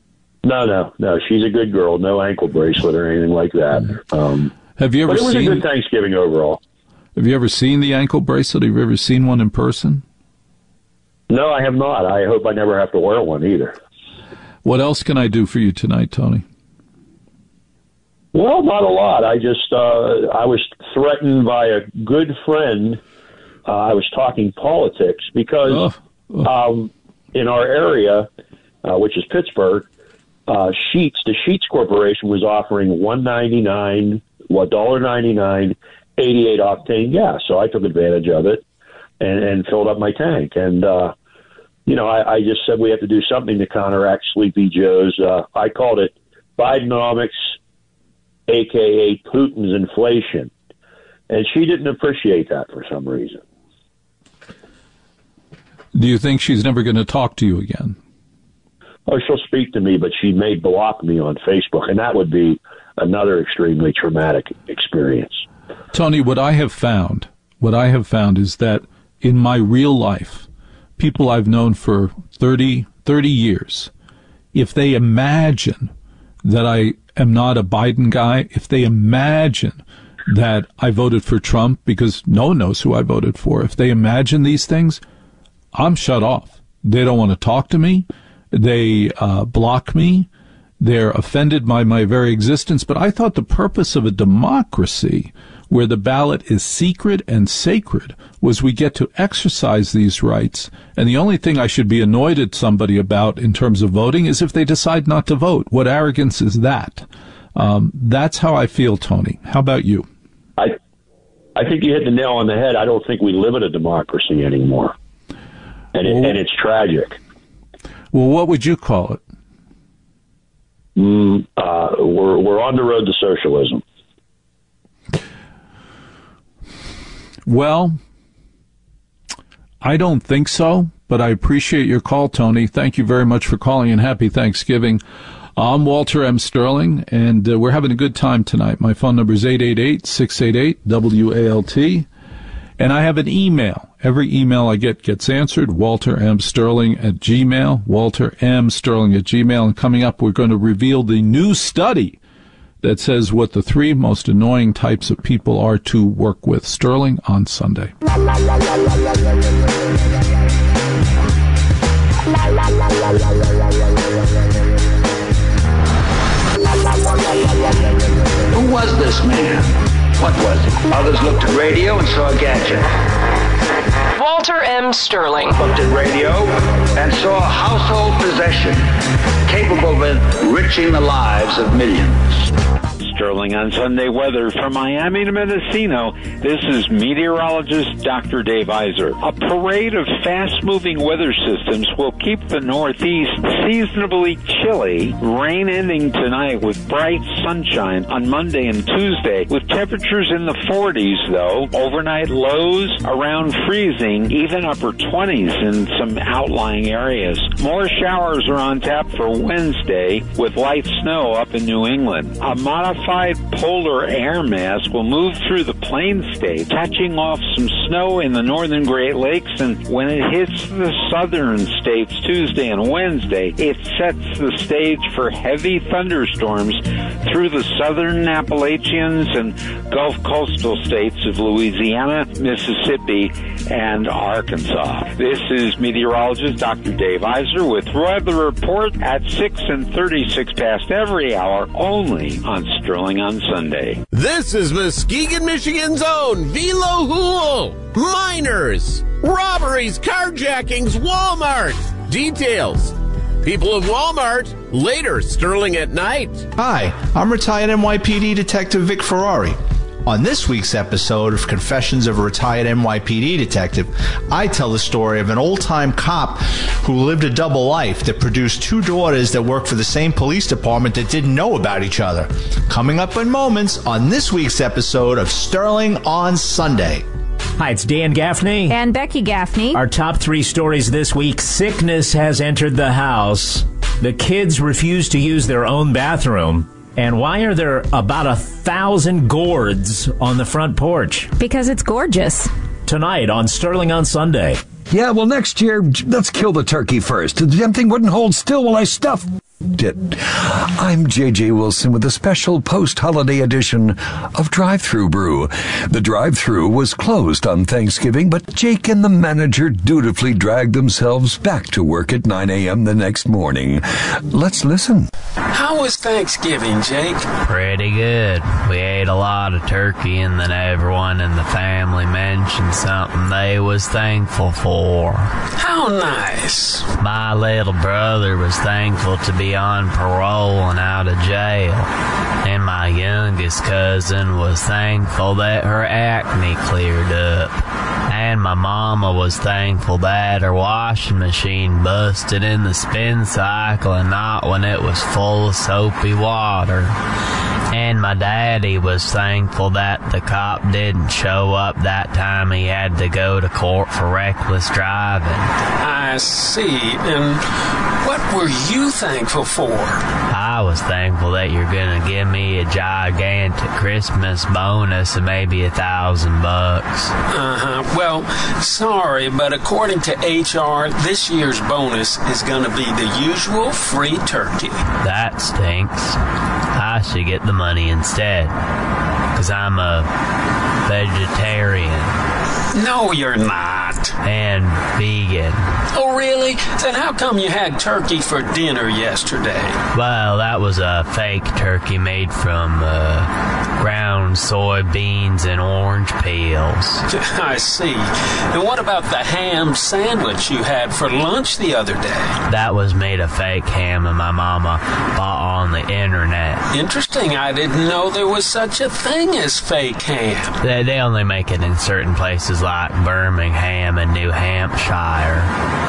No. She's a good girl. No ankle bracelet or anything like that. Have you ever but it was seen a good Thanksgiving overall? Have you ever seen the ankle bracelet? Have you ever seen one in person? No, I have not. I hope I never have to wear one either. What else can I do for you tonight, Tony? Well, not a lot. I just I was threatened by a good friend. I was talking politics because in our area, which is Pittsburgh, the Sheetz Corporation was offering $1.99, 88 octane gas. So I took advantage of it and filled up my tank. And I just said we have to do something to counteract Sleepy Joe's. I called it Bidenomics, a.k.a. Putin's inflation. And she didn't appreciate that for some reason. Do you think she's never going to talk to you again? Oh, she'll speak to me, but she may block me on Facebook, and that would be another extremely traumatic experience. Tony, what I have found is that in my real life, people I've known for 30 years, if they imagine that I am not a Biden guy, if they imagine that I voted for Trump because no one knows who I voted for, if they imagine these things, I'm shut off. They don't want to talk to me. They block me. They're offended by my very existence. But I thought the purpose of a democracy where the ballot is secret and sacred was we get to exercise these rights. And the only thing I should be annoyed at somebody about in terms of voting is if they decide not to vote. What arrogance is that? That's how I feel, Tony. How about you? I think you hit the nail on the head. I don't think we live in a democracy anymore. And it's tragic. Well, what would you call it? We're on the road to socialism. Well, I don't think so, but I appreciate your call, Tony. Thank you very much for calling, and happy Thanksgiving. I'm Walter M. Sterling, and we're having a good time tonight. My phone number is 888-688-WALT, and I have an email. Every email I get gets answered, waltermsterling@gmail, waltermsterling@gmail. And coming up, we're going to reveal the new study that says what the 3 most annoying types of people are to work with. Sterling on Sunday. Who was this man? What was he? Others looked at radio and saw a gadget. Walter M. Sterling. Looked at radio and saw a household possession capable of enriching the lives of millions. Sterling on Sunday weather from Miami to Mendocino. This is meteorologist Dr. Dave Iser. A parade of fast-moving weather systems will keep the Northeast seasonably chilly, rain ending tonight with bright sunshine on Monday and Tuesday, with temperatures in the 40s, though. Overnight lows around freezing, even upper 20s in some outlying areas. More showers are on tap for Wednesday, with light snow up in New England. A modified polar air mass will move through the plain state, touching off some snow in the northern Great Lakes, and when it hits the southern states Tuesday and Wednesday, it sets the stage for heavy thunderstorms through the southern Appalachians and Gulf coastal states of Louisiana, Mississippi, and Arkansas. This is meteorologist Dr. Dave Iser with Weather Report at 6 and 36 past every hour, only on Sterling on Sunday. This is Muskegon, Michigan's own Velo Hool. Miners, robberies, carjackings, Walmart. Details. People of Walmart, later Sterling at night. Hi, I'm retired NYPD Detective Vic Ferrari. On this week's episode of Confessions of a Retired NYPD Detective, I tell the story of an old-time cop who lived a double life that produced 2 daughters that worked for the same police department that didn't know about each other. Coming up in moments on this week's episode of Sterling on Sunday. Hi, it's Dan Gaffney. And Becky Gaffney. Our top 3 stories this week. Sickness has entered the house. The kids refuse to use their own bathroom. And why are there about 1,000 gourds on the front porch? Because it's gorgeous. Tonight on Sterling on Sunday. Yeah, well, next year, let's kill the turkey first. The damn thing wouldn't hold still while I stuff. it. I'm J.J. Wilson with a special post-holiday edition of Drive-Thru Brew. The drive-thru was closed on Thanksgiving, but Jake and the manager dutifully dragged themselves back to work at 9 a.m. the next morning. Let's listen. How was Thanksgiving, Jake? Pretty good. We ate a lot of turkey, and then everyone in the family mentioned something they was thankful for. How nice. My little brother was thankful to be on parole and out of jail, and my youngest cousin was thankful that her acne cleared up, and my mama was thankful that her washing machine busted in the spin cycle and not when it was full of soapy water. And my daddy was thankful that the cop didn't show up that time he had to go to court for reckless driving. I see. And what were you thankful for? I was thankful that you're gonna give me a gigantic Christmas bonus of maybe $1,000. Well, sorry, but according to HR, this year's bonus is gonna be the usual free turkey. That stinks. I should get the money instead, 'cause I'm a vegetarian. No, you're not. And vegan. Oh, really? Then how come you had turkey for dinner yesterday? Well, that was a fake turkey made from ground soybeans and orange peels. I see. And what about the ham sandwich you had for lunch the other day? That was made of fake ham and my mama bought on the internet. Interesting. I didn't know there was such a thing as fake ham. They only make it in certain places like Birmingham and New Hampshire.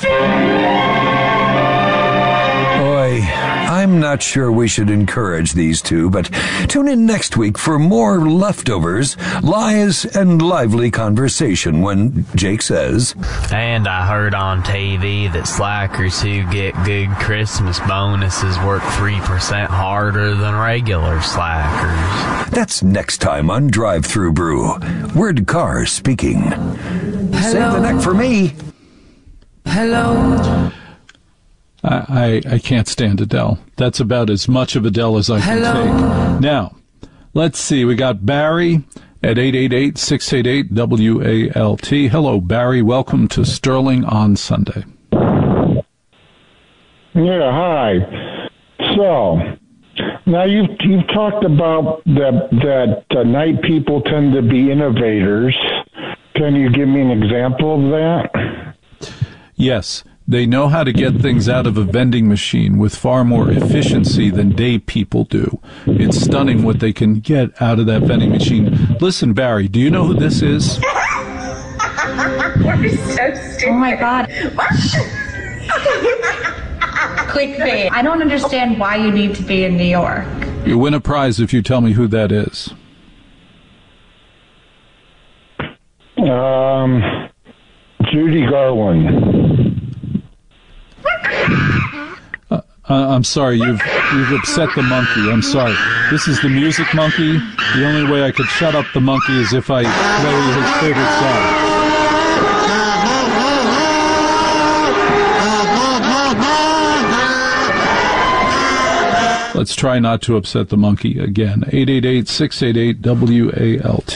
Boy, I'm not sure we should encourage these two, but tune in next week for more leftovers, lies, and lively conversation when Jake says... And I heard on TV that slackers who get good Christmas bonuses work 3% harder than regular slackers. That's next time on Drive-Thru Brew. Word Carr speaking. Hello. Save the neck for me. Hello. I can't stand Adele. That's about as much of Adele as I can take. Now, let's see. We got Barry at 888-688-WALT. Hello, Barry. Welcome to Sterling on Sunday. Yeah, hi. So, now you've talked about that night people tend to be innovators. Can you give me an example of that? Yes. They know how to get things out of a vending machine with far more efficiency than day people do. It's stunning what they can get out of that vending machine. Listen, Barry, do you know who this is? You're so stupid. Oh, my God. Clickbait. I don't understand why you need to be in New York. You win a prize if you tell me who that is. Judy Garland. I'm sorry, you've upset the monkey. I'm sorry. This is the music monkey. The only way I could shut up the monkey is if I play his favorite song. Let's try not to upset the monkey again. 888-688-WALT.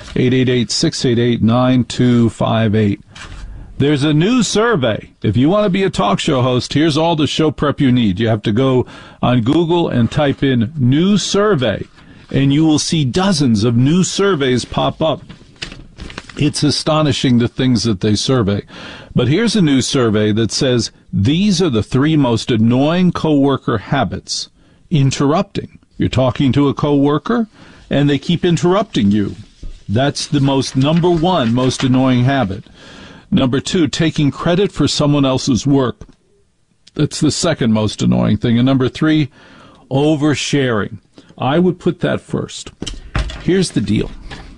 888-688-9258. There's a new survey. If you want to be a talk show host, here's all the show prep you need. You have to go on Google and type in new survey, and you will see dozens of new surveys pop up. It's astonishing the things that they survey. But here's a new survey that says these are the 3 most annoying coworker habits. Interrupting. You're talking to a coworker, and they keep interrupting you. That's the number 1 most annoying habit. Number 2, taking credit for someone else's work. That's the second most annoying thing. And number 3, oversharing. I would put that first. Here's the deal.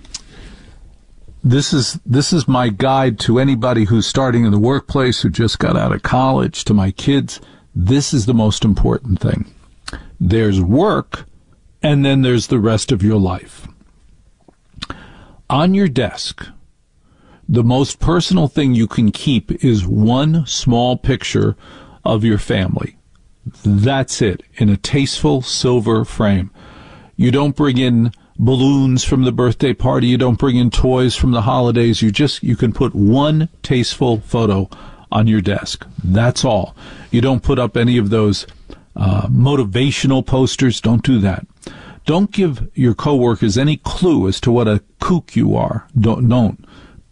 This is my guide to anybody who's starting in the workplace, who just got out of college, to my kids. This is the most important thing. There's work, and then there's the rest of your life. On your desk, the most personal thing you can keep is one small picture of your family. That's it, in a tasteful silver frame. You don't bring in balloons from the birthday party. You don't bring in toys from the holidays. You can put one tasteful photo on your desk. That's all. You don't put up any of those motivational posters. Don't do that. Don't give your coworkers any clue as to what a kook you are. Don't.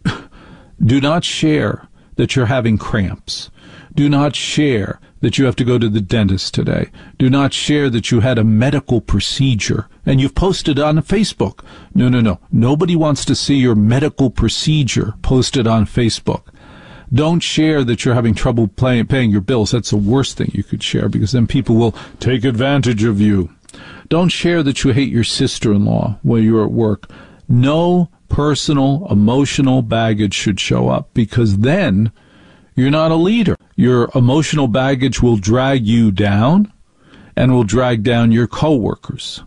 Do not share that you're having cramps. Do not share that you have to go to the dentist today. Do not share that you had a medical procedure and you've posted on Facebook. No. Nobody wants to see your medical procedure posted on Facebook. Don't share that you're having trouble paying your bills. That's the worst thing you could share, because then people will take advantage of you. Don't share that you hate your sister-in-law while you're at work. No personal, emotional baggage should show up, because then you're not a leader. Your emotional baggage will drag you down and will drag down your coworkers.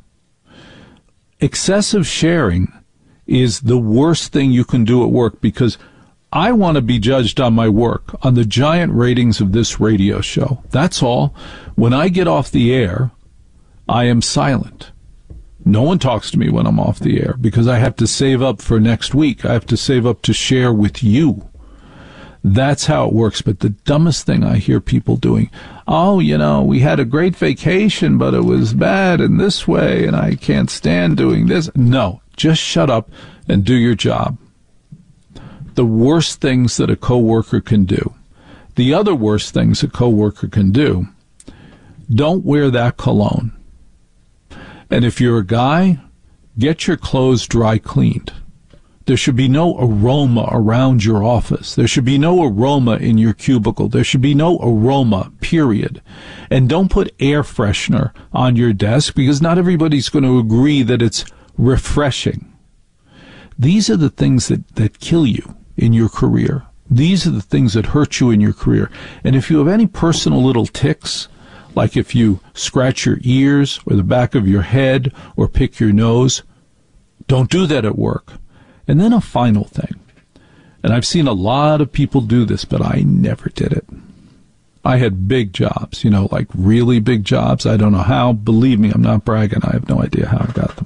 Excessive sharing is the worst thing you can do at work, because I want to be judged on my work, on the giant ratings of this radio show. That's all. When I get off the air, I am silent. No one talks to me when I'm off the air, because I have to save up for next week. I have to save up to share with you. That's how it works. But the dumbest thing I hear people doing, we had a great vacation, but it was bad in this way, and I can't stand doing this. No, just shut up and do your job. The worst things that a coworker can do. The other worst things a coworker can do, don't wear that cologne. And if you're a guy, get your clothes dry cleaned. There should be no aroma around your office. There should be no aroma in your cubicle. There should be no aroma, period. And don't put air freshener on your desk, because not everybody's going to agree that it's refreshing. These are the things that kill you in your career. These are the things that hurt you in your career. And if you have any personal little tics, like if you scratch your ears or the back of your head or pick your nose, don't do that at work. And then a final thing, and I've seen a lot of people do this, but I never did it. I had big jobs, like really big jobs. I don't know how. Believe me, I'm not bragging. I have no idea how I got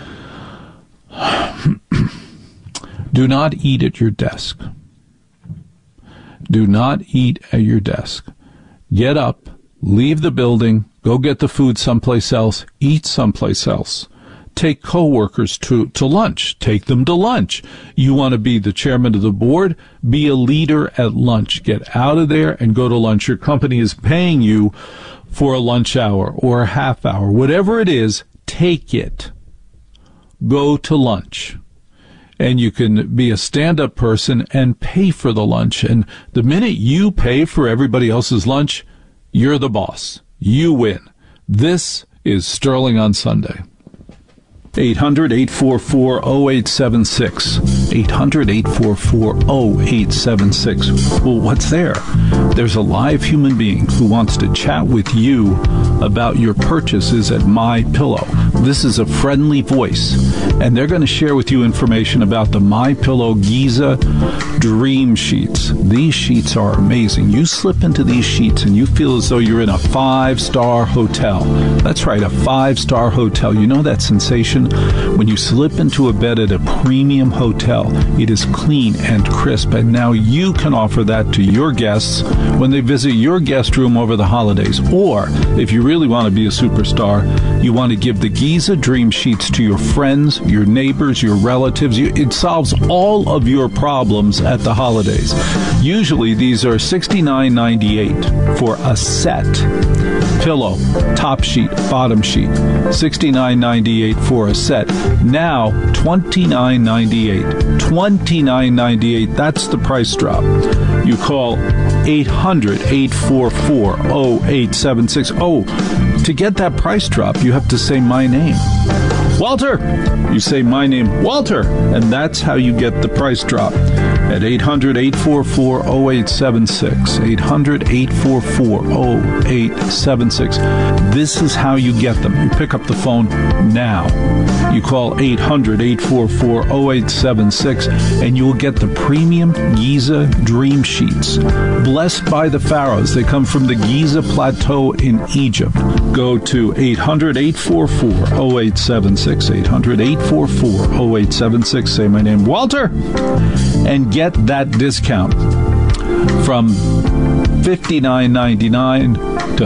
them. Do not eat at your desk. Do not eat at your desk. Get up, leave the building, go get the food someplace else, eat someplace else. Take coworkers to lunch. Take them to lunch. You want to be the chairman of the board? Be a leader at lunch. Get out of there and go to lunch. Your company is paying you for a lunch hour or a half hour. Whatever it is, take it. Go to lunch. And you can be a stand-up person and pay for the lunch. And the minute you pay for everybody else's lunch, you're the boss. You win. This is Sterling on Sunday. 800-844-0876. 800-844-0876. Well, what's there? There's a live human being who wants to chat with you about your purchases at MyPillow. This is a friendly voice, and they're going to share with you information about the MyPillow Giza Dream Sheets. These sheets are amazing. You slip into these sheets and you feel as though you're in a 5-star hotel. That's right, a 5-star hotel. You know that sensation when you slip into a bed at a premium hotel? It is clean and crisp, and now you can offer that to your guests when they visit your guest room over the holidays. Or, if you really want to be a superstar, you want to give the Giza Dream Sheets to your friends, your neighbors, your relatives. It solves all of your problems at the holidays. Usually, these are $69.98 for a set. Pillow, top sheet, bottom sheet, $69.98 for a set. Now, $29.98. $29.98. That's the price drop. You call 800-844-0876. Oh, to get that price drop, you have to say my name. Walter! You say my name, Walter, and that's how you get the price drop at 800-844-0876. 800-844-0876. This is how you get them. You pick up the phone now. You call 800-844-0876, and you will get the premium Giza Dream Sheets. Blessed by the pharaohs. They come from the Giza Plateau in Egypt. Go to 800-844-0876. 800-844-0876. Say my name, Walter, and get that discount from $59.99 to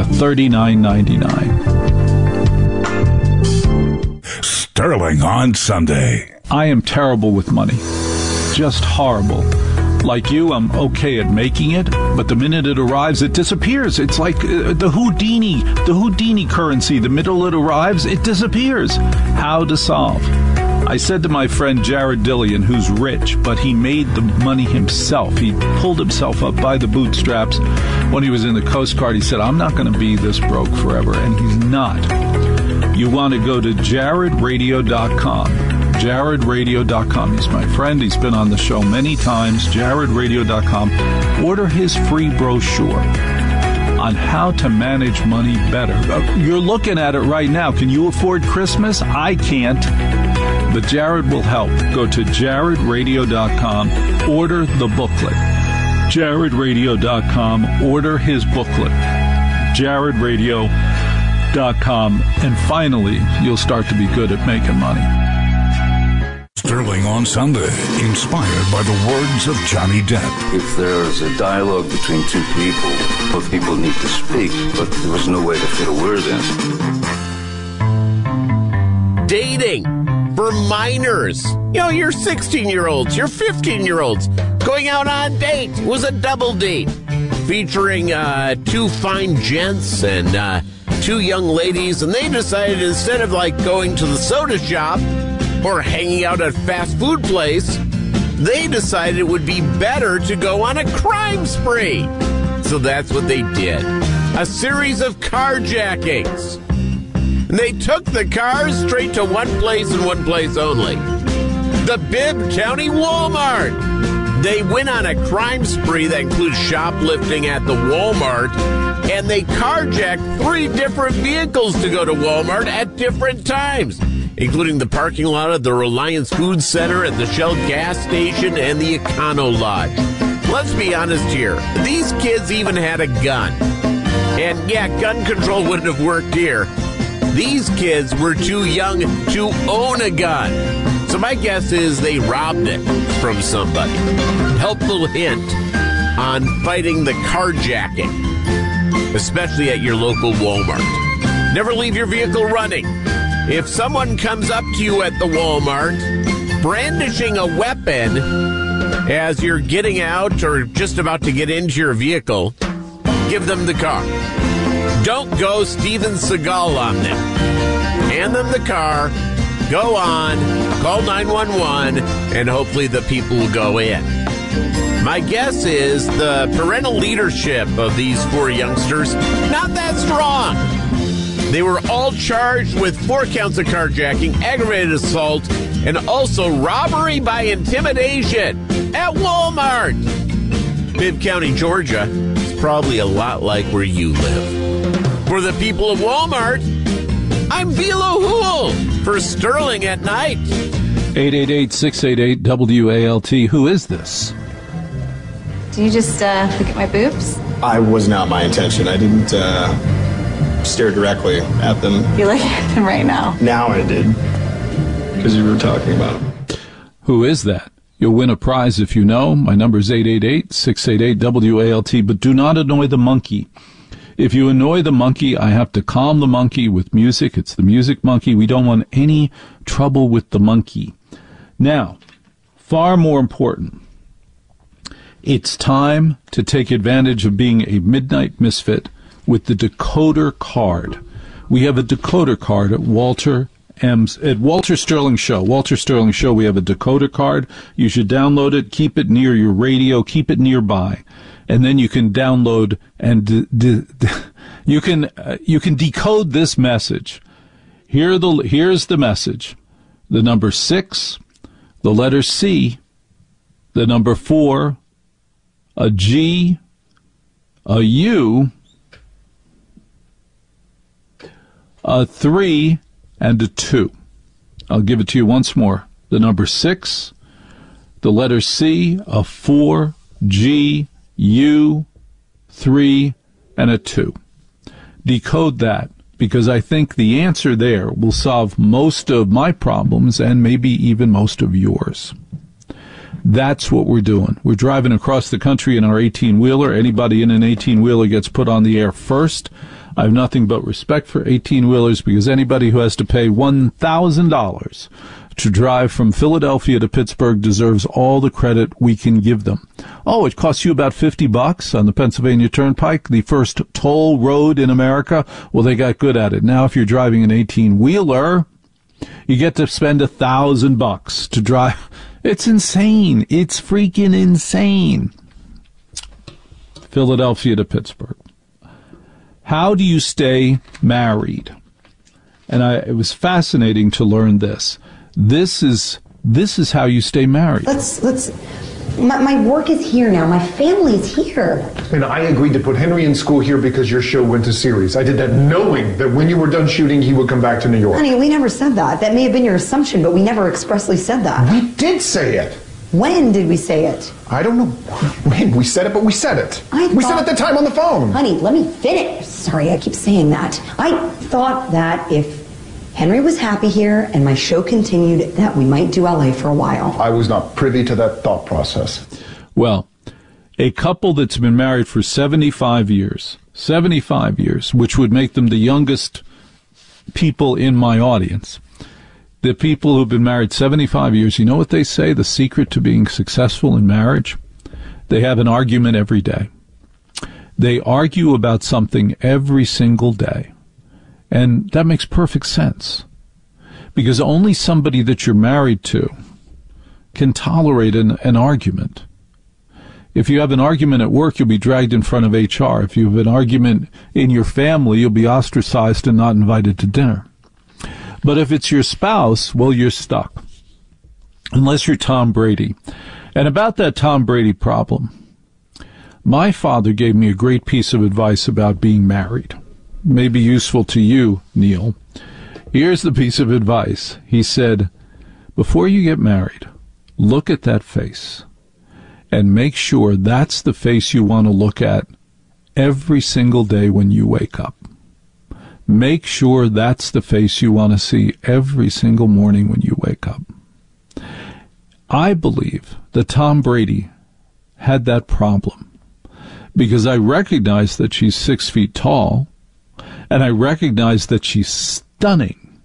$39.99. Sterling on Sunday. I am terrible with money. Just horrible. Like you, I'm okay at making it, but the minute it arrives, it disappears. It's like the Houdini currency. The minute it arrives, it disappears. How to solve? I said to my friend Jared Dillian, who's rich, but he made the money himself. He pulled himself up by the bootstraps when he was in the Coast Guard. He said, I'm not going to be this broke forever, and he's not. You want to go to jaredradio.com. jaredradio.com. He's my friend. He's been on the show many times. jaredradio.com. Order his free brochure on how to manage money better. You're looking at it right now. Can you afford Christmas? I can't. But Jared will help. Go to jaredradio.com. Order the booklet. jaredradio.com. Order his booklet. jaredradio.com. And finally, you'll start to be good at making money. Sterling on Sunday, inspired by the words of Johnny Depp. If there's a dialogue between two people, both people need to speak, but there was no way to fit a word in. Dating for minors. You know, you're 16-year-olds, you're 15-year-olds going out on a date. It was a double date featuring two fine gents and two young ladies, and they decided instead of like going to the soda shop or hanging out at a fast food place, they decided it would be better to go on a crime spree. So that's what they did. A series of carjackings. And they took the cars straight to one place and one place only. The Bibb County Walmart. They went on a crime spree that includes shoplifting at the Walmart, and they carjacked 3 different vehicles to go to Walmart at different times, including the parking lot of the Reliance Food Center at the Shell gas station and the Econo Lodge. Let's be honest here. These kids even had a gun. And yeah, gun control wouldn't have worked here. These kids were too young to own a gun. So my guess is they robbed it from somebody. Helpful hint on fighting the carjacking, especially at your local Walmart. Never leave your vehicle running. If someone comes up to you at the Walmart brandishing a weapon as you're getting out or just about to get into your vehicle, give them the car. Don't go Steven Seagal on them. Hand them the car, go on, call 911, and hopefully the people will go in. My guess is the parental leadership of these 4 youngsters, not that strong. They were all charged with 4 counts of carjacking, aggravated assault, and also robbery by intimidation at Walmart. Bibb County, Georgia is probably a lot like where you live. For the people of Walmart, I'm Vilo Hool for Sterling at Night. 888-688-WALT. Who is this? Do you just look at my boobs? I was not my intention. I didn't stare directly at them. You look at them right now. Now I did, because you were talking about them. Who is that? You'll win a prize if you know. My number is 888-688-WALT, but do not annoy the monkey. If you annoy the monkey, I have to calm the monkey with music. It's the music monkey. We don't want any trouble with the monkey. Now, far more important, it's time to take advantage of being a midnight misfit with the decoder card. We have a decoder card at Walter Sterling Show. Walter Sterling Show, we have a decoder card. You should download it, keep it near your radio, keep it nearby. And then you can download and you can decode this message. Here's the message. the number 6, the letter C, the number 4, a G, a U, a 3, and a 2. I'll give it to you once more. The number 6, the letter C, a 4, G, U, 3, and a 2. Decode that, because I think the answer there will solve most of my problems and maybe even most of yours. That's what we're doing. We're driving across the country in our 18-wheeler. Anybody in an 18-wheeler gets put on the air first. I have nothing but respect for 18-wheelers because anybody who has to pay $1,000 to drive from Philadelphia to Pittsburgh deserves all the credit we can give them. Oh, it costs you about $50 on the Pennsylvania Turnpike, the first toll road in America. Well, they got good at it. Now, if you're driving an 18-wheeler, you get to spend $1,000 to drive. It's insane. It's freaking insane. Philadelphia to Pittsburgh. How do you stay married? And it was fascinating to learn this. This is how you stay married. My work is here now. My family is here. And I agreed to put Henry in school here because your show went to series. I did that knowing that when you were done shooting, he would come back to New York. Honey, we never said that. That may have been your assumption, but we never expressly said that. We did say it. When did we say it? I don't know when we said it, but we said it. We said it at the time on the phone. Honey, let me finish. Sorry, I keep saying that. I thought that if Henry was happy here and my show continued, that we might do LA for a while. I was not privy to that thought process. Well, a couple that's been married for 75 years, which would make them the youngest people in my audience. The people who've been married 75 years, you know what they say? The secret to being successful in marriage? They have an argument every day. They argue about something every single day. And that makes perfect sense. Because only somebody that you're married to can tolerate an argument. If you have an argument at work, you'll be dragged in front of HR. If you have an argument in your family, you'll be ostracized and not invited to dinner. But if it's your spouse, well, you're stuck. Unless you're Tom Brady. And about that Tom Brady problem, my father gave me a great piece of advice about being married. May be useful to you, Neil. Here's the piece of advice. He said, before you get married, look at that face and make sure that's the face you want to look at every single day when you wake up. Make sure that's the face you want to see every single morning when you wake up. I believe that Tom Brady had that problem because I recognize that she's 6 feet tall, and I recognize that she's stunning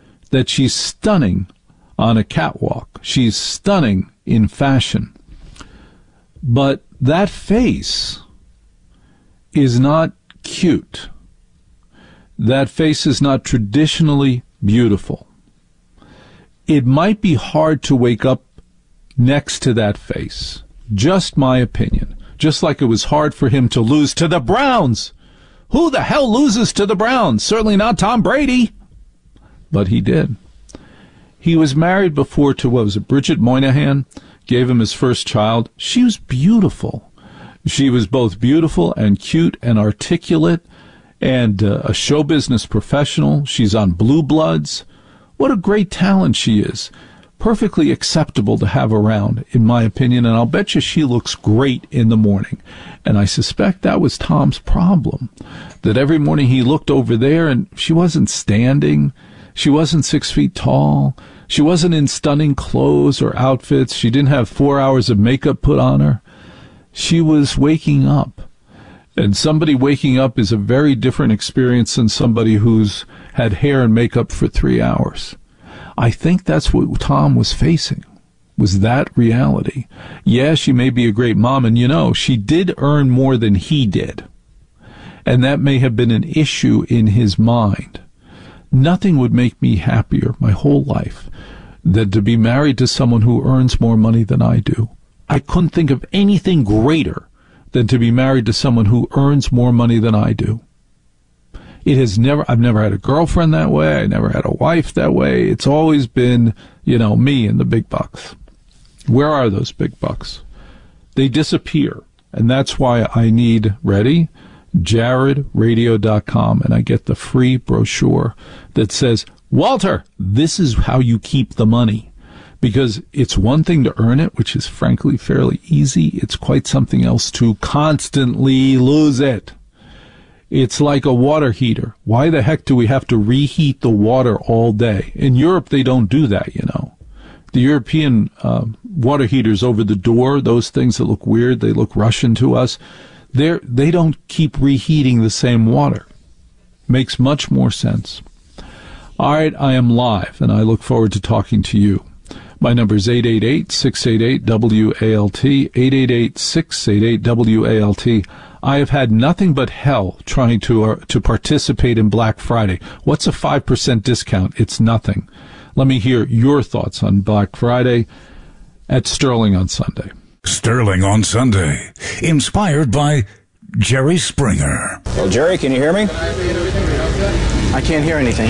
on a catwalk. She's stunning in fashion. But that face is not cute. That face is not traditionally beautiful. It might be hard to wake up next to that face. Just my opinion. Just like it was hard for him to lose to the Browns. Who the hell loses to the Browns? Certainly not Tom Brady. But he did. He was married before to, what was it, Bridget Moynihan? Gave him his first child. She was beautiful. She was both beautiful and cute and articulate and a show business professional. She's on Blue Bloods. What a great talent she is. Perfectly acceptable to have around, in my opinion, and I'll bet you she looks great in the morning. And I suspect that was Tom's problem, that every morning he looked over there and she wasn't standing, she wasn't 6 feet tall, she wasn't in stunning clothes or outfits, she didn't have 4 hours of makeup put on her. She was waking up. And somebody waking up is a very different experience than somebody who's had hair and makeup for 3 hours. I think that's what Tom was facing, was that reality. Yeah, she may be a great mom, and you know, she did earn more than he did. And that may have been an issue in his mind. Nothing would make me happier my whole life than to be married to someone who earns more money than I do. I couldn't think of anything greater than to be married to someone who earns more money than I do. I've never had a girlfriend that way. I never had a wife that way. It's always been, me and the big bucks. Where are those big bucks? They disappear. And that's why I need, ready? JaredRadio.com, and I get the free brochure that says, Walter, this is how you keep the money. Because it's one thing to earn it, which is frankly fairly easy. It's quite something else to constantly lose it. It's like a water heater. Why the heck do we have to reheat the water all day? In Europe, they don't do that, The European water heaters over the door, those things that look weird, they look Russian to us, they don't keep reheating the same water. Makes much more sense. All right, I am live, and I look forward to talking to you. My number is 888-688-WALT, 888-688-WALT. I have had nothing but hell trying to participate in Black Friday. What's a 5% discount? It's nothing. Let me hear your thoughts on Black Friday at Sterling on Sunday. Sterling on Sunday, inspired by Jerry Springer. Well, Jerry, can you hear me? I can't hear anything.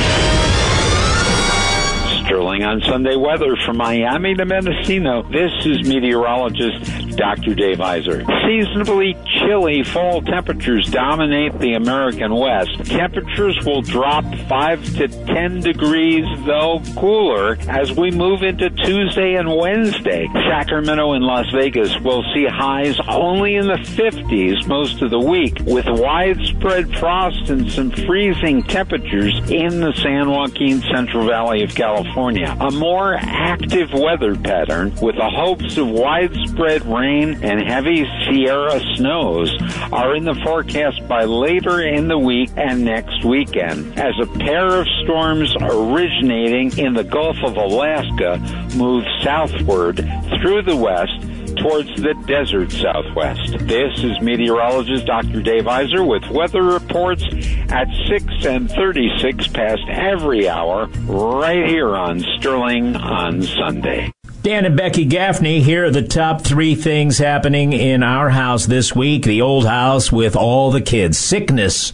Sterling on Sunday weather from Miami to Mendocino. This is meteorologist Dr. Dave Iser. Seasonably chilly fall temperatures dominate the American West. Temperatures will drop 5 to 10 degrees, though cooler, as we move into Tuesday and Wednesday. Sacramento and Las Vegas will see highs only in the 50s most of the week, with widespread frost and some freezing temperatures in the San Joaquin Central Valley of California. A more active weather pattern with the hopes of widespread rain and heavy Sierra snows are in the forecast by later in the week and next weekend, as a pair of storms originating in the Gulf of Alaska move southward through the west towards the desert southwest. This is meteorologist Dr. Dave Iser with weather reports at 6 and 36 past every hour right here on Sterling on Sunday. Dan and Becky Gaffney, here are the top 3 things happening in our house this week. The old house with all the kids. Sickness.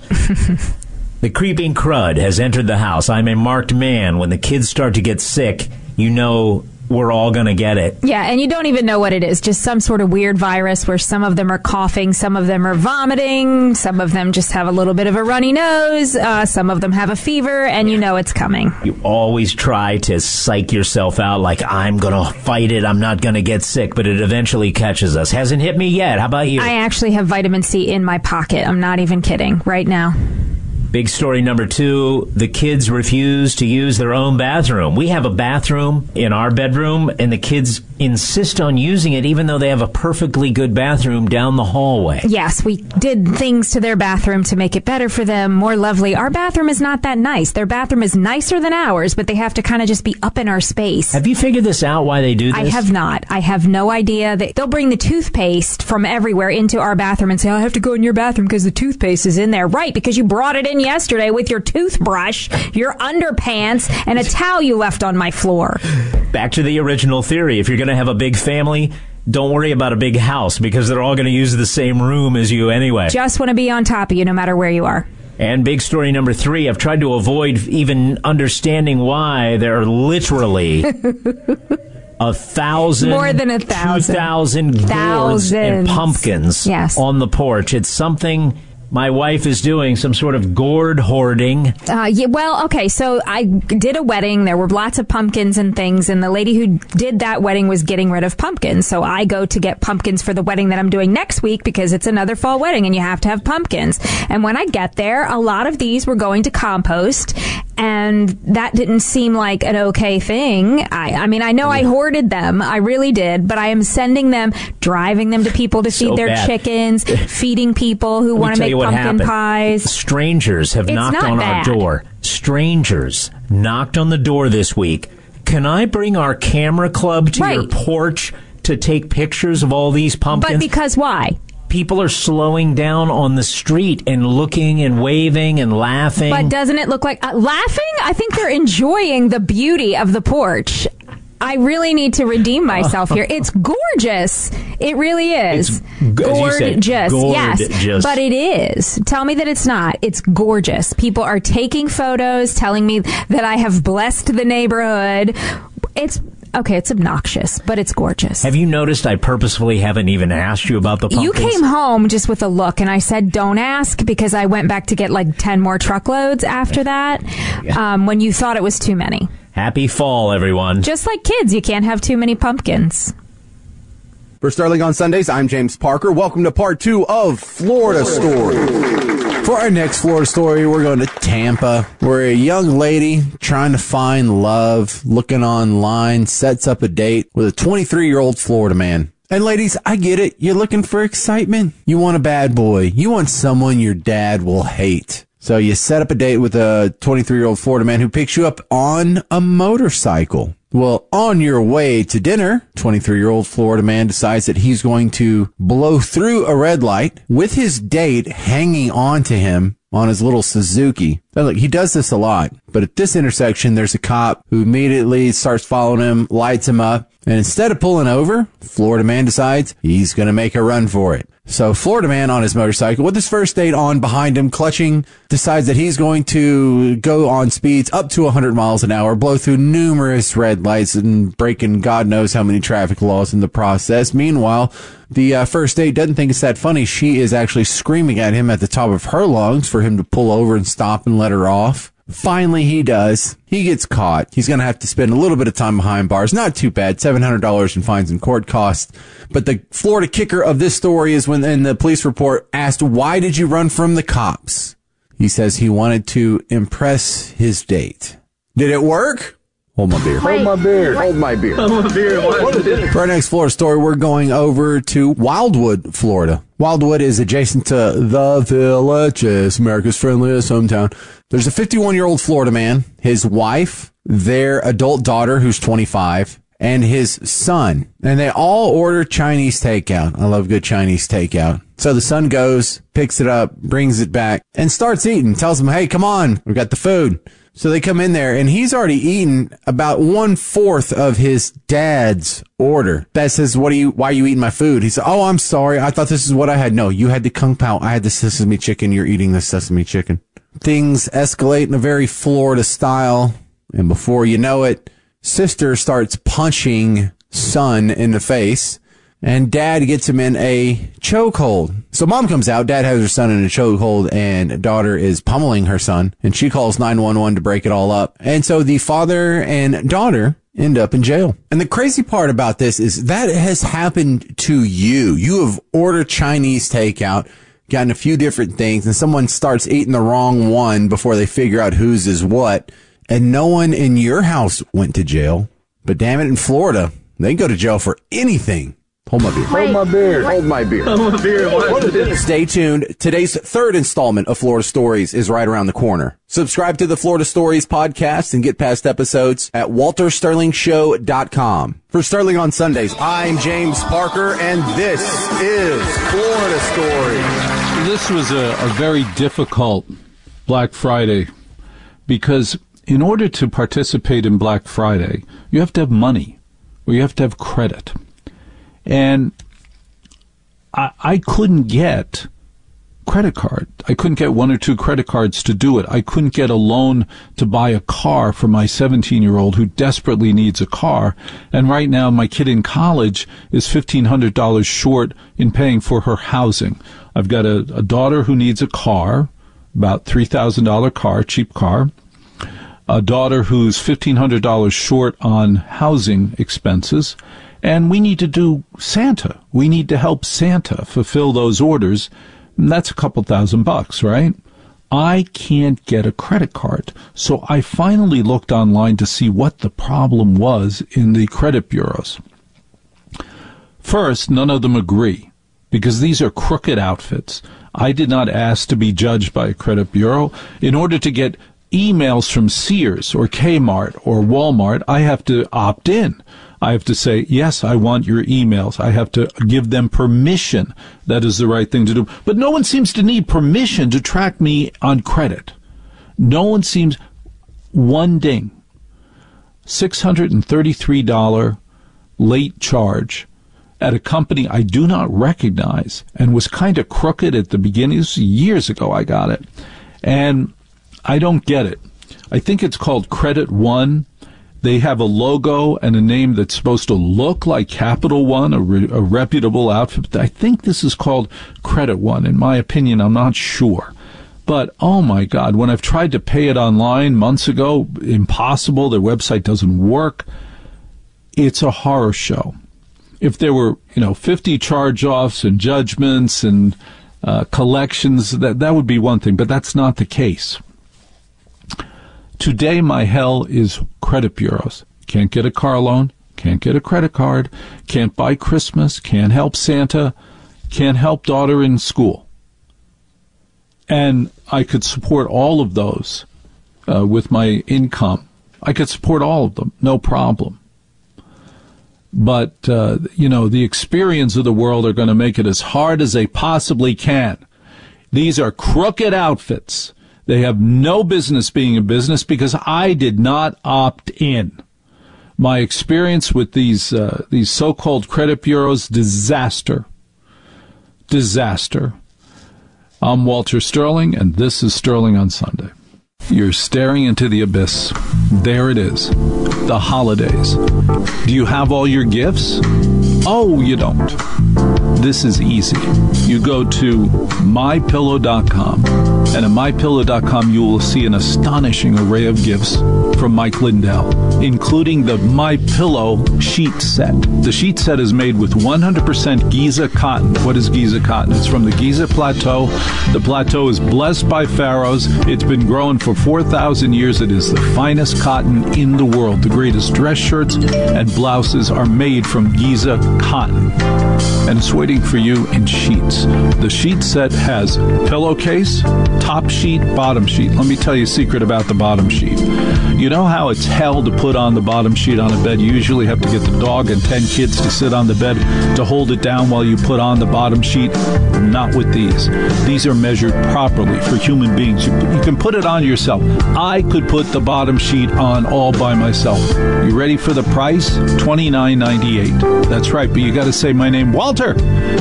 The creeping crud has entered the house. I'm a marked man. When the kids start to get sick, we're all going to get it. Yeah, and you don't even know what it is. Just some sort of weird virus where some of them are coughing, some of them are vomiting, some of them just have a little bit of a runny nose, some of them have a fever, and you know it's coming. You always try to psych yourself out like, I'm going to fight it, I'm not going to get sick, but it eventually catches us. Hasn't hit me yet. How about you? I actually have vitamin C in my pocket. I'm not even kidding. Right now. Big story number 2, the kids refuse to use their own bathroom. We have a bathroom in our bedroom, and the kids insist on using it even though they have a perfectly good bathroom down the hallway. Yes, we did things to their bathroom to make it better for them, more lovely. Our bathroom is not that nice. Their bathroom is nicer than ours, but they have to kind of just be up in our space. Have you figured this out, why they do this? I have not. I have no idea. They'll bring the toothpaste from everywhere into our bathroom and say, I have to go in your bathroom because the toothpaste is in there. Right, because you brought it in yesterday with your toothbrush, your underpants, and a towel you left on my floor. Back to the original theory. If you're going to have a big family, don't worry about a big house because they're all going to use the same room as you anyway. Just want to be on top of you no matter where you are. And big story number 3, I've tried to avoid even understanding why there are literally 1,000, more than 1,000, 2,000 gourds and pumpkins on the porch. It's something my wife is doing, some sort of gourd hoarding. Okay, so I did a wedding. There were lots of pumpkins and things, and the lady who did that wedding was getting rid of pumpkins. So I go to get pumpkins for the wedding that I'm doing next week because it's another fall wedding, and you have to have pumpkins. And when I get there, a lot of these were going to compost, and that didn't seem like an okay thing. I mean, I know I hoarded them. I really did. But I am sending them, driving them to people to feed their chickens, feeding people who want to make pumpkin pies. Strangers have knocked on our door. Strangers knocked on the door this week. Can I bring our camera club to your porch to take pictures of all these pumpkins? But because why? People are slowing down on the street and looking and waving and laughing. But doesn't it look like laughing? I think they're enjoying the beauty of the porch. I really need to redeem myself here. It's gorgeous. It really is. Gorgeous. Yes, but it is. Tell me that it's not. It's gorgeous. People are taking photos, telling me that I have blessed the neighborhood. It's obnoxious, but it's gorgeous. Have you noticed I purposefully haven't even asked you about the pumpkins? You came home just with a look, and I said, don't ask, because I went back to get like 10 more truckloads after that, when you thought it was too many. Happy fall, everyone. Just like kids, you can't have too many pumpkins. For Sterling on Sundays, I'm James Parker. Welcome to part 2 of Florida Story. For our next Florida story, we're going to Tampa, where a young lady trying to find love, looking online, sets up a date with a 23-year-old Florida man. And ladies, I get it. You're looking for excitement. You want a bad boy. You want someone your dad will hate. So you set up a date with a 23-year-old Florida man who picks you up on a motorcycle. Well, on your way to dinner, 23-year-old Florida man decides that he's going to blow through a red light with his date hanging on to him on his little Suzuki. Now, look, he does this a lot, but at this intersection, there's a cop who immediately starts following him, lights him up, and instead of pulling over, Florida man decides he's going to make a run for it. So Florida man on his motorcycle with his first date on behind him, clutching, decides that he's going to go on speeds up to 100 miles an hour, blow through numerous red lights and breaking God knows how many traffic laws in the process. Meanwhile, the first date doesn't think it's that funny. She is actually screaming at him at the top of her lungs for him to pull over and stop and let her off. Finally, he does. He gets caught. He's going to have to spend a little bit of time behind bars. Not too bad. $700 in fines and court costs. But the Florida kicker of this story is when in the police report asked, why did you run from the cops? He says he wanted to impress his date. Did it work? Hold my beer. Hold my beer. Hold my beer. Hold my beer. For our next Florida story, we're going over to Wildwood, Florida. Wildwood is adjacent to The Villages, America's friendliest hometown. There's a 51-year-old Florida man, his wife, their adult daughter, who's 25, and his son. And they all order Chinese takeout. I love good Chinese takeout. So the son goes, picks it up, brings it back, and starts eating. Tells them, hey, come on, we've got the food. So they come in there, and he's already eaten about 1/4 of his dad's order. Dad says, why are you eating my food? He said, oh, I'm sorry. I thought this is what I had. No, you had the Kung Pao. I had the sesame chicken. You're eating the sesame chicken. Things escalate in a very Florida style. And before you know it, sister starts punching son in the face. And dad gets him in a chokehold. So mom comes out, dad has her son in a chokehold, and daughter is pummeling her son, and she calls 911 to break it all up. And so the father and daughter end up in jail. And the crazy part about this is that has happened to you. You have ordered Chinese takeout, gotten a few different things, and someone starts eating the wrong one before they figure out whose is what. And no one in your house went to jail. But damn it, in Florida, they go to jail for anything. Hold my beer. Hold my beer. Hold my beer. Hold my beer. Stay tuned. Today's third installment of Florida Stories is right around the corner. Subscribe to the Florida Stories podcast and get past episodes at waltersterlingshow.com. For Sterling on Sundays, I'm James Parker, and this is Florida Stories. This was a very difficult Black Friday because in order to participate in Black Friday, you have to have money or you have to have credit. And I couldn't get credit card. I couldn't get 1 or 2 credit cards to do it. I couldn't get a loan to buy a car for my 17-year-old who desperately needs a car. And right now, my kid in college is $1,500 short in paying for her housing. I've got a daughter who needs a car, about $3,000 car, cheap car. A daughter who's $1,500 short on housing expenses. And we need to do Santa. We need to help Santa fulfill those orders. And that's a couple $1,000, right? I can't get a credit card. So I finally looked online to see what the problem was in the credit bureaus. First, none of them agree because these are crooked outfits. I did not ask to be judged by a credit bureau. In order to get emails from Sears or Kmart or Walmart, I have to opt in. I have to say, yes, I want your emails. I have to give them permission. That is the right thing to do. But no one seems to need permission to track me on credit. No one seems. One ding. $633 late charge at a company I do not recognize and was kind of crooked at the beginning. This was years ago I got it. And I don't get it. I think it's called Credit One. They have a logo and a name that's supposed to look like Capital One, a reputable outfit. I think this is called Credit One. In my opinion, I'm not sure. But, oh my God, when I've tried to pay it online months ago, impossible. Their website doesn't work. It's a horror show. If there were, 50 charge-offs and judgments and collections, that would be one thing, but that's not the case. Today, my hell is credit bureaus. Can't get a car loan, can't get a credit card, can't buy Christmas, can't help Santa, can't help daughter in school. And I could support all of those with my income. I could support all of them, no problem. But, the experience of the world are going to make it as hard as they possibly can. These are crooked outfits. They have no business being a business because I did not opt in. My experience with these so-called credit bureaus, disaster. Disaster. I'm Walter Sterling, and this is Sterling on Sunday. You're staring into the abyss. There it is. The holidays. Do you have all your gifts? Oh, you don't. This is easy. You go to MyPillow.com, and at MyPillow.com you will see an astonishing array of gifts from Mike Lindell, including the MyPillow sheet set. The sheet set is made with 100% Giza cotton. What is Giza cotton? It's from the Giza Plateau. The plateau is blessed by pharaohs. It's been grown for 4,000 years. It is the finest cotton in the world. The greatest dress shirts and blouses are made from Giza cotton. And it's waiting for you in sheets. The sheet set has pillowcase, top sheet, bottom sheet. Let me tell you a secret about the bottom sheet. You know how it's hell to put on the bottom sheet on a bed? You usually have to get the dog and 10 kids to sit on the bed to hold it down while you put on the bottom sheet. Not with these. These are measured properly for human beings. You can put it on yourself. I could put the bottom sheet on all by myself. You ready for the price? $29.98. That's right, but you got to say my name, Walter.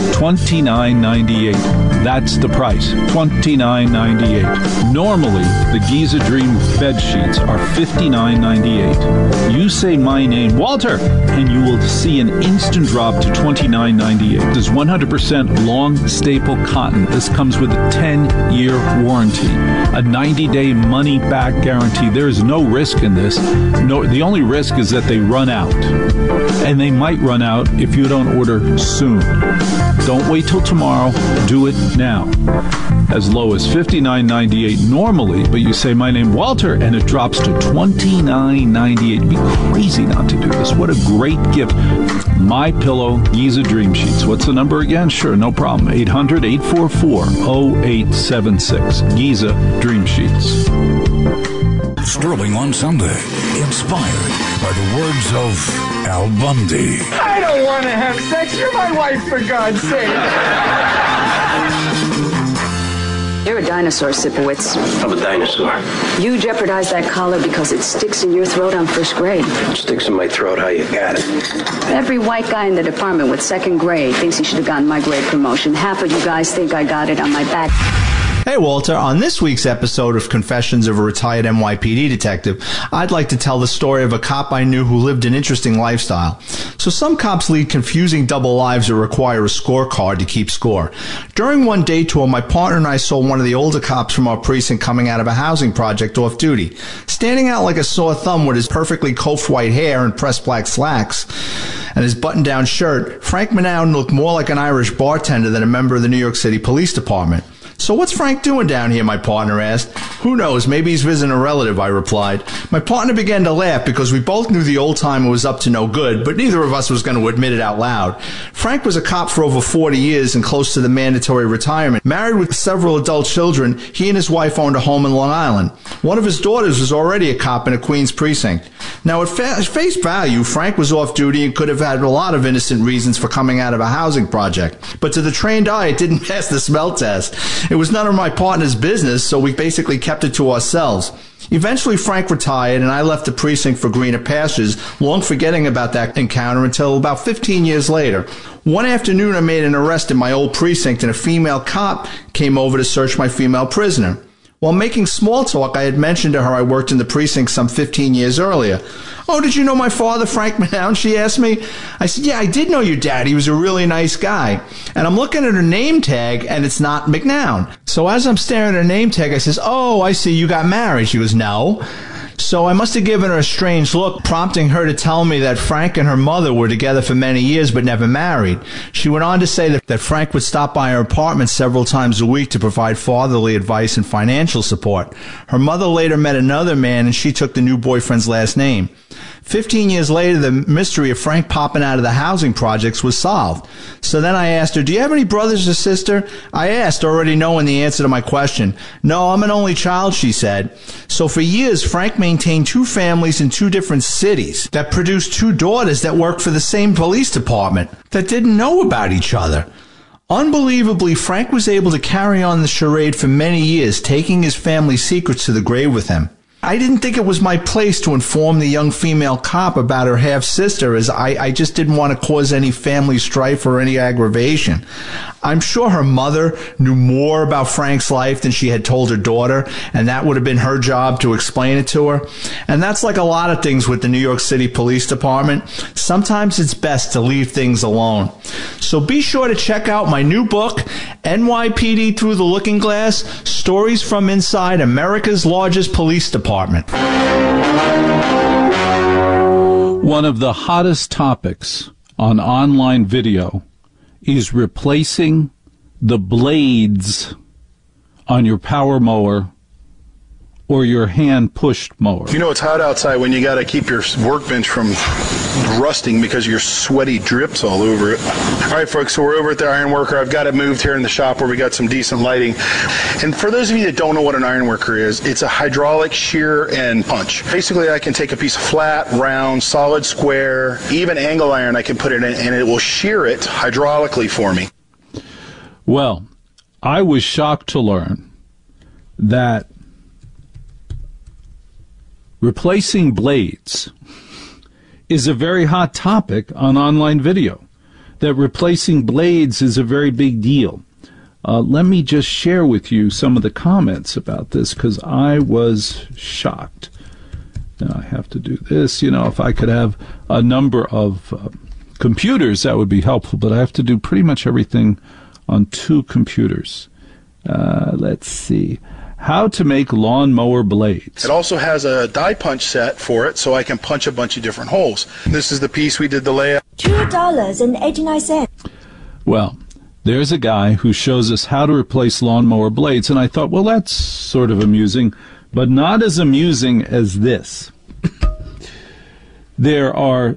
$29.98. That's the price. $29.98. Normally, the Giza Dream bed sheets are $59.98. You say my name, Walter, and you will see an instant drop to $29.98. This is 100% long staple cotton. This comes with a 10-year warranty, a 90-day money-back guarantee. There is no risk in this. No, the only risk is that they run out, and they might run out if you don't order soon. Don't wait till tomorrow. Do it now. As low as $59.98 normally, but you say my name, Walter, and it drops to $29.98. It'd be crazy not to do this. What a great gift. My Pillow Giza Dream Sheets. What's the number again? Sure, no problem. 800-844-0876. Giza Dream Sheets. Sterling on Sunday, inspired by the words of Al Bundy. I don't want to have sex. You're my wife, for God's sake. You're a dinosaur, Sipowicz. I'm a dinosaur. You jeopardized that collar because it sticks in your throat on first grade. It sticks in my throat. How you got it? Every white guy in the department with second grade thinks he should have gotten my grade promotion. Half of you guys think I got it on my back. Hey, Walter, on this week's episode of Confessions of a Retired NYPD Detective, I'd like to tell the story of a cop I knew who lived an interesting lifestyle. So some cops lead confusing double lives that require a scorecard to keep score. During one day tour, my partner and I saw one of the older cops from our precinct coming out of a housing project off duty. Standing out like a sore thumb with his perfectly coiffed white hair and pressed black slacks and his button-down shirt, Frank Manown looked more like an Irish bartender than a member of the New York City Police Department. So what's Frank doing down here, my partner asked. Who knows, maybe he's visiting a relative, I replied. My partner began to laugh because we both knew the old-timer was up to no good, but neither of us was going to admit it out loud. Frank was a cop for over 40 years and close to the mandatory retirement. Married with several adult children, he and his wife owned a home in Long Island. One of his daughters was already a cop in a Queens precinct. Now, at face value, Frank was off duty and could have had a lot of innocent reasons for coming out of a housing project. But to the trained eye, it didn't pass the smell test. It was none of my partner's business, so we basically kept kept it to ourselves. Eventually, Frank retired, and I left the precinct for greener pastures, long forgetting about that encounter until about 15 years later. One afternoon, I made an arrest in my old precinct, and a female cop came over to search my female prisoner. While making small talk, I had mentioned to her I worked in the precinct some 15 years earlier. "Oh, did you know my father, Frank McNown?" she asked me. I said, "Yeah, I did know your dad. He was a really nice guy." And I'm looking at her name tag, and it's not McNown. So as I'm staring at her name tag, I says, "Oh, I see, you got married." She goes, "No." So I must have given her a strange look, prompting her to tell me that Frank and her mother were together for many years but never married. She went on to say that Frank would stop by her apartment several times a week to provide fatherly advice and financial support. Her mother later met another man, and she took the new boyfriend's last name. 15 years later, the mystery of Frank popping out of the housing projects was solved. So then I asked her, "Do you have any brothers or sister?" I asked, already knowing the answer to my question. "No, I'm an only child," she said. So for years, Frank maintained two families in two different cities that produced two daughters that worked for the same police department that didn't know about each other. Unbelievably, Frank was able to carry on the charade for many years, taking his family's secrets to the grave with him. I didn't think it was my place to inform the young female cop about her half-sister, as I just didn't want to cause any family strife or any aggravation. I'm sure her mother knew more about Frank's life than she had told her daughter, and that would have been her job to explain it to her. And that's like a lot of things with the New York City Police Department. Sometimes it's best to leave things alone. So be sure to check out my new book, NYPD Through the Looking Glass, Stories from Inside America's Largest Police Department. One of the hottest topics on online video is replacing the blades on your power mower or your hand-pushed mower. You know it's hot outside when you got to keep your workbench from rusting because your sweaty drips all over it. All right, folks, so we're over at the Iron Worker. I've got it moved here in the shop where we got some decent lighting. And for those of you that don't know what an iron worker is, it's a hydraulic shear and punch. Basically, I can take a piece of flat, round, solid, square, even angle iron, I can put it in, and it will shear it hydraulically for me. Well, I was shocked to learn that replacing blades is a very hot topic on online video, that replacing blades is a very big deal. Let me just share with you some of the comments about this, because I was shocked. Now I have to do this. You know, if I could have a number of computers, that would be helpful, but I have to do pretty much everything on two computers. Let's see. How to make lawnmower blades. It also has a die punch set for it, so I can punch a bunch of different holes. This is the piece we did the layout. $2.89. Well, there's a guy who shows us how to replace lawnmower blades, and I thought, well, that's sort of amusing, but not as amusing as this. There are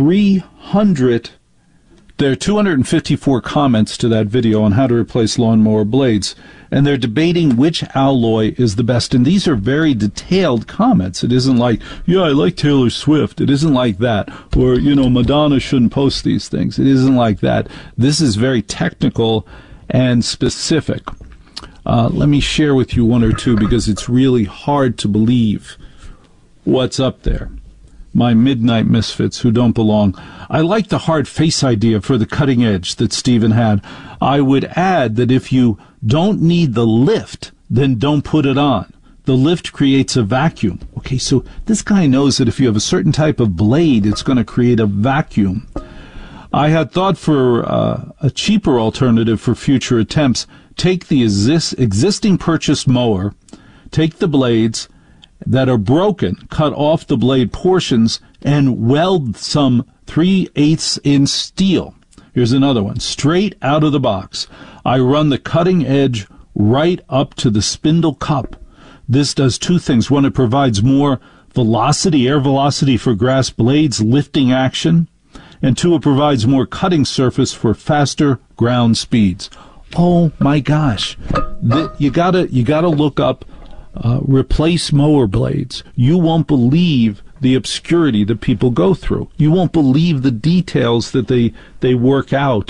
254 comments to that video on how to replace lawnmower blades, and they're debating which alloy is the best. And these are very detailed comments. It isn't like, yeah, I like Taylor Swift. It isn't like that. Or, you know, Madonna shouldn't post these things. It isn't like that. This is very technical and specific. Let me share with you one or two, because it's really hard to believe what's up there. My midnight misfits who don't belong. I like the hard face idea for the cutting edge that Stephen had. I would add that if you don't need the lift, then don't put it on. The lift creates a vacuum. Okay, so this guy knows that if you have a certain type of blade, it's going to create a vacuum. I had thought for a cheaper alternative for future attempts. Take the existing purchased mower, take the blades that are broken, cut off the blade portions, and weld some 3/8 in steel. Here's another one, straight out of the box. I run the cutting edge right up to the spindle cup. This does two things. One, it provides more velocity, air velocity for grass blades, lifting action. And two, it provides more cutting surface for faster ground speeds. Oh my gosh. You gotta look up replace mower blades. You won't believe the obscurity that people go through. You won't believe the details that they work out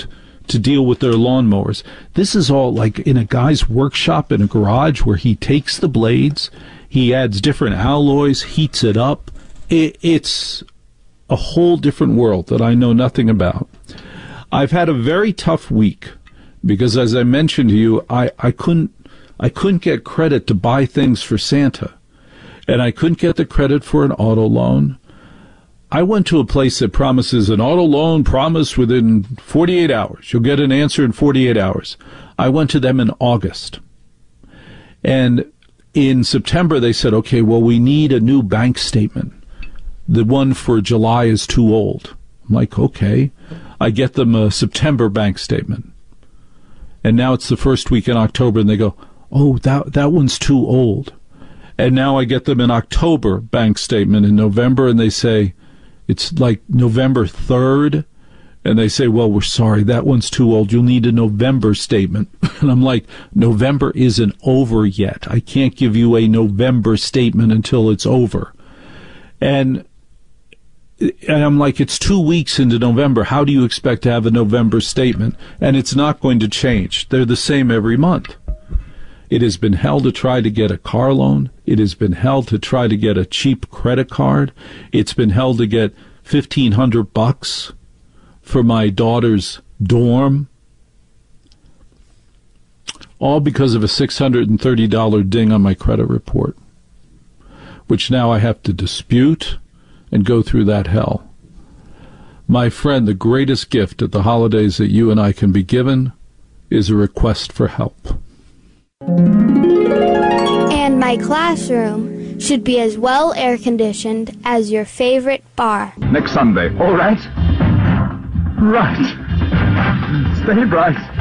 to deal with their lawnmowers. This is all like in a guy's workshop in a garage where he takes the blades, he adds different alloys, heats it up. It's a whole different world that I know nothing about. I've had a very tough week because, as I mentioned to you, I couldn't get credit to buy things for Santa, and I couldn't get the credit for an auto loan. I went to a place that promises an auto loan promise within 48 hours. You'll get an answer in 48 hours. I went to them in August. And in September, they said, okay, well, we need a new bank statement. The one for July is too old. I'm like, okay. I get them a September bank statement. And now it's the first week in October, and they go, oh, that one's too old. And now I get them an October bank statement in November, and they say, it's like November 3rd, and they say, well, we're sorry, that one's too old. You'll need a November statement. And I'm like, November isn't over yet. I can't give you a November statement until it's over. And I'm like, it's 2 weeks into November. How do you expect to have a November statement? And it's not going to change. They're the same every month. It has been hell to try to get a car loan. It has been hell to try to get a cheap credit card. It's been hell to get $1,500 for my daughter's dorm. All because of a $630 ding on my credit report, which now I have to dispute and go through that hell. My friend, the greatest gift at the holidays that you and I can be given is a request for help. And my classroom should be as well air-conditioned as your favorite bar. Next Sunday. All right. Right. Stay bright.